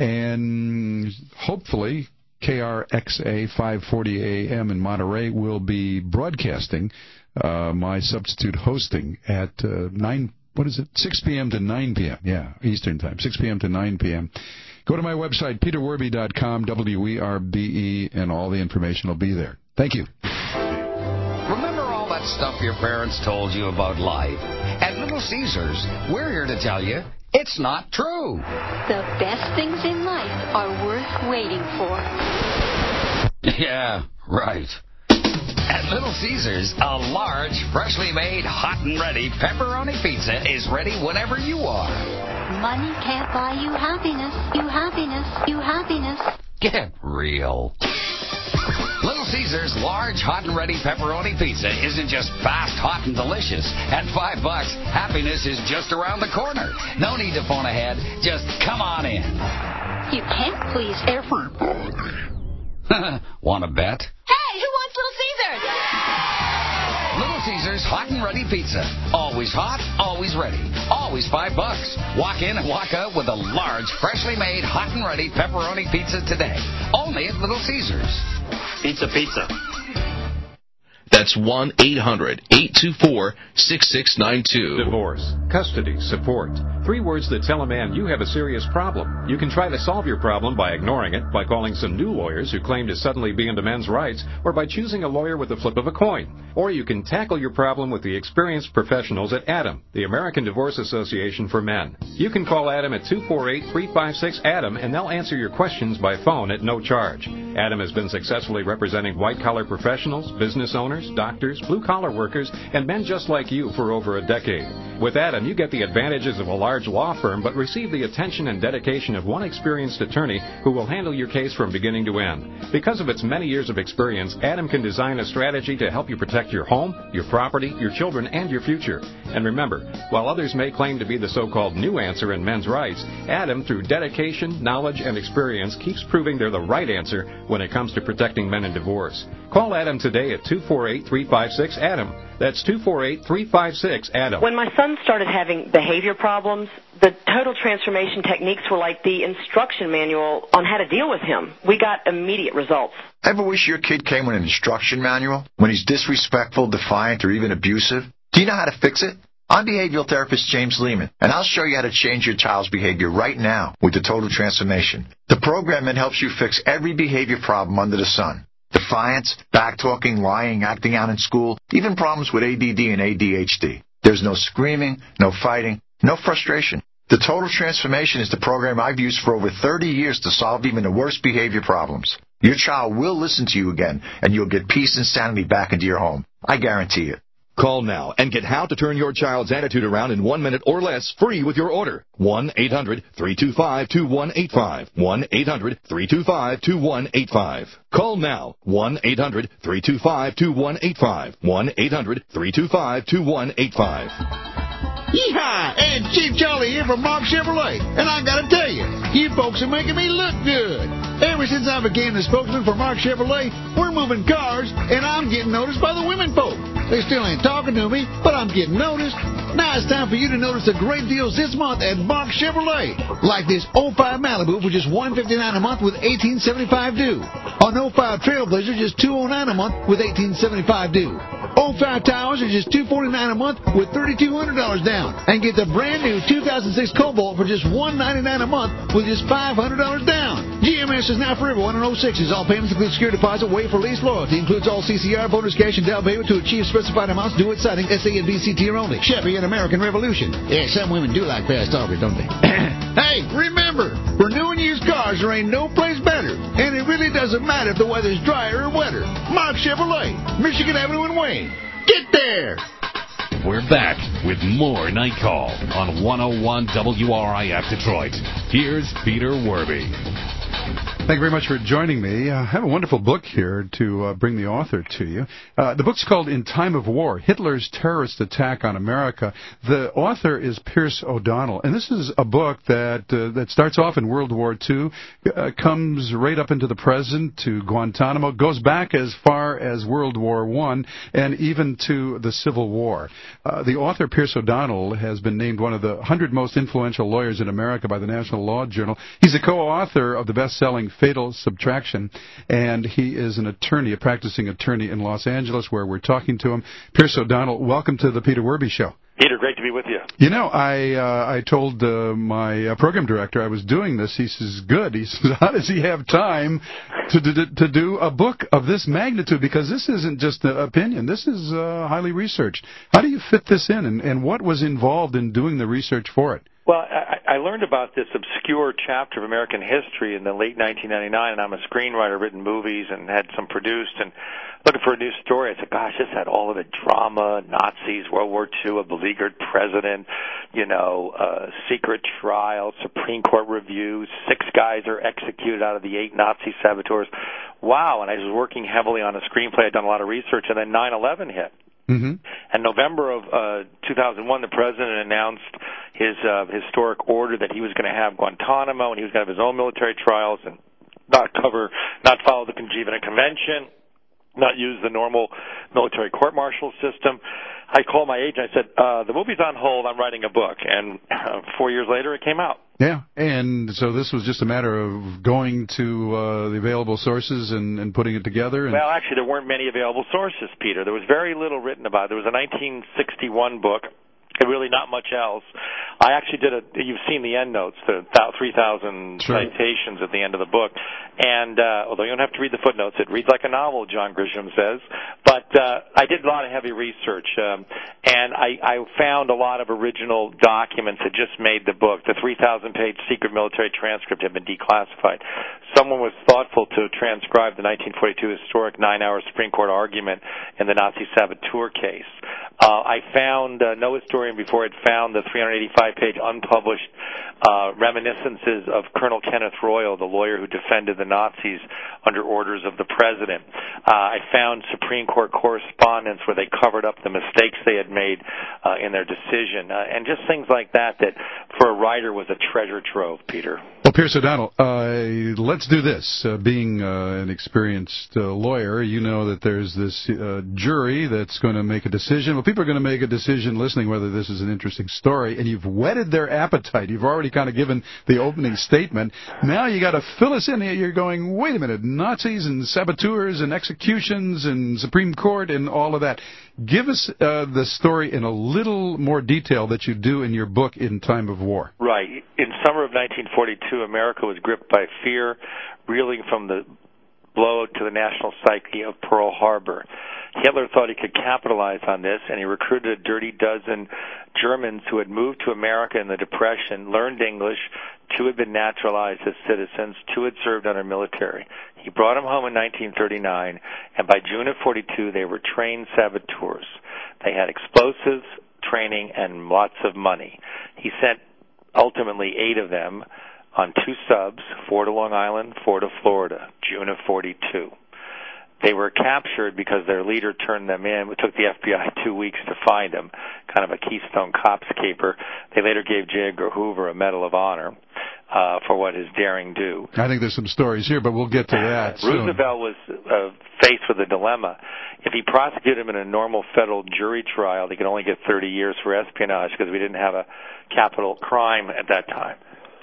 And hopefully K R X A five forty A M in Monterey will be broadcasting uh, my substitute hosting at uh, nine. What is it? six p.m. to nine p.m. Yeah, Eastern Time, six p.m. to nine p.m. Go to my website, peter werby dot com, W E R B E, and all the information will be there. Thank you. Remember all that stuff your parents told you about life? At Little Caesars, we're here to tell you it's not true. The best things in life are worth waiting for. Yeah, right. At Little Caesars, a large, freshly made, hot and ready pepperoni pizza is ready whenever you are. Money can't buy you happiness. You happiness. You happiness. Get real. Little Caesars large, hot and ready pepperoni pizza isn't just fast, hot, and delicious. At five bucks, happiness is just around the corner. No need to phone ahead. Just come on in. You can't please everybody. Want to bet? Hey, who wants Little Caesars? Little Caesars hot and ready pizza. Always hot, always ready. Always five bucks. Walk in and walk out with a large, freshly made, hot and ready pepperoni pizza today. Only at Little Caesars. Pizza, pizza. That's one eight hundred eight two four six six nine two. Divorce, custody, support. Three words that tell a man you have a serious problem. You can try to solve your problem by ignoring it, by calling some new lawyers who claim to suddenly be into men's rights, or by choosing a lawyer with the flip of a coin. Or you can tackle your problem with the experienced professionals at ADAM, the American Divorce Association for Men. You can call ADAM at two four eight, three five six, ADAM, and they'll answer your questions by phone at no charge. ADAM has been successfully representing white-collar professionals, business owners, doctors, blue-collar workers, and men just like you for over a decade. With ADAM, you get the advantages of a large law firm, but receive the attention and dedication of one experienced attorney who will handle your case from beginning to end. Because of its many years of experience, ADAM can design a strategy to help you protect your home, your property, your children, and your future. And remember, while others may claim to be the so-called new answer in men's rights, ADAM, through dedication, knowledge, and experience, keeps proving they're the right answer when it comes to protecting men in divorce. Call ADAM today at two four eight, three five six, ADAM. That's two four eight, three five six, ADAM. When my son started having behavior problems, the total transformation techniques were like the instruction manual on how to deal with him. We got immediate results. Ever wish your kid came with an instruction manual when he's disrespectful, defiant, or even abusive? Do you know how to fix it? I'm behavioral therapist James Lehman, and I'll show you how to change your child's behavior right now with the Total Transformation. The program that helps you fix every behavior problem under the sun. Defiance, backtalking, lying, acting out in school, even problems with A D D and A D H D. There's no screaming, no fighting, no frustration. The Total Transformation is the program I've used for over thirty years to solve even the worst behavior problems. Your child will listen to you again, and you'll get peace and sanity back into your home. I guarantee it. Call now and get how to turn your child's attitude around in one minute or less free with your order. one eight hundred, three two five, two one eight five. one eight hundred, three two five, two one eight five. Call now. one eight hundred, three two five, two one eight five. one eight hundred, three two five, two one eight five. Yeehaw! And Chief Charlie here from Mark Chevrolet. And I gotta tell you, you folks are making me look good. Ever since I became the spokesman for Mark Chevrolet, we're moving cars, and I'm getting noticed by the women folk. They still ain't talking to me, but I'm getting noticed. Now it's time for you to notice the great deals this month at Mark Chevrolet. Like this oh five Malibu for just one hundred fifty-nine dollars a month with eighteen seventy-five due. On oh five Trailblazer, just two hundred nine dollars a month with eighteen seventy-five due. oh five Towers are just two hundred forty-nine dollars a month with three thousand two hundred dollars down. And get the brand new two thousand six Cobalt for just one hundred ninety-nine dollars a month with just five hundred dollars down. G M S is now for everyone in oh sixes. All payments include security deposit, waive for lease loyalty. Includes all C C R, bonus cash, and down payment to achieve specified amounts due at signing. S A and B C tier only. Chevy and American Revolution. Yeah, some women do like fast talkers, don't they? Hey, remember, for new and used cars, there ain't no place better. And it really doesn't matter if the weather's drier or wetter. Mark Chevrolet, Michigan Avenue and Wayne. Get there! We're back with more Night Call on one oh one W R I F Detroit. Here's Peter Werby. Thank you very much for joining me. Uh, I have a wonderful book here to uh, bring the author to you. Uh, the book's called In Time of War, Hitler's Terrorist Attack on America. The author is Pierce O'Donnell, and this is a book that uh, that starts off in World War Two, uh, comes right up into the present to Guantanamo, goes back as far as World War One, and even to the Civil War. Uh, the author, Pierce O'Donnell, has been named one of the one hundred most influential lawyers in America by the National Law Journal. He's a co-author of the best-selling Fatal Subtraction, and he is an attorney, a practicing attorney in Los Angeles, where we're talking to him. Pierce O'Donnell, welcome to the Peter Werby Show. Peter, great to be with you. You know, I uh, I told uh, my uh, program director I was doing this. He says, good. He says, how does he have time to, to, to do a book of this magnitude? Because this isn't just an opinion. This is uh, highly researched. How do you fit this in, and, and what was involved in doing the research for it? Well, I, I learned about this obscure chapter of American history in the late nineteen ninety-nine, and I'm a screenwriter, written movies, and had some produced, and looking for a new story. I said, gosh, this had all of it: drama, Nazis, World War Two, a beleaguered president, you know, uh, secret trial, Supreme Court review, six guys are executed out of the eight Nazi saboteurs. Wow, and I was working heavily on a screenplay. I'd done a lot of research, and then nine eleven hit. Mm-hmm. In November of uh, two thousand one, the president announced his uh, historic order that he was going to have Guantanamo and he was going to have his own military trials and not cover, not follow the Geneva Convention, not use the normal military court-martial system. I called my agent. I said, uh, the movie's on hold. I'm writing a book. And uh, four years later, it came out. Yeah, and so this was just a matter of going to uh, the available sources and, and putting it together? And... Well, actually, there weren't many available sources, Peter. There was very little written about it. There was a nineteen sixty-one book, and really not much else. I actually did a, you've seen the end notes, the three thousand sure. citations at the end of the book. And uh, although you don't have to read the footnotes, it reads like a novel, John Grisham says. But uh, I did a lot of heavy research, um, and I, I found a lot of original documents that just made the book. The three thousand page secret military transcript had been declassified. Someone was thoughtful to transcribe the nineteen forty-two historic nine-hour Supreme Court argument in the Nazi saboteur case. Uh, I found, uh, no historian before had found the three hundred eighty-five page unpublished uh, reminiscences of Colonel Kenneth Royal, the lawyer who defended the Nazis under orders of the president. Uh, I found Supreme Court correspondence where they covered up the mistakes they had made uh, in their decision, uh, and just things like that that for a writer was a treasure trove, Peter. Well, Pierce O'Donnell, uh, let's do this. Uh, being uh, an experienced uh, lawyer, you know that there's this uh, jury that's going to make a decision. Well, people are going to make a decision listening whether this is an interesting story, and you've whetted their appetite. You've already kind of given the opening statement. Now you got to fill us in here. You're going, wait a minute, Nazis and saboteurs and executions and Supreme Court and all of that. Give us uh, the story in a little more detail that you do in your book, In Time of War. Right. In summer of nineteen forty-two, America was gripped by fear, reeling from the blow to the national psyche of Pearl Harbor. Hitler thought he could capitalize on this, and he recruited a dirty dozen Germans who had moved to America in the Depression, learned English. Two had been naturalized as citizens. Two had served under military. He brought them home in nineteen thirty-nine, and by June of forty-two, they were trained saboteurs. They had explosives, training, and lots of money. He sent ultimately eight of them on two subs, four to Long Island, four to Florida, June of forty-two. They were captured because their leader turned them in. It took the F B I two weeks to find them, kind of a Keystone Cops caper. They later gave J. Edgar Hoover a Medal of Honor uh, for what his daring do. I think there's some stories here, but we'll get to that soon. Roosevelt was uh, faced with a dilemma. If he prosecuted him in a normal federal jury trial, he could only get thirty years for espionage because we didn't have a capital crime at that time.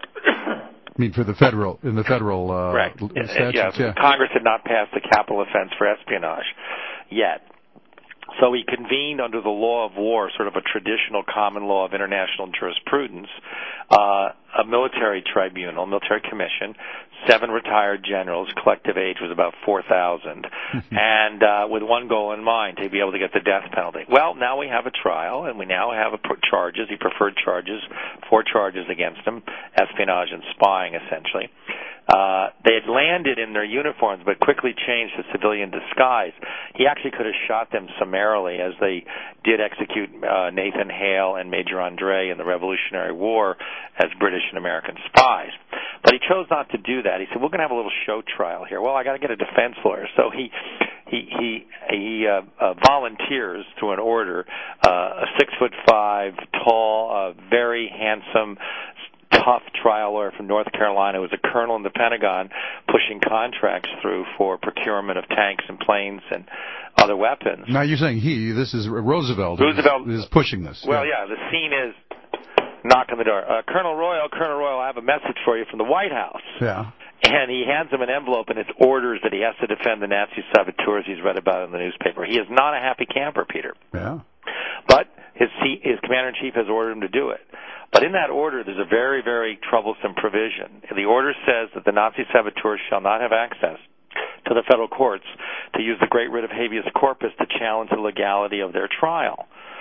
I mean, for the federal, in the federal uh, right. statutes, yeah. yeah. Congress had not passed the capital offense for espionage yet. So he convened under the law of war, sort of a traditional common law of international jurisprudence, uh, a military tribunal, military commission, seven retired generals, collective age was about four thousand, and uh, with one goal in mind, to be able to get the death penalty. Well, now we have a trial, and we now have a pr- charges, he preferred charges, four charges against him, espionage and spying, essentially. Uh, they had landed in their uniforms but quickly changed to civilian disguise. He actually could have shot them summarily, as they did execute uh, Nathan Hale and Major Andre in the Revolutionary War as British and American spies. But he chose not to do that. He said, we're going to have a little show trial here. Well, I got to get a defense lawyer. So he he he, he uh, uh, volunteers through an order, uh, a six-foot five, tall, uh, very handsome, tough trial lawyer from North Carolina, who was a colonel in the Pentagon, pushing contracts through for procurement of tanks and planes and other weapons. Now you're saying he, this is Roosevelt, Roosevelt is, is pushing this. Well, yeah. yeah, the scene is knock on the door. Uh, Colonel Royal, Colonel Royal, I have a message for you from the White House. Yeah. And he hands him an envelope, and it's orders that he has to defend the Nazi saboteurs he's read about in the newspaper. He is not a happy camper, Peter. Yeah. But his, his commander-in-chief has ordered him to do it. But in that order, there's a very, very troublesome provision. The order says that the Nazi saboteurs shall not have access to the federal courts to use the great writ of habeas corpus to challenge the legality of their trial.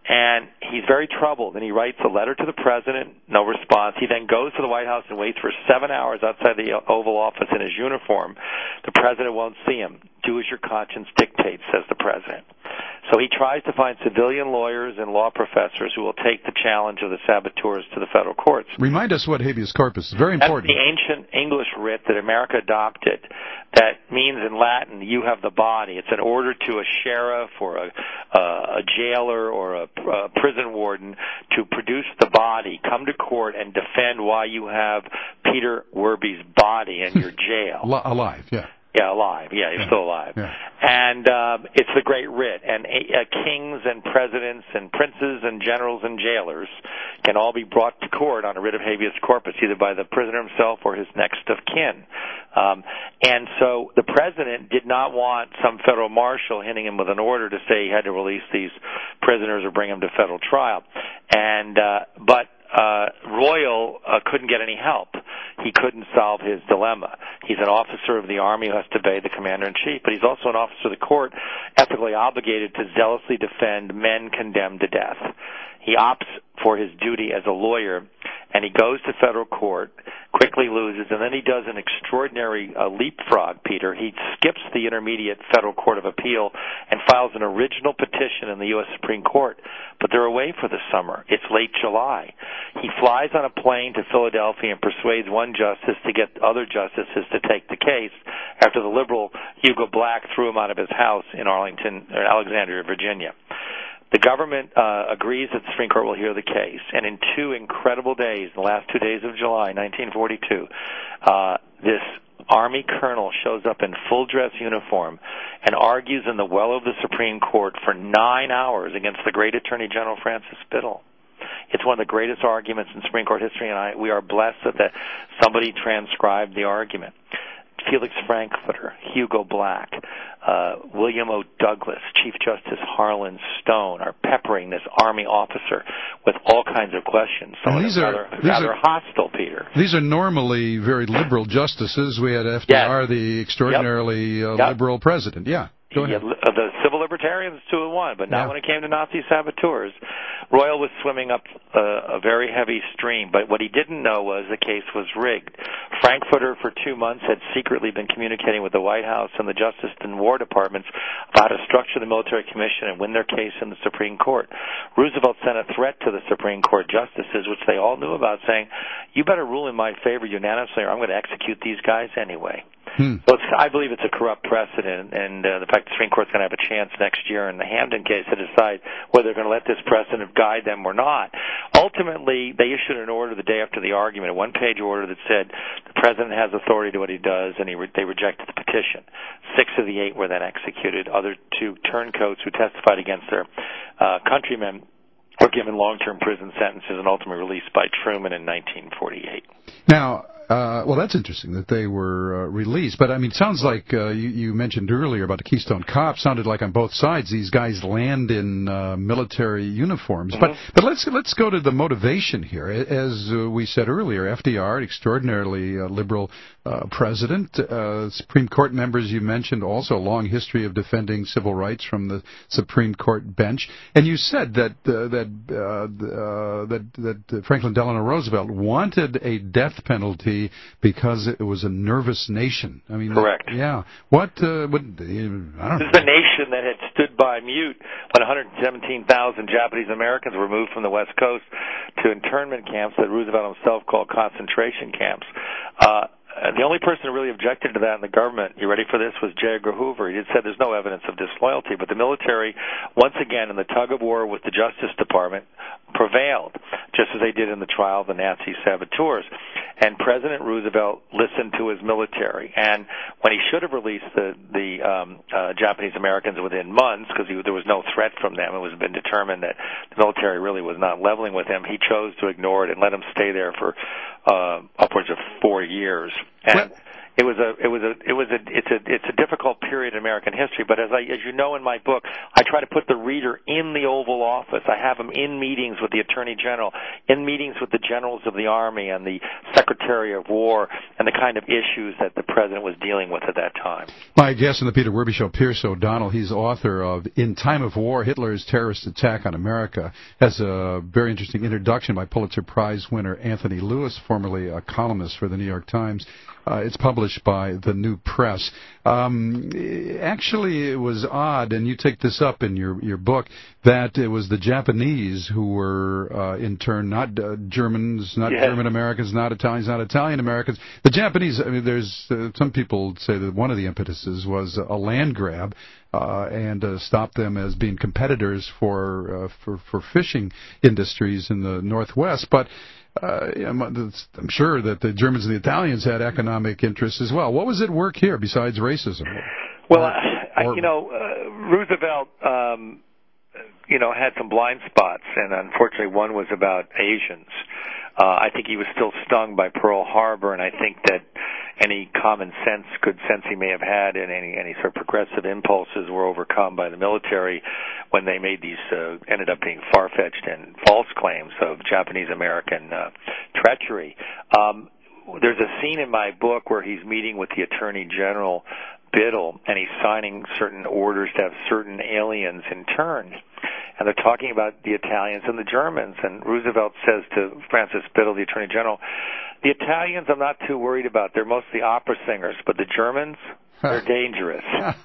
and he's very troubled, and he writes a letter to the president, no response. He then goes to the White House and waits for seven hours outside the Oval Office in his uniform. The president won't see him. Do as your conscience dictates, says the president. So he tries to find civilian lawyers and law professors who will take the challenge of the saboteurs to the federal courts. Remind us what habeas corpus is. Very important. That's the ancient English writ that America adopted that means in Latin, you have the body. It's an order to a sheriff or a, uh, a jailer or a, a prison warden to produce the body, come to court, and defend why you have Peter Werby's body in your jail. Alive, yeah. Yeah, alive. Yeah, he's yeah. still alive. Yeah. And um, it's the Great Writ. And uh, kings and presidents and princes and generals and jailers can all be brought to court on a writ of habeas corpus, either by the prisoner himself or his next of kin. Um, and so the president did not want some federal marshal hitting him with an order to say he had to release these prisoners or bring them to federal trial. And uh, but Uh, Royal uh, couldn't get any help. He couldn't solve his dilemma. He's an officer of the Army who has to obey the commander-in-chief, but he's also an officer of the court, ethically obligated to zealously defend men condemned to death. He opts for his duty as a lawyer, and he goes to federal court, quickly loses, and then he does an extraordinary uh, leapfrog, Peter. He skips the intermediate federal court of appeal and files an original petition in the U S Supreme Court, but they're away for the summer. It's late July. He flies on a plane to Philadelphia and persuades one justice to get other justices to take the case after the liberal Hugo Black threw him out of his house in Arlington, or Alexandria, Virginia. The government uh, agrees that the Supreme Court will hear the case, and in two incredible days, the last two days of July nineteen forty-two, uh, this Army colonel shows up in full dress uniform and argues in the well of the Supreme Court for nine hours against the great Attorney General Francis Biddle. It's one of the greatest arguments in Supreme Court history, and I, we are blessed that the, somebody transcribed the argument. Felix Frankfurter, Hugo Black, uh, William O. Douglas, Chief Justice Harlan Stone are peppering this Army officer with all kinds of questions. Some these of them are, rather, these rather are, hostile, Peter. These are normally very liberal justices. We had F D R, yes. the extraordinarily yep. uh, Yep. liberal president. Yeah. Go ahead. Yeah, the civil libertarians, two and one, but not yeah. when it came to Nazi saboteurs. Royal was swimming up a, a very heavy stream, but what he didn't know was the case was rigged. Frankfurter, for two months, had secretly been communicating with the White House and the Justice and War Departments about how to structure the military commission and win their case in the Supreme Court. Roosevelt sent a threat to the Supreme Court justices, which they all knew about, saying, you better rule in my favor unanimously or I'm going to execute these guys anyway. Hmm. So it's, I believe it's a corrupt precedent, and uh, the fact the Supreme Court's going to have a chance next year in the Hamden case to decide whether they're going to let this precedent guide them or not. Ultimately, they issued an order the day after the argument, a one-page order that said the president has authority to do what he does, and he re- they rejected the petition. Six of the eight were then executed. Other two turncoats who testified against their uh, countrymen were given long-term prison sentences and ultimately released by Truman in nineteen forty-eight. Now, uh, well, that's interesting that they were uh, released. But, I mean, it sounds like uh, you, you mentioned earlier about the Keystone Cops. Sounded like on both sides these guys land in uh, military uniforms. Mm-hmm. But but let's let's go to the motivation here. As uh, we said earlier, F D R, an extraordinarily uh, liberal uh, president. Uh, Supreme Court members you mentioned also a long history of defending civil rights from the Supreme Court bench. And you said that uh, that uh, that that Franklin Delano Roosevelt wanted a death penalty because it was a nervous nation. I mean, correct. Yeah. What? Uh, what I don't know. This is a nation that had stood by mute when one hundred seventeen thousand Japanese Americans were moved from the West Coast to internment camps that Roosevelt himself called concentration camps. Uh, the only person who really objected to that in the government, you ready for this, was J. Edgar Hoover. He had said there's no evidence of disloyalty, but the military, once again, in the tug-of-war with the Justice Department, prevailed, just as they did in the trial of the Nazi saboteurs. And President Roosevelt listened to his military. And when he should have released the, the um, uh, Japanese Americans within months, because there was no threat from them, it was been determined that the military really was not leveling with him, he chose to ignore it and let him stay there for uh, upwards of four years. And well, it was a, it was a, it was a, it's a, it's a difficult period in American history. But as I, as you know in my book, I try to put the reader in the Oval Office. I have him in meetings with the Attorney General, in meetings with the generals of the Army and the Secretary of War and the kind of issues that the president was dealing with at that time. My guest on the Peter Werby Show, Pierce O'Donnell, he's author of In Time of War, Hitler's Terrorist Attack on America, has a very interesting introduction by Pulitzer Prize winner Anthony Lewis, formerly a columnist for the New York Times. Uh, it's published by the New Press. Um, actually, it was odd, and you take this up in your, your book, that it was the Japanese who were, uh, in turn, not uh, Germans, not Yes. German Americans, not Italians, not Italian Americans. The Japanese, I mean, there's uh, some people say that one of the impetuses was a land grab. Uh, and uh, stop them as being competitors for, uh, for for fishing industries in the Northwest. But uh, I'm, I'm sure that the Germans and the Italians had economic interests as well. What was at work here besides racism? Well, Or- I, or- you know, uh, Roosevelt, um, you know, had some blind spots, and unfortunately, one was about Asians. Uh, I think he was still stung by Pearl Harbor, and I think that any common sense, good sense he may have had, and any any sort of progressive impulses were overcome by the military when they made these uh, ended up being far-fetched and false claims of Japanese-American uh, treachery. Um, there's a scene in my book where he's meeting with the Attorney General Biddle, and he's signing certain orders to have certain aliens interned. And they're talking about the Italians and the Germans. And Roosevelt says to Francis Biddle, the Attorney General, the Italians I'm not too worried about. They're mostly opera singers. But the Germans, they're dangerous.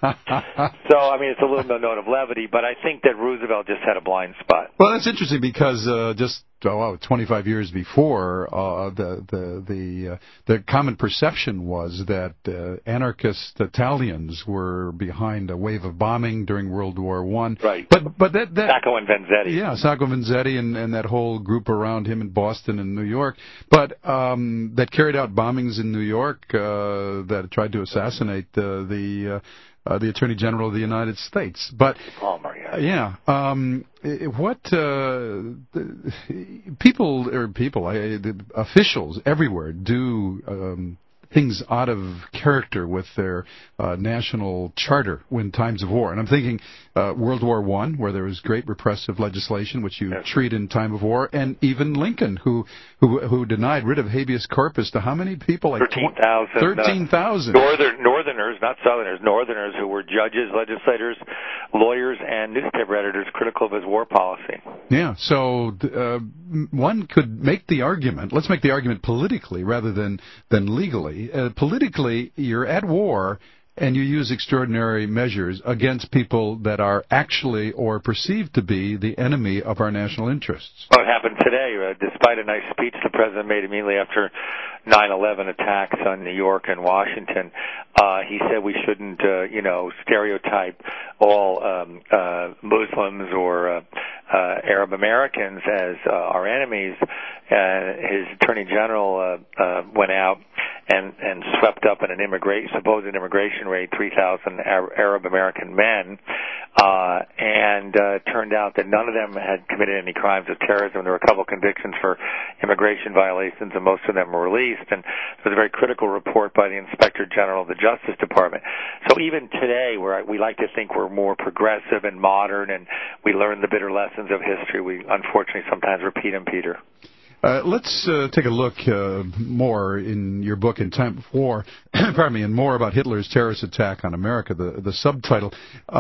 So, I mean, it's a little note of levity, but I think that Roosevelt just had a blind spot. Well, that's interesting because uh, just oh, wow, twenty-five years before, uh, the the the uh, the common perception was that uh, anarchist Italians were behind a wave of bombing during World War One. Right. But but that that Sacco and Vanzetti. yeah, Sacco Vanzetti and, and that whole group around him in Boston and New York, but um, that carried out bombings in New York uh, that tried to assassinate uh, the. Uh, Uh, the Attorney General of the United States. But Palmer, yeah. yeah, um, i- what uh, the, people or people, I, the officials everywhere do um, things out of character with their uh, national charter when times of war. And I'm thinking uh, World War One, where there was great repressive legislation, which you Yes. treat in time of war, and even Lincoln, who who, who denied writ of habeas corpus to how many people? Like thirteen thousand. Thirteen thousand. Northern, northerners, not Southerners, Northerners who were judges, legislators, lawyers, and newspaper editors critical of his war policy. Yeah, so uh, one could make the argument, let's make the argument politically rather than, than legally. Uh, politically, you're at war and you use extraordinary measures against people that are actually or perceived to be the enemy of our national interests. Well, it happened today, uh, despite a nice speech the president made immediately after nine eleven attacks on New York and Washington. Uh, he said we shouldn't, uh, you know, stereotype all um, uh, Muslims or uh, uh, Arab Americans as uh, our enemies. Uh, his attorney general uh, uh, went out and, and swept up in an immigration, supposed immigration raid three thousand Arab American men, uh, and uh, it turned out that none of them had committed any crimes of terrorism. There were a couple convictions for immigration violations, and most of them were released. And there was a very critical report by the Inspector General of the Justice Department. So even today, where we like to think we're more progressive and modern, and we learn the bitter lessons of history, we unfortunately sometimes repeat them, Peter. Uh, let's uh, take a look uh, more in your book, In Time of War, pardon me, and more about Hitler's terrorist attack on America, the, the subtitle.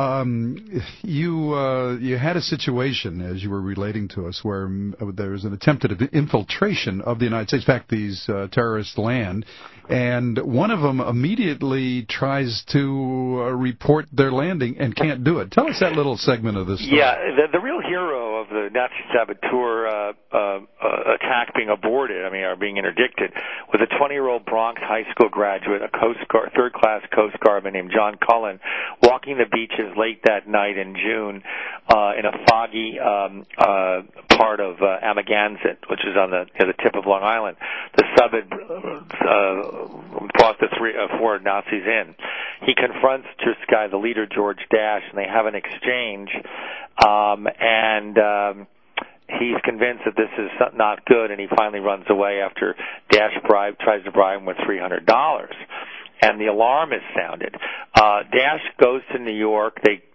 Um, you uh, you had a situation, as you were relating to us, where um, there was an attempted infiltration of the United States, in fact, these uh, terrorists land, and one of them immediately tries to uh, report their landing and can't do it. Tell us that little segment of this story. Yeah, the, the real hero of the Nazi saboteur uh, uh, uh, attack being aborted, I mean, or being interdicted, was a twenty-year-old Bronx high school graduate, a Coast Guard, third-class Coast Guardman named John Cullen, walking the beaches late that night in June uh, in a foggy um, uh, part of uh, Amagansett, which is on the, you know, the tip of Long Island. The suburb uh, brought the three, uh, four Nazis in. He confronts this guy, the leader, George Dash, and they have an exchange, um, and um, he's convinced that this is not good, and he finally runs away after Dash bribe, tries to bribe him with three hundred dollars. And the alarm is sounded. Uh, Dash goes to New York. They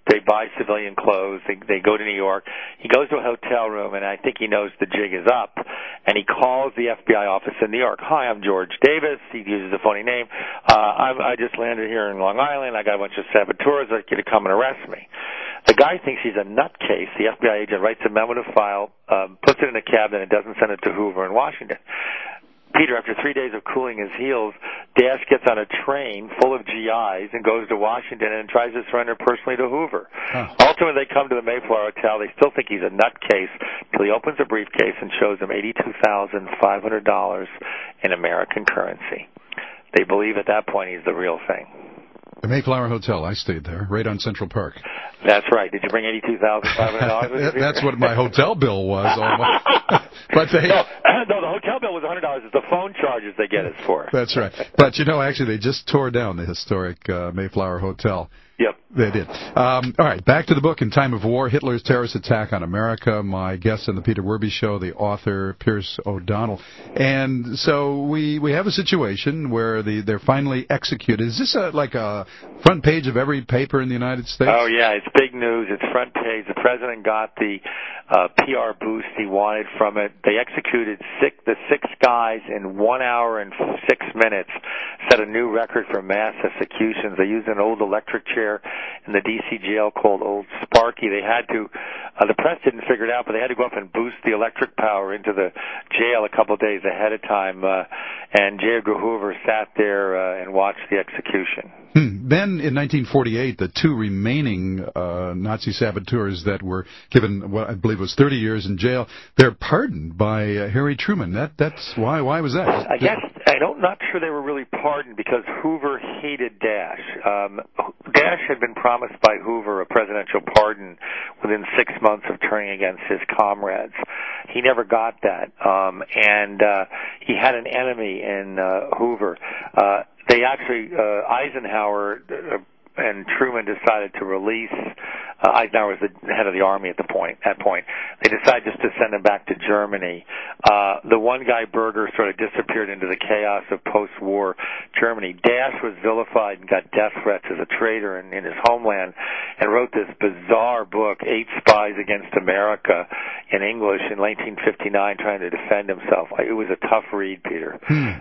they buy civilian clothes. They, they go to New York. He goes to a hotel room, and I think he knows the jig is up. And he calls the F B I office in New York. Hi, I'm George Davis. He uses a phony name. Uh, I'm, I just landed here in Long Island. I got a bunch of saboteurs. I'd like you to come and arrest me. The guy thinks he's a nutcase. The F B I agent writes a memo to file, um, puts it in a cabinet, and doesn't send it to Hoover in Washington. Peter, after three days of cooling his heels, Dash gets on a train full of G Is and goes to Washington and tries to surrender personally to Hoover. Huh. Ultimately, they come to the Mayflower Hotel. They still think he's a nutcase until he opens a briefcase and shows them eighty-two thousand five hundred dollars in American currency. They believe at that point he's the real thing. The Mayflower Hotel. I stayed there, right on Central Park. That's right. Did you bring eighty-two thousand five hundred dollars with you? That's what my hotel bill was. Almost. But they, no, no, the hotel bill was one hundred dollars. It's the phone charges they get us for. That's right. But, you know, actually, they just tore down the historic uh, Mayflower Hotel. Yep. They did. Um, all right, back to the book, In Time of War, Hitler's Terrorist Attack on America. My guest on the Peter Werby Show, the author, Pierce O'Donnell. And so we we have a situation where the they're finally executed. Is this a, like a front page of every paper in the United States? Oh, yeah, it's big news. It's front page. The president got the uh, P R boost he wanted from it. They executed six, the six guys in one hour and six minutes, set a new record for mass executions. They used an old electric chair in the D C jail called Old Sparky. They had to, uh, the press didn't figure it out, but they had to go up and boost the electric power into the jail a couple of days ahead of time, uh, and J. Edgar Hoover sat there uh, and watched the execution. Hmm. Then, in nineteen forty-eight, the two remaining uh, Nazi saboteurs that were given, what I believe was thirty years in jail, they're pardoned by uh, Harry Truman. That that's why. Why was that? I guess I don't not sure they were really pardoned because Hoover hated Dash. Um, Dash had been promised by Hoover a presidential pardon within six months of turning against his comrades. He never got that, um, and uh, he had an enemy in uh, Hoover. Uh, They actually, uh, Eisenhower uh, and Truman decided to release, uh, Eisenhower was the head of the army at the point, at point. They decided just to send him back to Germany. Uh, the one guy, Berger, sort of disappeared into the chaos of post-war Germany. Dash was vilified and got death threats as a traitor in, in his homeland and wrote this bizarre book, Eight Spies Against America, in English in nineteen fifty-nine, trying to defend himself. It was a tough read, Peter.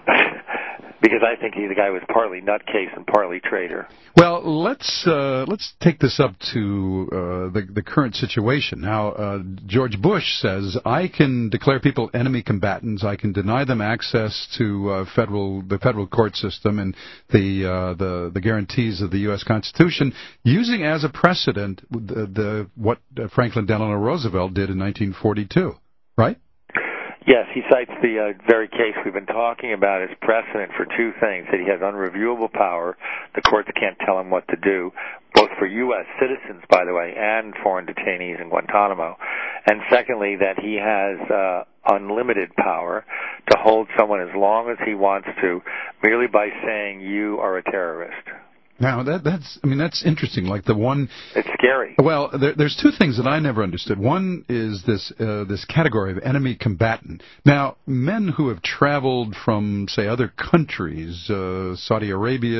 Because I think he, the guy was partly nutcase and partly traitor. Well, let's uh, let's take this up to uh, the the current situation. Now, uh, George Bush says, I can declare people enemy combatants. I can deny them access to uh, federal the federal court system and the uh, the the guarantees of the U S Constitution, using as a precedent the, the what Franklin Delano Roosevelt did in nineteen forty-two. Right? Yes, he cites the uh, very case we've been talking about as precedent for two things, that he has unreviewable power, the courts can't tell him what to do, both for U S citizens, by the way, and foreign detainees in Guantanamo, and secondly, that he has uh, unlimited power to hold someone as long as he wants to, merely by saying, you are a terrorist. Now, that, that's, I mean, that's interesting. Like the one... It's scary. Well, there, there's two things that I never understood. One is this, uh, this category of enemy combatant. Now, men who have traveled from, say, other countries, uh, Saudi Arabia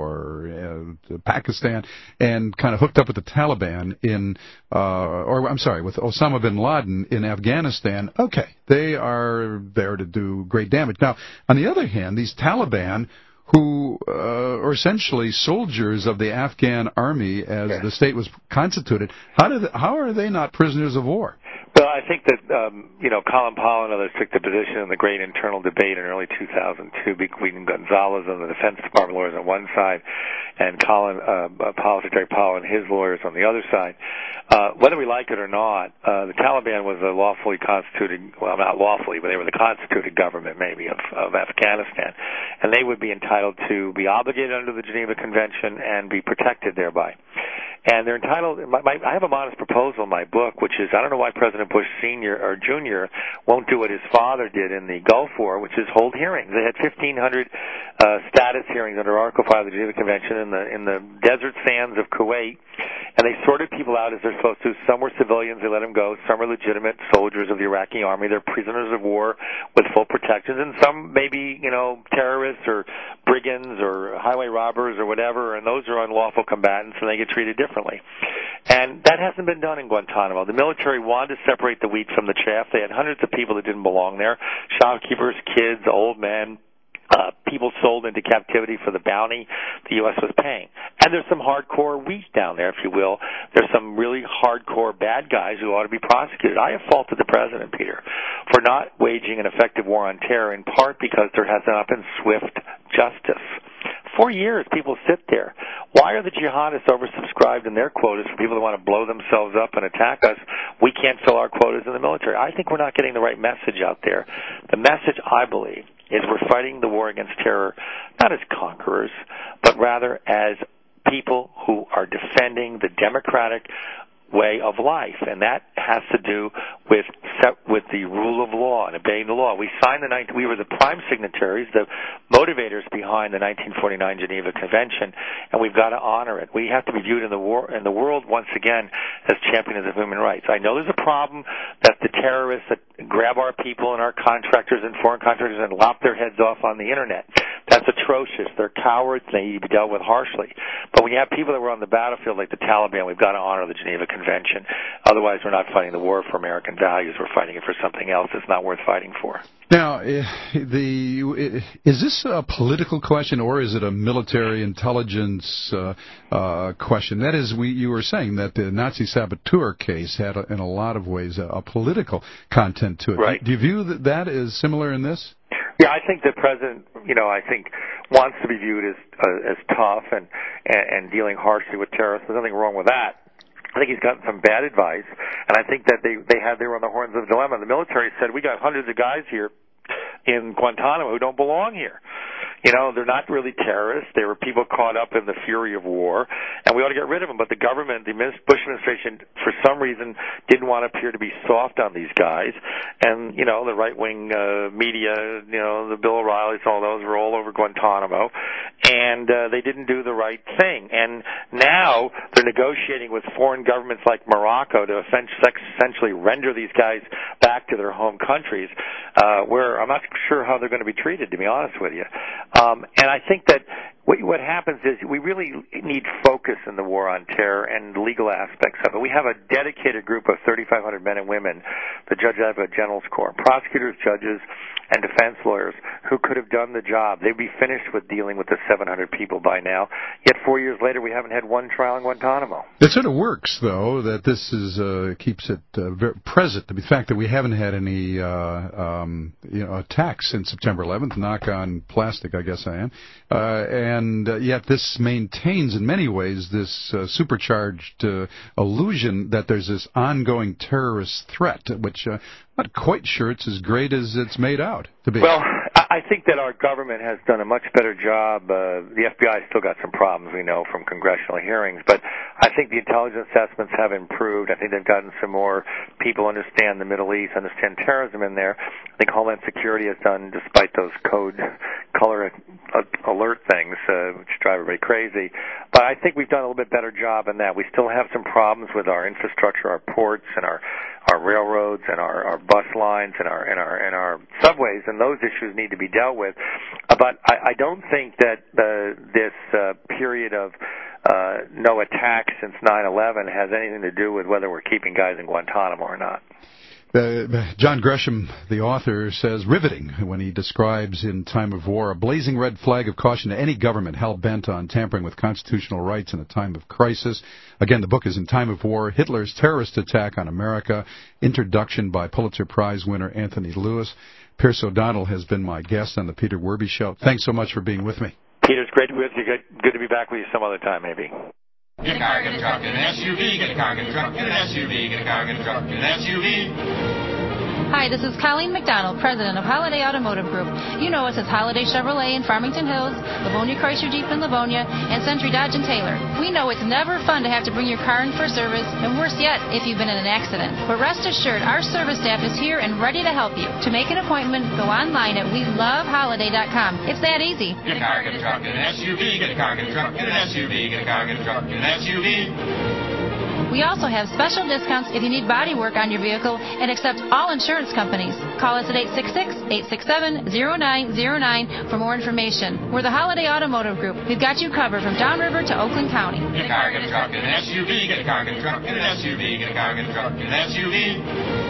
or uh, Pakistan, and kind of hooked up with the Taliban in, uh, or I'm sorry, with Osama bin Laden in Afghanistan, okay, they are there to do great damage. Now, on the other hand, these Taliban who uh, are essentially soldiers of the Afghan army as yes. the state was constituted, how, did, how are they not prisoners of war? Well, I think that, um, you know, Colin Powell and others took the position in the great internal debate in early two thousand two between Gonzalez and the Defense Department lawyers on one side and Colin, uh, Powell, Secretary Powell and his lawyers on the other side. Uh, whether we like it or not, uh, the Taliban was a lawfully constituted, well, not lawfully, but they were the constituted government, maybe, of, of Afghanistan. And they would be entitled to be obligated under the Geneva Convention and be protected thereby. And they're entitled, my, my, I have a modest proposal in my book, which is, I don't know why President Bush Senior or Junior won't do what his father did in the Gulf War, which is hold hearings. They had fifteen hundred uh, status hearings under Article five of the Geneva Convention in the, in the desert sands of Kuwait, and they sorted people out as they're supposed to. Some were civilians, they let them go. Some are legitimate soldiers of the Iraqi army. They're prisoners of war with full protections, and some maybe, you know, terrorists or brigands or highway robbers or whatever, and those are unlawful combatants, and they get treated differently. And that hasn't been done in Guantanamo. The military wanted to separate the wheat from the chaff. They had hundreds of people that didn't belong there, shopkeepers, kids, old men, Uh, people sold into captivity for the bounty the U S was paying. And there's some hardcore wheat down there, if you will. There's some really hardcore bad guys who ought to be prosecuted. I have faulted the president, Peter, for not waging an effective war on terror, in part because there has not been swift justice. For years, people sit there. Why are the jihadists oversubscribed in their quotas for people that want to blow themselves up and attack us? We can't fill our quotas in the military. I think we're not getting the right message out there. The message, I believe, is we're fighting the war against terror not as conquerors, but rather as people who are defending the democratic way of life, and that has to do with with the rule of law and obeying the law. We signed the we were the prime signatories, the motivators behind the nineteen forty-nine Geneva Convention, and we've got to honor it. We have to be viewed in the war in the world once again as champions of human rights. I know there's a problem that the terrorists that grab our people and our contractors and foreign contractors and lop their heads off on the internet. That's atrocious. They're cowards. They need to be dealt with harshly. But when you have people that were on the battlefield like the Taliban, we've got to honor the Geneva Convention. Otherwise, we're not fighting the war for American values. We're fighting it for something else that's not worth fighting for. Now, the is this a political question or is it a military intelligence uh, uh, question? That is, we you were saying that the Nazi saboteur case had, a, in a lot of ways, a, a political content to it. Right. Do you view that that is similar in this? Yeah, I think the president, you know, I think wants to be viewed as uh, as tough and, and and dealing harshly with terrorists. There's nothing wrong with that. I think he's gotten some bad advice, and I think that they they had they were on the horns of a dilemma. The military said, we got hundreds of guys here in Guantanamo who don't belong here. You know, they're not really terrorists. They were people caught up in the fury of war, and we ought to get rid of them. But the government, the Bush administration, for some reason, didn't want to appear to be soft on these guys. And, you know, the right-wing uh, media, you know, the Bill O'Reillys, all those were all over Guantanamo, and uh, they didn't do the right thing. And now they're negotiating with foreign governments like Morocco to essentially render these guys back to their home countries, uh, where I'm not sure how they're going to be treated, to be honest with you. Um, and I think that what, what happens is we really need focus in the war on terror and legal aspects of it. We have a dedicated group of thirty-five hundred men and women, the Judge Advocate General's Corps, prosecutors, judges, and defense lawyers who could have done the job. They'd be finished with dealing with the seven hundred people by now. Yet four years later, we haven't had one trial in Guantanamo. It sort of works, though, that this is uh, keeps it uh, very present. The fact that we haven't had any uh, um, you know attacks since September eleventh, knock on plastic, I guess I am, uh, and uh, yet this maintains in many ways this uh, supercharged uh, illusion that there's this ongoing terrorist threat, which uh, I'm not quite sure it's as great as it's made out to be. Well, I think that our government has done a much better job. Uh, the F B I still got some problems, we know, from congressional hearings, but I think the intelligence assessments have improved. I think they've gotten some more people understand the Middle East, understand terrorism in there. I think Homeland Security has done, despite those code color alert things, uh, which drive everybody crazy. But I think we've done a little bit better job in that. We still have some problems with our infrastructure, our ports, and our our railroads, and our, our bus lines, and our and our and our subways, and those issues need to be dealt with. Uh, but I, I don't think that uh, this uh, period of uh, no attacks since nine eleven has anything to do with whether we're keeping guys in Guantanamo or not. Uh, John Gresham, the author, says riveting when he describes in Time of War a blazing red flag of caution to any government hell-bent on tampering with constitutional rights in a time of crisis. Again, the book is In Time of War, Hitler's Terrorist Attack on America, introduction by Pulitzer Prize winner Anthony Lewis. Pierce O'Donnell has been my guest on the Peter Werby Show. Thanks so much for being with me. Peter, it's great to be with you. Good, good to be back with you some other time, maybe. Get a car, get a truck, get an S U V, get a car, get a truck, get an S U V, get a car, get a truck, get an S U V. Hi, this is Colleen McDonald, president of Holiday Automotive Group. You know us as Holiday Chevrolet in Farmington Hills, Livonia Chrysler Jeep in Livonia, and Century Dodge and Taylor. We know it's never fun to have to bring your car in for service, and worse yet, if you've been in an accident. But rest assured, our service staff is here and ready to help you. To make an appointment, go online at we love holiday dot com. It's that easy. Get a car, get a truck, get an S U V, get a car, get a truck, get an S U V, get a car, get a truck, get an S U V. We also have special discounts if you need body work on your vehicle and accept all insurance companies. Call us at eight six six, eight six seven, zero nine zero nine for more information. We're the Holiday Automotive Group. We've got you covered from Downriver to Oakland County. Get a car, get a truck, get an S U V, get a car, get a truck, get an S U V, get a car, get a truck, get an S U V.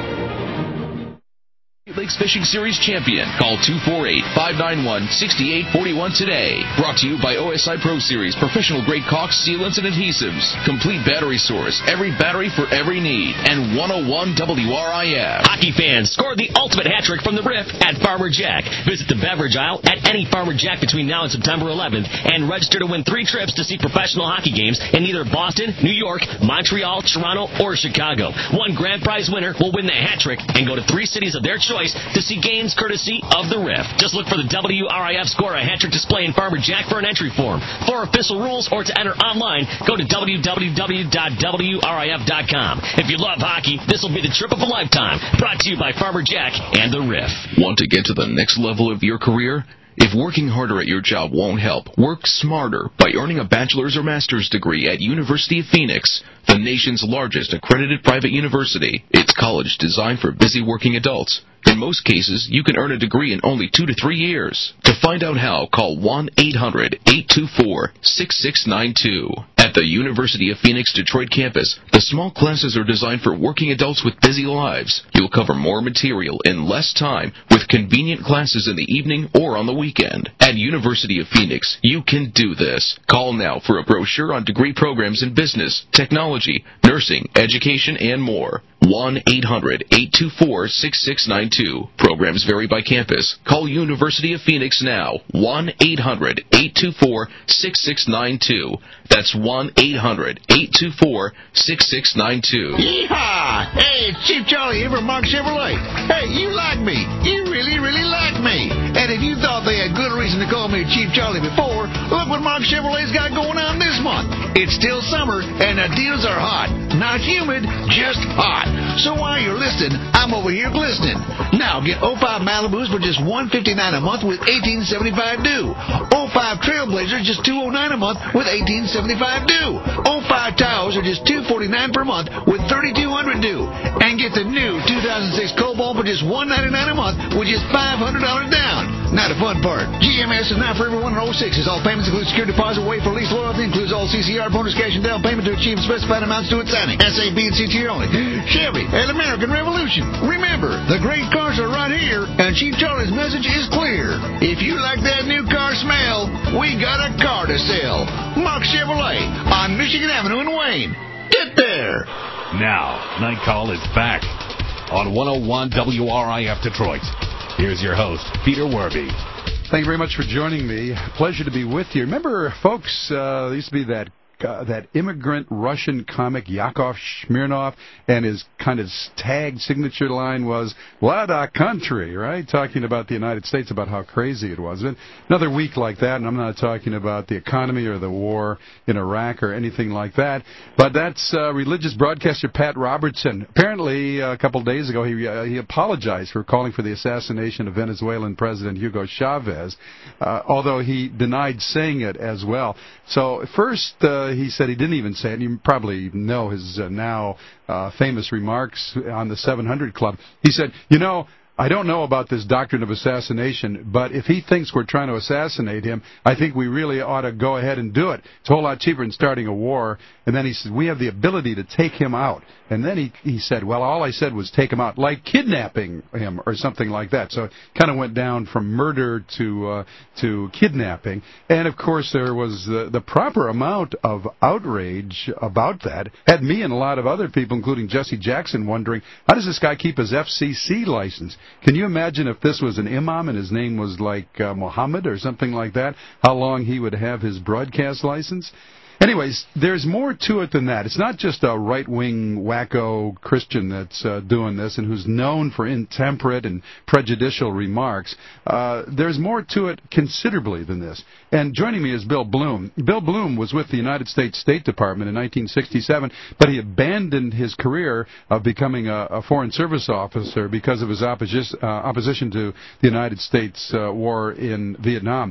Lakes Fishing Series champion. Call two four eight, five nine one, six eight four one today. Brought to you by O S I Pro Series, professional grade caulks, sealants, and adhesives. Complete battery source, every battery for every need. And one oh one W R I F. Hockey fans, score the ultimate hat trick from the Riff at Farmer Jack. Visit the beverage aisle at any Farmer Jack between now and September eleventh and register to win three trips to see professional hockey games in either Boston, New York, Montreal, Toronto, or Chicago. One grand prize winner will win the hat trick and go to three cities of their choice to see games courtesy of the Riff. Just look for the W R I F Score a Hat Trick display in Farmer Jack for an entry form. For official rules or to enter online, go to w w w dot w r i f dot com. If you love hockey, this will be the trip of a lifetime. Brought to you by Farmer Jack and the Riff. Want to get to the next level of your career? If working harder at your job won't help, work smarter by earning a bachelor's or master's degree at University of Phoenix, the nation's largest accredited private university. It's college designed for busy working adults. In most cases, you can earn a degree in only two to three years. To find out how, call one eight hundred, eight two four, six six nine two. At the University of Phoenix Detroit campus, the small classes are designed for working adults with busy lives. You'll cover more material in less time with convenient classes in the evening or on the weekend. At University of Phoenix, you can do this. Call now for a brochure on degree programs in business, technology, nursing, education, and more. one eight hundred, eight two four, six six nine two. Programs vary by campus. Call University of Phoenix now. one eight hundred, eight two four, six six nine two. That's one eight hundred, eight two four, six six nine two. Yeehaw! Hey, it's Chief Charlie here from Mark Chevrolet. Hey, you like me. You really, really like me. And if you thought they had good reason to call me Chief Charlie before, look what Mark Chevrolet's got going on this month. It's still summer, and the deals are hot. Not humid, just hot. So while you're listening, I'm over here glistening. Now get oh five Malibus for just one hundred fifty-nine dollars a month with eighteen seventy-five due. oh five Trailblazers just two hundred nine dollars a month with eighteen seventy-five due. oh five Tahoes are just two hundred forty-nine dollars per month with thirty-two hundred due. And get the new two thousand six Cobalt for just one hundred ninety-nine dollars a month with just five hundred dollars down. Now the fun part. G M S is now for everyone in oh six. All payments include security deposit, wait for lease loyalty, includes all C C R, bonus cash, and down payment to achieve specified amounts to its signing. S A B and C T only. Chevy and American Revolution. Remember, the great cars are right here, and Chief Charlie's message is clear. If you like that new car smell, we got a car to sell. Mark Chevrolet on Michigan Avenue in Wayne. Get there. Now, Night Call is back on one oh one W R I F Detroit. Here's your host, Peter Werby. Thank you very much for joining me. Pleasure to be with you. Remember, folks, uh, there used to be that Uh, that immigrant Russian comic Yakov Smirnoff, and his kind of tag signature line was "What a country," right? Talking about the United States, about how crazy it was. And another week like that, and I'm not talking about the economy or the war in Iraq or anything like that, but that's uh, religious broadcaster Pat Robertson. Apparently, uh, a couple days ago, he uh, he apologized for calling for the assassination of Venezuelan President Hugo Chavez, uh, although he denied saying it as well. So first, uh, he said he didn't even say it. And you probably know his uh, now uh, famous remarks on the seven hundred Club. He said, you know, I don't know about this doctrine of assassination, but if he thinks we're trying to assassinate him, I think we really ought to go ahead and do it. It's a whole lot cheaper than starting a war. And then he said, we have the ability to take him out. And then he he said, well, all I said was take him out, like kidnapping him or something like that. So it kind of went down from murder to uh, to kidnapping. And, of course, there was the, the proper amount of outrage about that. Had me and a lot of other people, including Jesse Jackson, wondering, how does this guy keep his F C C license? Can you imagine if this was an imam and his name was like uh, Muhammad or something like that, how long he would have his broadcast license? Anyways, there's more to it than that. It's not just a right-wing wacko Christian that's uh, doing this and who's known for intemperate and prejudicial remarks. Uh, there's more to it considerably than this. And joining me is Bill Bloom. Bill Bloom was with the United States State Department in nineteen sixty-seven, but he abandoned his career of becoming a, a Foreign Service officer because of his opposi- uh, opposition to the United States uh, war in Vietnam.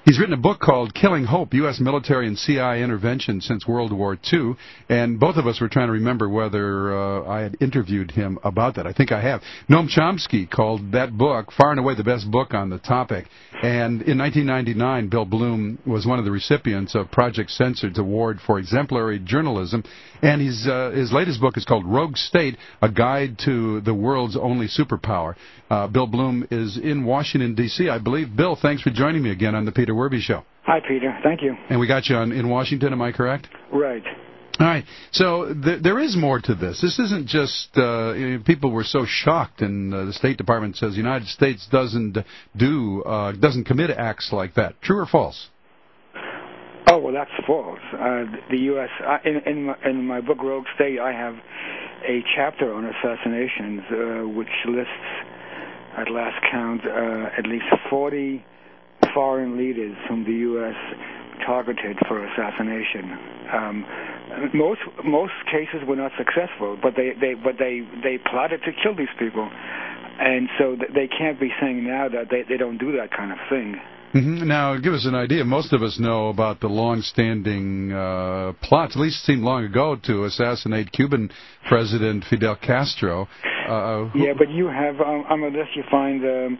He's written a book called Killing Hope, U S Military and C I A Intervention Since World War Two, and both of us were trying to remember whether uh, I had interviewed him about that. I think I have. Noam Chomsky called that book far and away the best book on the topic, and in nineteen ninety-nine, Bill Bloom was one of the recipients of Project Censored's award for exemplary journalism, and his, uh, his latest book is called Rogue State, A Guide to the World's Only Superpower. Uh, Bill Bloom is in Washington, D C, I believe. Bill, thanks for joining me again on the Peter Werby Show. Hi, Peter. Thank you. And we got you on, in Washington, am I correct? Right. All right. So th- there is more to this. This isn't just uh, you know, people were so shocked, and uh, the State Department says the United States doesn't do uh, doesn't commit acts like that. True or false? Oh, well, that's false. Uh, the U S Uh, in, in, my, in my book Rogue State, I have a chapter on assassinations, uh, which lists, at last count, uh, at least forty foreign leaders whom the U S targeted for assassination. Um, most most cases were not successful, but they, they but they, they plotted to kill these people, and so they can't be saying now that they, they don't do that kind of thing. Mm-hmm. Now, give us an idea. Most of us know about the long-standing uh, plots, at least it seemed long ago, to assassinate Cuban President Fidel Castro. Uh, who... Yeah, but you have, um, unless you find um,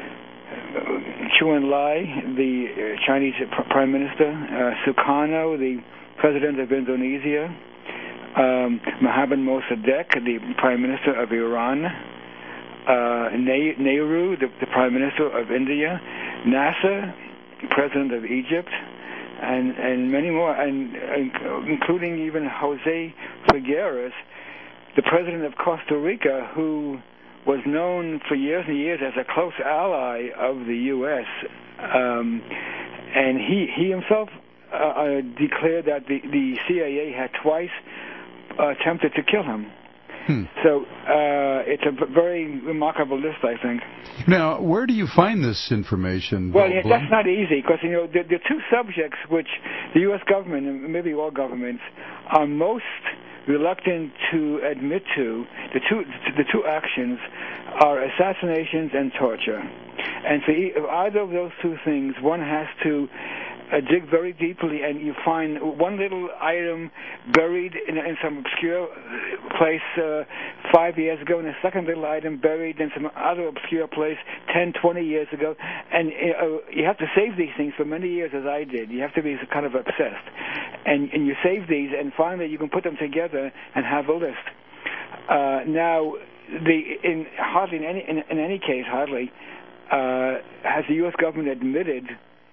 Chu Enlai, the uh, Chinese Prime Minister, uh, Sukarno, the President of Indonesia, um, Mohammad Mossadegh, the Prime Minister of Iran, uh, Nehru, the, the Prime Minister of India, Nasser, President of Egypt, and, and many more, and, and including even Jose Figueres, the President of Costa Rica, who was known for years and years as a close ally of the U S Um, and he, he himself uh, uh, declared that the, the C I A had twice uh, attempted to kill him. Hmm. So uh, it's a very remarkable list, I think. Now, where do you find this information? Well, yeah, that's not easy, because you know the, the two subjects which the U S government, and maybe all governments, are most reluctant to admit to, the two the two actions are assassinations and torture. And for either of those two things, one has to Uh, dig very deeply, and you find one little item buried in, in some obscure place uh, five years ago, and a second little item buried in some other obscure place ten, twenty years ago. And uh, you have to save these things for many years, as I did. You have to be kind of obsessed. And, and you save these, and finally you can put them together and have a list. Uh, now, the in hardly in any in, in any case, hardly uh, has the U S government admitted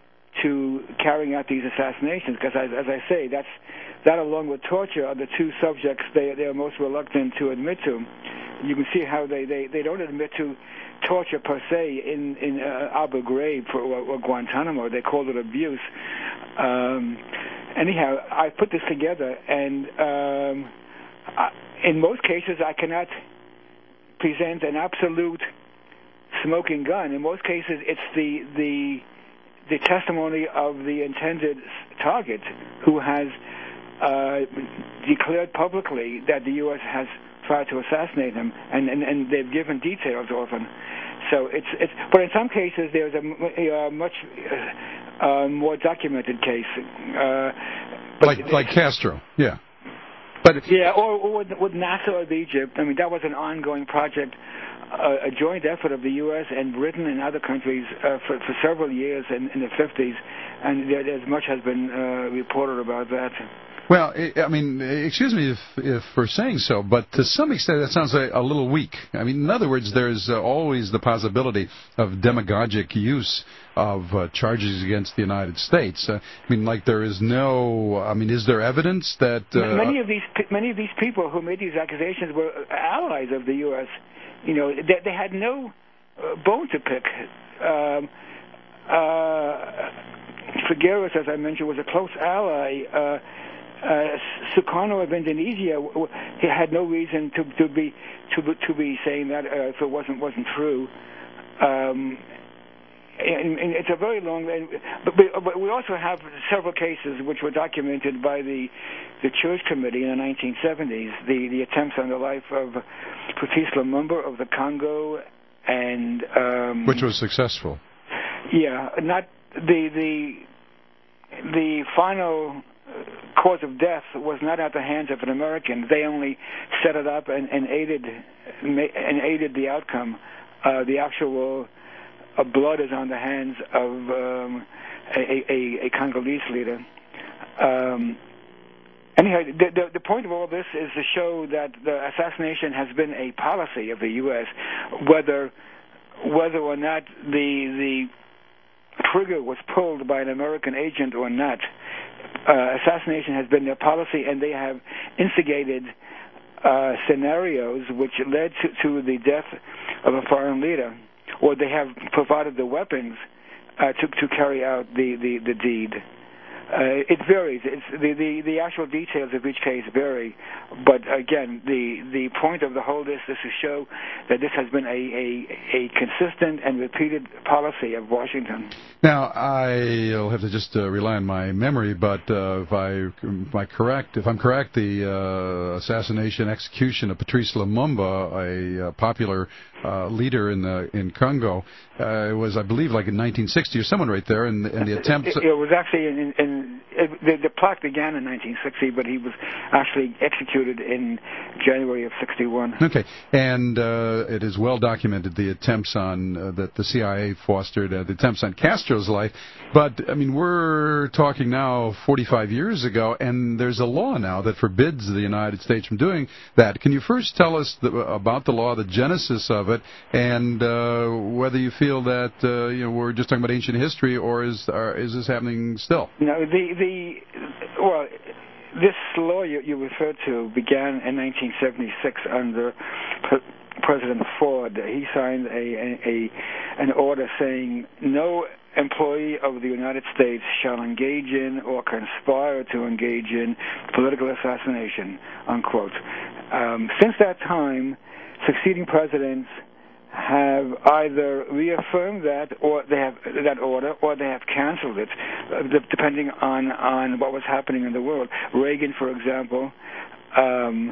to carrying out these assassinations, because as, as I say, that's that along with torture are the two subjects they they are most reluctant to admit to. You can see how they, they, they don't admit to torture per se in in uh, Abu Ghraib or, or Guantanamo. They call it abuse. Um, anyhow, I put this together, and um, I, in most cases, I cannot present an absolute smoking gun. In most cases, it's the the the testimony of the intended target, who has uh, declared publicly that the U S has tried to assassinate him, and, and, and they've given details often. So it's it's. But in some cases, there's a, a much uh, more documented case, uh, like like Castro, yeah. But yeah, or, or with, with Nasser of Egypt. I mean, that was an ongoing project. A, a joint effort of the U S and Britain and other countries uh, for, for several years in, in the fifties, and there, as much has been uh, reported about that. Well, I mean, excuse me if, if for saying so, but to some extent that sounds a, a little weak. I mean, in other words, there's uh, always the possibility of demagogic use of uh, charges against the United States. Uh, I mean, like there is no. I mean, is there evidence that uh, many of these many of these people who made these accusations were allies of the U S? You know, they, they had no uh, bone to pick. Um, uh, Figueres, as I mentioned, was a close ally. Uh, uh, Sukarno of Indonesia, he had no reason to, to be to, to be saying that uh, if it wasn't wasn't true. Um, and, and it's a very long. But, but we also have several cases which were documented by the the Church Committee in the nineteen seventies. The the attempts on the life of Patrice Lumumba of the Congo, and um, which was successful. Yeah, not the the the final cause of death was not at the hands of an American. They only set it up and, and aided and aided the outcome. Uh, the actual uh, blood is on the hands of um, a, a, a Congolese leader. Um, anyhow, the, the, the point of all this is to show that the assassination has been a policy of the U S, whether whether or not the the trigger was pulled by an American agent or not. Uh, assassination has been their policy, and they have instigated uh, scenarios which led to, to the death of a foreign leader, or they have provided the weapons uh, to, to carry out the, the, the deed. Uh, it varies. It's the, the, the actual details of each case vary, but again, the, the point of the whole this is to show that this has been a, a, a consistent and repeated policy of Washington. Now, I'll have to just uh, rely on my memory, but uh, if I if I correct, if I'm correct, the uh, assassination, execution of Patrice Lumumba, a uh, popular uh, leader in the in Congo, uh, it was, I believe, like in nineteen sixty or someone right there, and, and the attempt. It, it was actually in, in it, the, the plot began in nineteen sixty, but he was actually executed in January of sixty-one. Okay, and uh, it is well documented the attempts on uh, that the C I A fostered, uh, the attempts on Castro's life. But I mean, we're talking now forty-five years ago, and there's a law now that forbids the United States from doing that. Can you first tell us the, about the law, the genesis of it, and uh, whether you feel that uh, you know we're just talking about ancient history, or is uh, is this happening still? No, the the well, this law you, you referred to began in nineteen seventy-six under Pre- President Ford. He signed a, a, a an order saying no employee of the United States shall engage in or conspire to engage in political assassination, unquote. Um, since that time, succeeding presidents have either reaffirmed that or they have that order, or they have canceled it, uh, depending on, on what was happening in the world. Reagan, for example, um,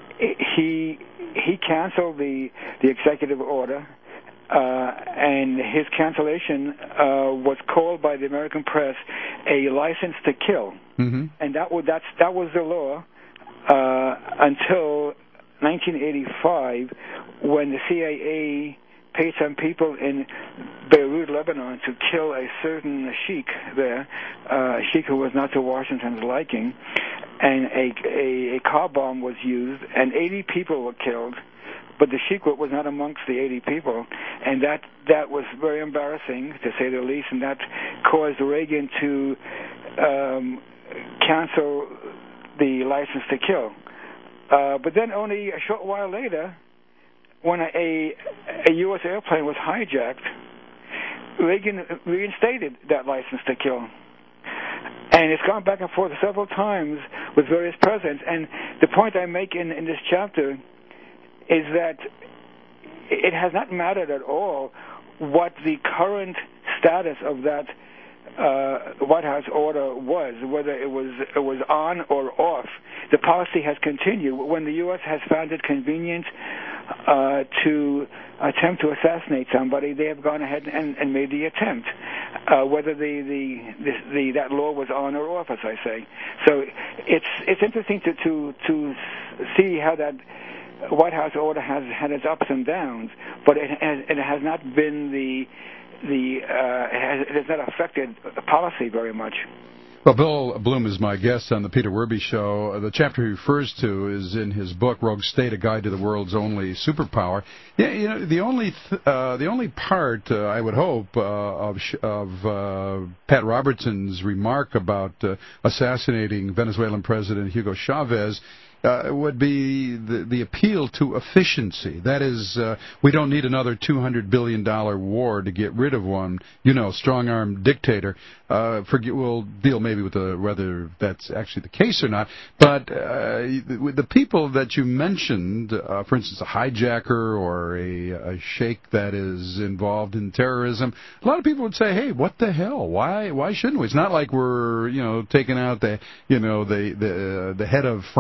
he he canceled the the executive order. Uh, and his cancellation uh, was called by the American press a license to kill, mm-hmm. and that was that's that was the law uh, until nineteen eighty-five, when the C I A paid some people in Beirut, Lebanon, to kill a certain sheikh there, uh, a sheikh who was not to Washington's liking, and a, a, a car bomb was used, and eighty people were killed. But the sheikh was not amongst the eighty people, and that that was very embarrassing, to say the least, and that caused Reagan to um, cancel the license to kill. Uh, but then only a short while later, when a, a, a U S airplane was hijacked, Reagan reinstated that license to kill. And it's gone back and forth several times with various presidents. And the point I make in, in this chapter is that it has not mattered at all what the current status of that uh, White House order was, whether it was it was on or off. The policy has continued. When the U S has found it convenient uh, to attempt to assassinate somebody, they have gone ahead and, and made the attempt, uh, whether the, the, the, the that law was on or off, as I say. So it's it's interesting to to, to see how that White House order has had its ups and downs, but it has, it has not been the the uh, it, has, it has not affected policy very much. Well, Bill Bloom is my guest on the Peter Werby Show. The chapter he refers to is in his book Rogue State: A Guide to the World's Only Superpower. Yeah, you know, the only th- uh, the only part uh, I would hope uh, of sh- of uh, Pat Robertson's remark about uh, assassinating Venezuelan President Hugo Chavez Uh, would be the, the appeal to efficiency. That is, uh, we don't need another two hundred billion dollars war to get rid of one, you know, strong-armed dictator. Uh, forget, we'll deal maybe with the, whether that's actually the case or not. But uh, the, the people that you mentioned, uh, for instance, a hijacker or a, a sheikh that is involved in terrorism, a lot of people would say, hey, what the hell? Why why shouldn't we? It's not like we're, you know, taking out the, you know, the, the, uh, the head of France when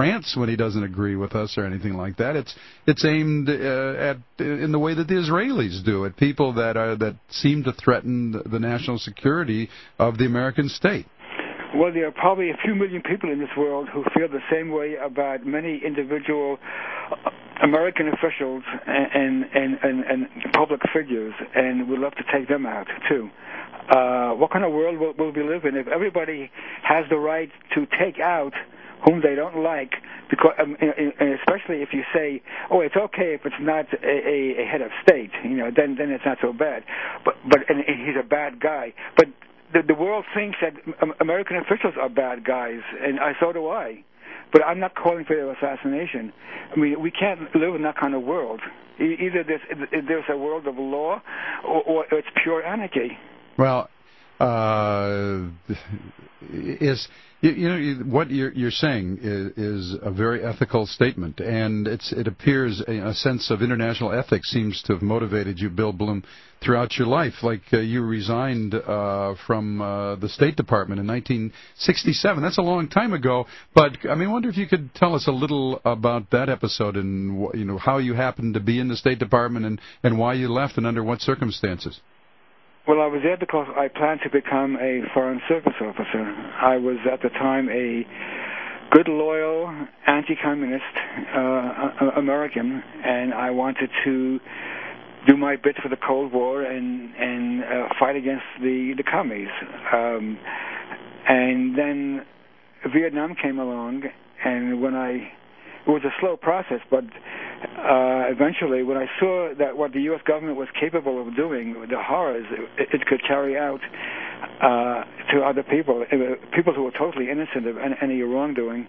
when he doesn't agree with us or anything like that. It's it's aimed uh, at in the way that the Israelis do, at people that are that seem to threaten the, the national security of the American state. Well, there are probably a few million people in this world who feel the same way about many individual American officials and and, and, and public figures, and we'd love to take them out, too. Uh, what kind of world will, will we live in if everybody has the right to take out whom they don't like, because um, and especially if you say, oh, it's okay if it's not a, a, a head of state, you know, then then it's not so bad. But but and, and he's a bad guy. But the, the world thinks that American officials are bad guys, and I, so do I. But I'm not calling for their assassination. I mean, we can't live in that kind of world. Either there's, there's a world of law, or, or it's pure anarchy. Well, uh, is you, you know what you're, you're saying is, is a very ethical statement, and it's it appears a, a sense of international ethics seems to have motivated you, Bill Blum, throughout your life. Like uh, you resigned uh, from uh, the State Department in nineteen sixty-seven. That's a long time ago. But I mean, I wonder if you could tell us a little about that episode and you know how you happened to be in the State Department and, and why you left and under what circumstances. Well, I was there because I planned to become a Foreign Service officer. I was at the time a good, loyal, anti-communist uh, American, and I wanted to do my bit for the Cold War and and uh, fight against the the commies. Um, and then Vietnam came along, and when I it was a slow process, but uh, eventually, when I saw that what the U S government was capable of doing, the horrors it, it could carry out uh, to other people, people who were totally innocent of any, any wrongdoing,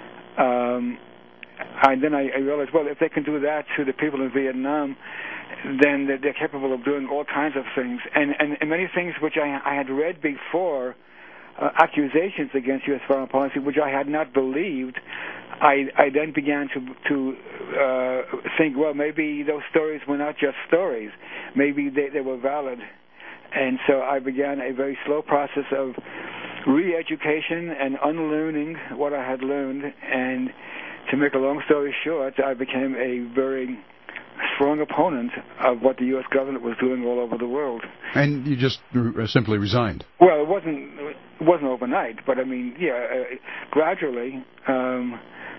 um, I, then I, I realized, well, if they can do that to the people in Vietnam, then they're, they're capable of doing all kinds of things. And, and, and many things which I, I had read before, uh, accusations against U S foreign policy, which I had not believed, I, I then began to to uh, think, well, maybe those stories were not just stories. Maybe they, they were valid. And so I began a very slow process of re-education and unlearning what I had learned. And to make a long story short, I became a very strong opponent of what the U S government was doing all over the world. And you just r- simply resigned? Well, it wasn't it wasn't overnight, but I mean, yeah, uh, gradually. Um,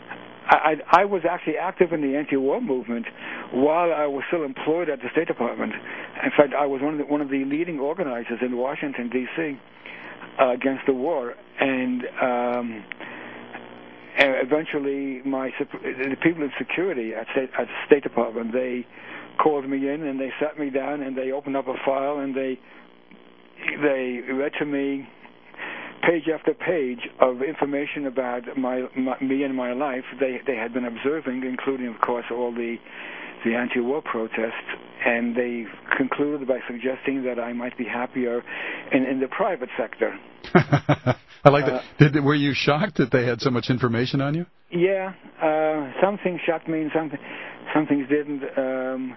I, I was actually active in the anti-war movement while I was still employed at the State Department. In fact, I was one of the, one of the leading organizers in Washington, D C uh, against the war. And um, eventually, my the people in security at, state, at the State Department, they called me in and they sat me down and they opened up a file and they they read to me page after page of information about my, my me and my life. They they had been observing, including, of course, all the the anti-war protests, and they concluded by suggesting that I might be happier in, in the private sector. I like that. Did, were you shocked that they had so much information on you? Yeah, uh, some things shocked me, and some some things didn't. Um,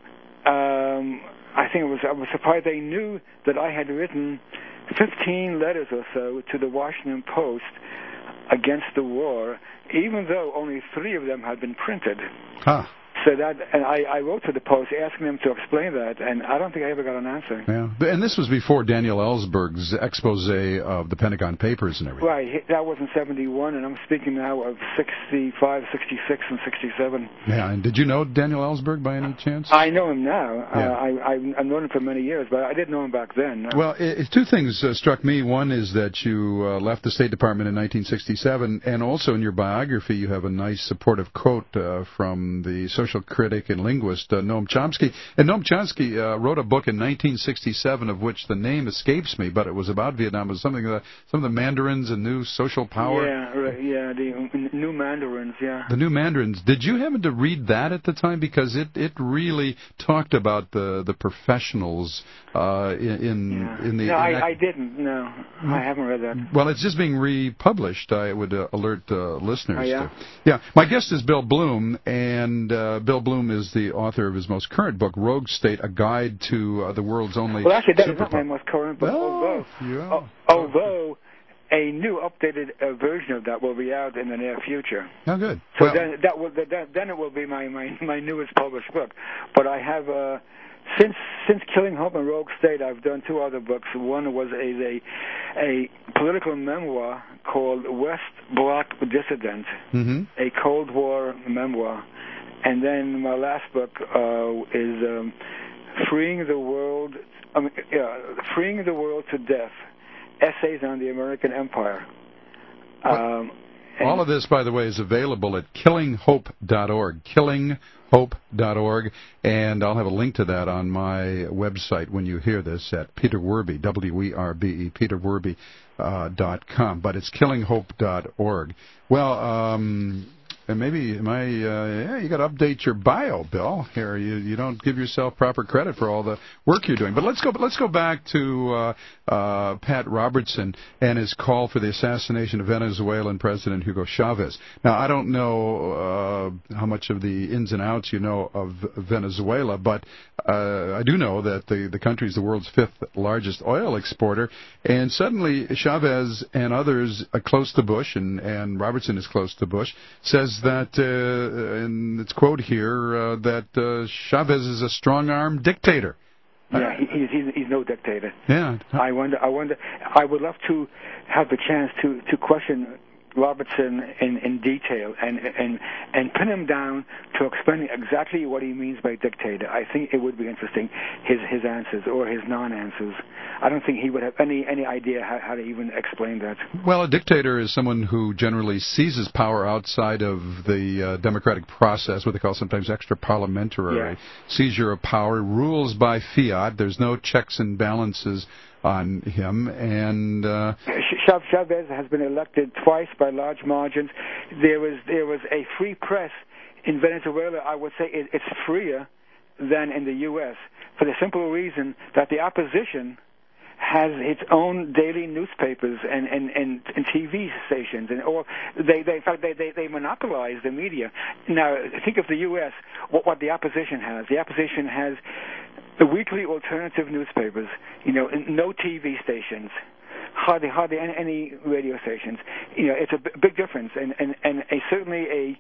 um, I think it was I was surprised they knew that I had written fifteen letters or so to the Washington Post against the war, even though only three of them had been printed. Huh. So that, and I, I wrote to the Post asking them to explain that, and I don't think I ever got an answer. Yeah, and this was before Daniel Ellsberg's expose of the Pentagon Papers and everything. Right, that was in seventy-one, and I'm speaking now of sixty-five, sixty-six, and sixty-seven. Yeah, and did you know Daniel Ellsberg by any chance? I know him now. Yeah. Uh, I, I've known him for many years, but I didn't know him back then. No. Well, it, two things uh, struck me. One is that you uh, left the State Department in nineteen sixty-seven, and also in your biography you have a nice supportive quote uh, from the social critic and linguist uh, Noam Chomsky. And Noam Chomsky uh, wrote a book in nineteen sixty-seven of which the name escapes me, but it was about Vietnam. It was something that some of the Mandarins and New Social Power. Yeah, right, yeah, the New Mandarins, yeah. The New Mandarins. Did you happen to read that at the time? Because it, it really talked about the the professionals uh, in in, yeah. in the. No, in I, I didn't. No, mm-hmm. I haven't read that. Well, it's just being republished. I would uh, alert uh, listeners. Oh, yeah? To. Yeah. My guest is Bill Blum, and uh, Bill Blum is the author of his most current book, Rogue State: A Guide to uh, the World's Only. Well, actually, that Superpower. is not my most current book. Oh, although, yeah. uh, although a new updated uh, version of that will be out in the near future. Oh, good. So well, then that will then, then it will be my, my, my newest published book. But I have uh, since since Killing Hope and Rogue State, I've done two other books. One was a a, a political memoir called West Bloc Dissident, mm-hmm. a Cold War memoir, and then my last book uh, is um, Freeing the World, I mean, uh, Freeing the World to Death. Essays on the American Empire. Um, All of this, by the way, is available at killing hope dot org, killing hope dot org, and I'll have a link to that on my website when you hear this at Peter Werby, W E R B E, peter werby dot com, but it's killing hope dot org. Well, um... And maybe, am I, uh, yeah, you got to update your bio, Bill. Here, you you don't give yourself proper credit for all the work you're doing. But let's go. Let's go back to uh, uh, Pat Robertson and his call for the assassination of Venezuelan President Hugo Chavez. Now, I don't know uh, how much of the ins and outs you know of Venezuela, but uh, I do know that the the country is the world's fifth largest oil exporter. And suddenly, Chavez and others are close to Bush, and and Robertson is close to Bush, says that, uh, in its quote here, uh, that uh, Chavez is a strong-armed dictator. Yeah, he, he's, he's he's no dictator. Yeah. I wonder. I wonder. I would love to have the chance to, to question Robertson in, in detail and and and pin him down to explain exactly what he means by dictator. I think it would be interesting, his his answers or his non-answers. I don't think he would have any any idea how, how to even explain that. Well, a dictator is someone who generally seizes power outside of the uh, democratic process, what they call sometimes extra-parliamentary Yeah. seizure of power, rules by fiat. There's no checks and balances on him, and uh, Chavez has been elected twice by large margins. There was there was a free press in Venezuela. I would say it, it's freer than in the U S for the simple reason that the opposition has its own daily newspapers and, and, and, and T V stations, and or they, they in fact they, they, they monopolize the media. Now think of the U S what, what the opposition has. The opposition has the weekly alternative newspapers, you know, no T V stations, hardly hardly any, any radio stations. You know, it's a b- big difference, and and, and a, certainly a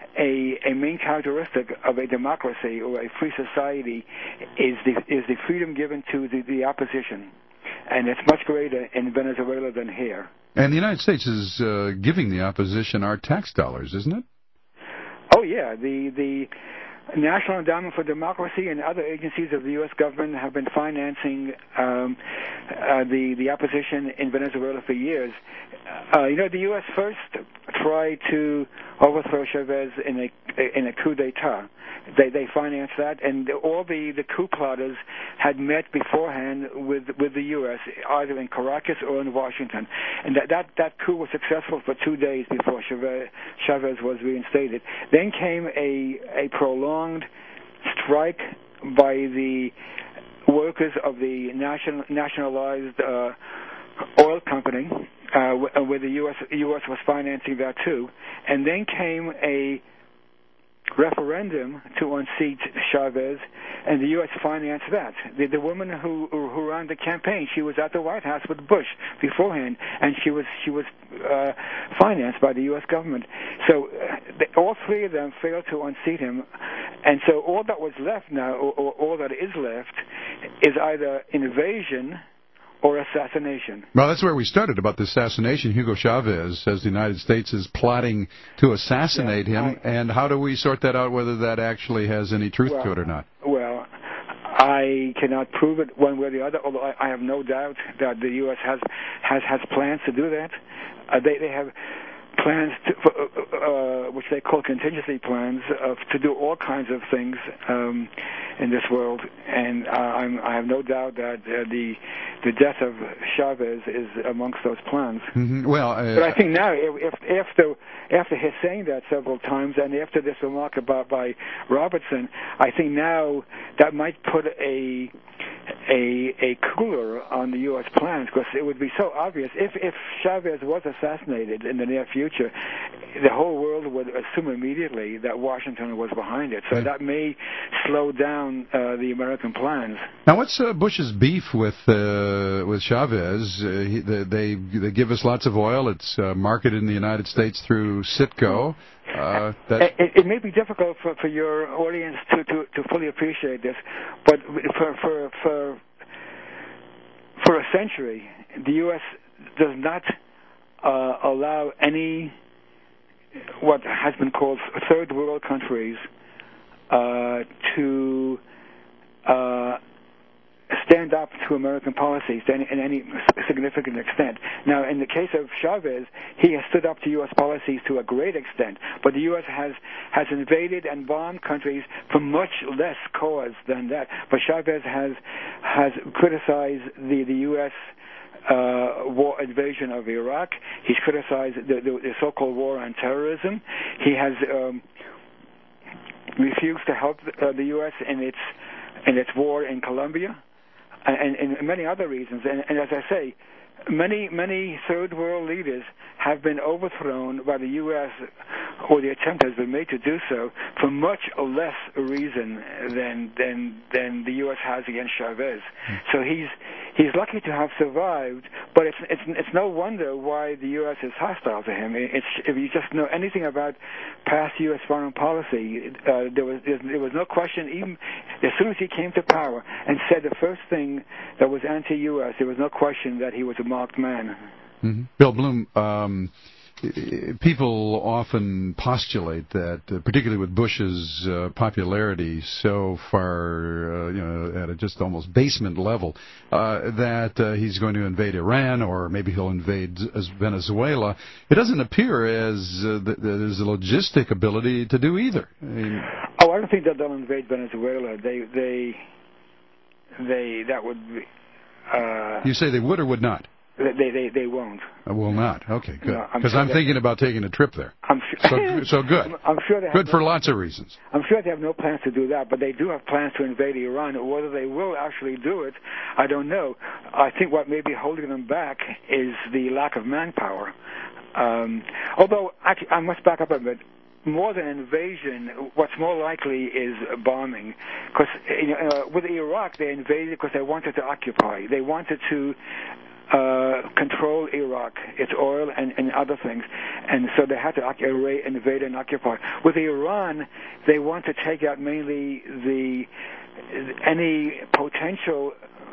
A, a main characteristic of a democracy or a free society is the is the freedom given to the, the opposition, and it's much greater in Venezuela than here. And the United States is uh, giving the opposition our tax dollars, isn't it? Oh yeah, the the National Endowment for Democracy and other agencies of the U S government have been financing um, uh, the the opposition in Venezuela for years. Uh, you know, the U S first tried to overthrow Chavez in a in a coup d'état. They they financed that, and all the, the coup plotters had met beforehand with with the U S either in Caracas or in Washington, and that that, that coup was successful for two days before Chavez, Chavez was reinstated. Then came a a prolonged strike by the workers of the national nationalized uh, oil company, uh, where the U S U S was financing that too, and then came a referendum to unseat Chavez, and the U S financed that. The, the woman who who ran the campaign, she was at the White House with Bush beforehand, and she was she was uh, financed by the U S government. So uh, the, all three of them failed to unseat him, and so all that was left now, or, or all that is left, is either invasion or assassination. Well, that's where we started, about the assassination. Hugo Chavez says the United States is plotting to assassinate yeah, him, I, and how do we sort that out, whether that actually has any truth well, to it or not? Well, I cannot prove it one way or the other, although I, I have no doubt that the U S has has, has plans to do that. Uh, they, they have plans to, uh, uh, which they call contingency plans, uh, to do all kinds of things um, in this world, and uh, I'm, I have no doubt that uh, the the death of Chavez is amongst those plans. Mm-hmm. Well, uh, but I think now, if, if after after his saying that several times, and after this remark about by Robertson, I think now that might put a a a cooler on the U S plans, because it would be so obvious if if Chavez was assassinated in the near future. future, the whole world would assume immediately that Washington was behind it. So that may slow down uh, the American plans. Now, what's uh, Bush's beef with uh, with Chavez? Uh, he, they they give us lots of oil. It's uh, marketed in the United States through Citgo. Uh, that... it, it may be difficult for, for your audience to, to, to fully appreciate this, but for for for for a century, the U S does not uh, allow any what has been called third world countries uh, to uh, stand up to American policies to any, in any significant extent. Now, in the case of Chavez, he has stood up to U S policies to a great extent, but the U S has, has invaded and bombed countries for much less cause than that. But Chavez has, has criticized the, the U S Uh, war invasion of Iraq. He's criticized the, the, the so-called war on terrorism. He has um, refused to help uh, the U S in its in its war in Colombia, and, and many other reasons. And, and as I say, many many third world leaders have been overthrown by the U S, or the attempt has been made to do so, for much less reason than than than the U S has against Chavez. So he's he's lucky to have survived, but it's it's it's no wonder why the U S is hostile to him. It's, if you just know anything about past U S foreign policy, uh, there was there was no question, even as soon as he came to power and said the first thing that was anti-U S, there was no question that he was a marked man. Mm-hmm. Bill Bloom, um, people often postulate that, uh, particularly with Bush's uh, popularity so far, uh, you know, at a just almost basement level, uh, that uh, he's going to invade Iran, or maybe he'll invade Venezuela. It doesn't appear as uh, that there's a logistic ability to do either. I mean, oh, I don't think that they'll invade Venezuela. They, they, they, that would be. Uh, you say they would or would not? They they they won't. Uh, will not. Okay, good. Because no, I'm, sure I'm thinking about taking a trip there. I'm sure, so so good. I'm sure they have good no, for lots of reasons. I'm sure they have no plans to do that, but they do have plans to invade Iran. Whether they will actually do it, I don't know. I think what may be holding them back is the lack of manpower. Um, although actually, I must back up a bit. More than invasion, what's more likely is bombing. Because uh, with Iraq, they invaded because they wanted to occupy. They wanted to uh, control Iraq, its oil and, and other things. And so they had to invade and occupy. With Iran, they want to take out mainly the any potential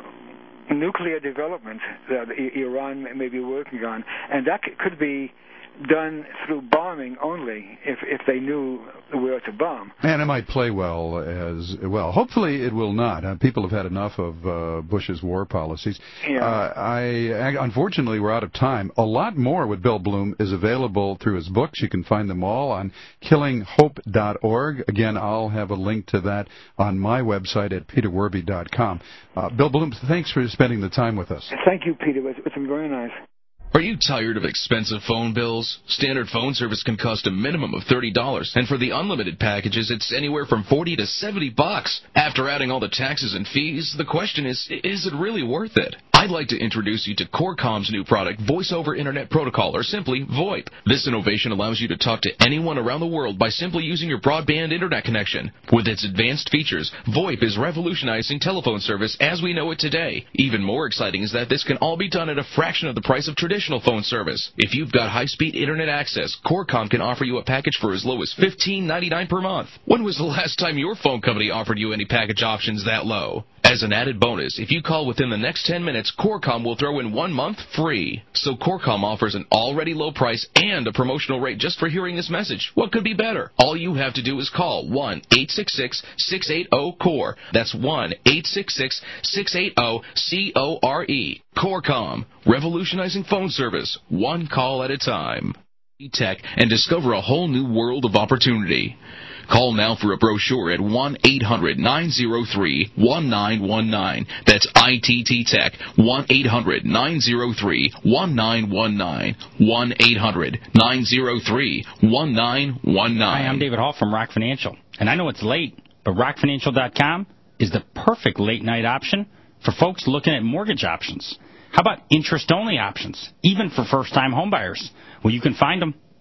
nuclear development that Iran may be working on. And that could be done through bombing only, if if they knew where to bomb. And it might play well as well. Hopefully it will not. Uh, people have had enough of uh, Bush's war policies. Yeah. Uh, I, I Unfortunately, we're out of time. A lot more with Bill Bloom is available through his books. You can find them all on killing hope dot org. Again, I'll have a link to that on my website at peter werby dot com. Uh, Bill Bloom, thanks for spending the time with us. Thank you, Peter. It's, it's been very nice. Are you tired of expensive phone bills? Standard phone service can cost a minimum of thirty dollars, and for the unlimited packages, it's anywhere from forty to seventy bucks. After adding all the taxes and fees, the question is, is it really worth it? I'd like to introduce you to Corcom's new product, Voice over Internet Protocol, or simply VoIP. This innovation allows you to talk to anyone around the world by simply using your broadband internet connection. With its advanced features, VoIP is revolutionizing telephone service as we know it today. Even more exciting is that this can all be done at a fraction of the price of traditional phone service. If you've got high-speed internet access, Corcom can offer you a package for as low as fifteen ninety-nine per month. When was the last time your phone company offered you any package options that low? As an added bonus, if you call within the next ten minutes, Corcom will throw in one month free. So Corcom offers an already low price and a promotional rate just for hearing this message. What could be better? All you have to do is call one eight six six, six eight zero, C O R E. That's one eight six six, six eight zero, C O R E. Corcom, revolutionizing phone service, one call at a time. Tech and discover a whole new world of opportunity. Call now for a brochure at one eight hundred, nine zero three, one nine one nine. That's I T T Tech, one eight hundred, nine zero three, one nine one nine. one eight hundred, nine zero three, one nine one nine. Hi, I'm David Hall from Rock Financial. And I know it's late, but rock financial dot com is the perfect late-night option for folks looking at mortgage options. How about interest-only options, even for first-time homebuyers? Well, you can find them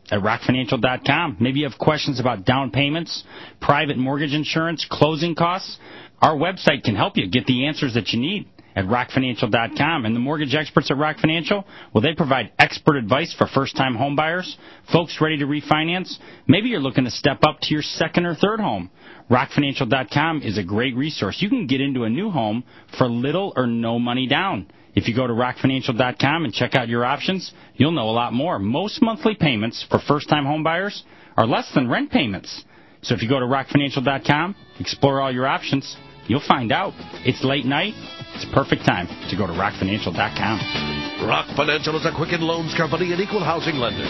at rock financial dot com. Maybe you have questions about down payments, private mortgage insurance, closing costs. Our website can help you get the answers that you need at rock financial dot com. And the mortgage experts at Rock Financial, well, they provide expert advice for first-time home buyers, folks ready to refinance. Maybe you're looking to step up to your second or third home. rock financial dot com is a great resource. You can get into a new home for little or no money down. If you go to rock financial dot com and check out your options, you'll know a lot more. Most monthly payments for first-time home buyers are less than rent payments. So if you go to rock financial dot com, explore all your options, you'll find out. It's late night. It's a perfect time to go to rock financial dot com. Rock Financial is a Quicken Loans company and equal housing lender.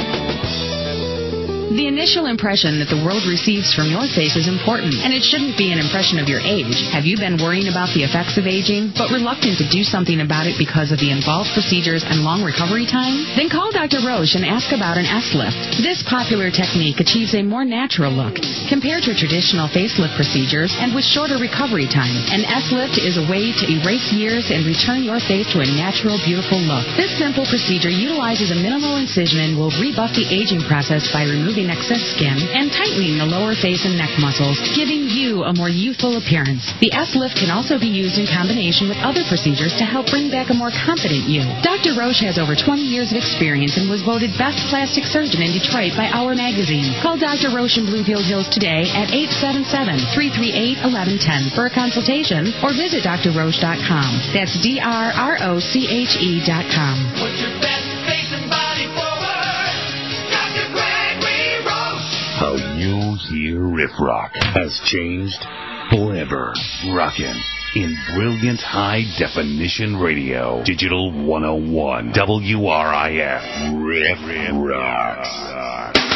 The initial impression that the world receives from your face is important, and it shouldn't be an impression of your age. Have you been worrying about the effects of aging, but reluctant to do something about it because of the involved procedures and long recovery time? Then call Doctor Roche and ask about an S-lift. This popular technique achieves a more natural look compared to traditional facelift procedures and with shorter recovery time. An S-lift is a way to erase years and return your face to a natural, beautiful look. This simple procedure utilizes a minimal incision and will rebuff the aging process by removing excess skin and tightening the lower face and neck muscles, giving you a more youthful appearance. The S-lift can also be used in combination with other procedures to help bring back a more confident you. Doctor Roche has over twenty years of experience and was voted best plastic surgeon in Detroit by Our Magazine. Call Doctor Roche in Bluefield Hills today at eight seven seven, three three eight, one one one zero for a consultation or visit D R roche dot com. That's D R R O C H E dot com. Put your best face and body forward. Doctor Gregory Roche. How you hear Riff Rock has changed forever. Rockin' in brilliant high-definition radio. Digital one oh one. W R I F. Riff Rock.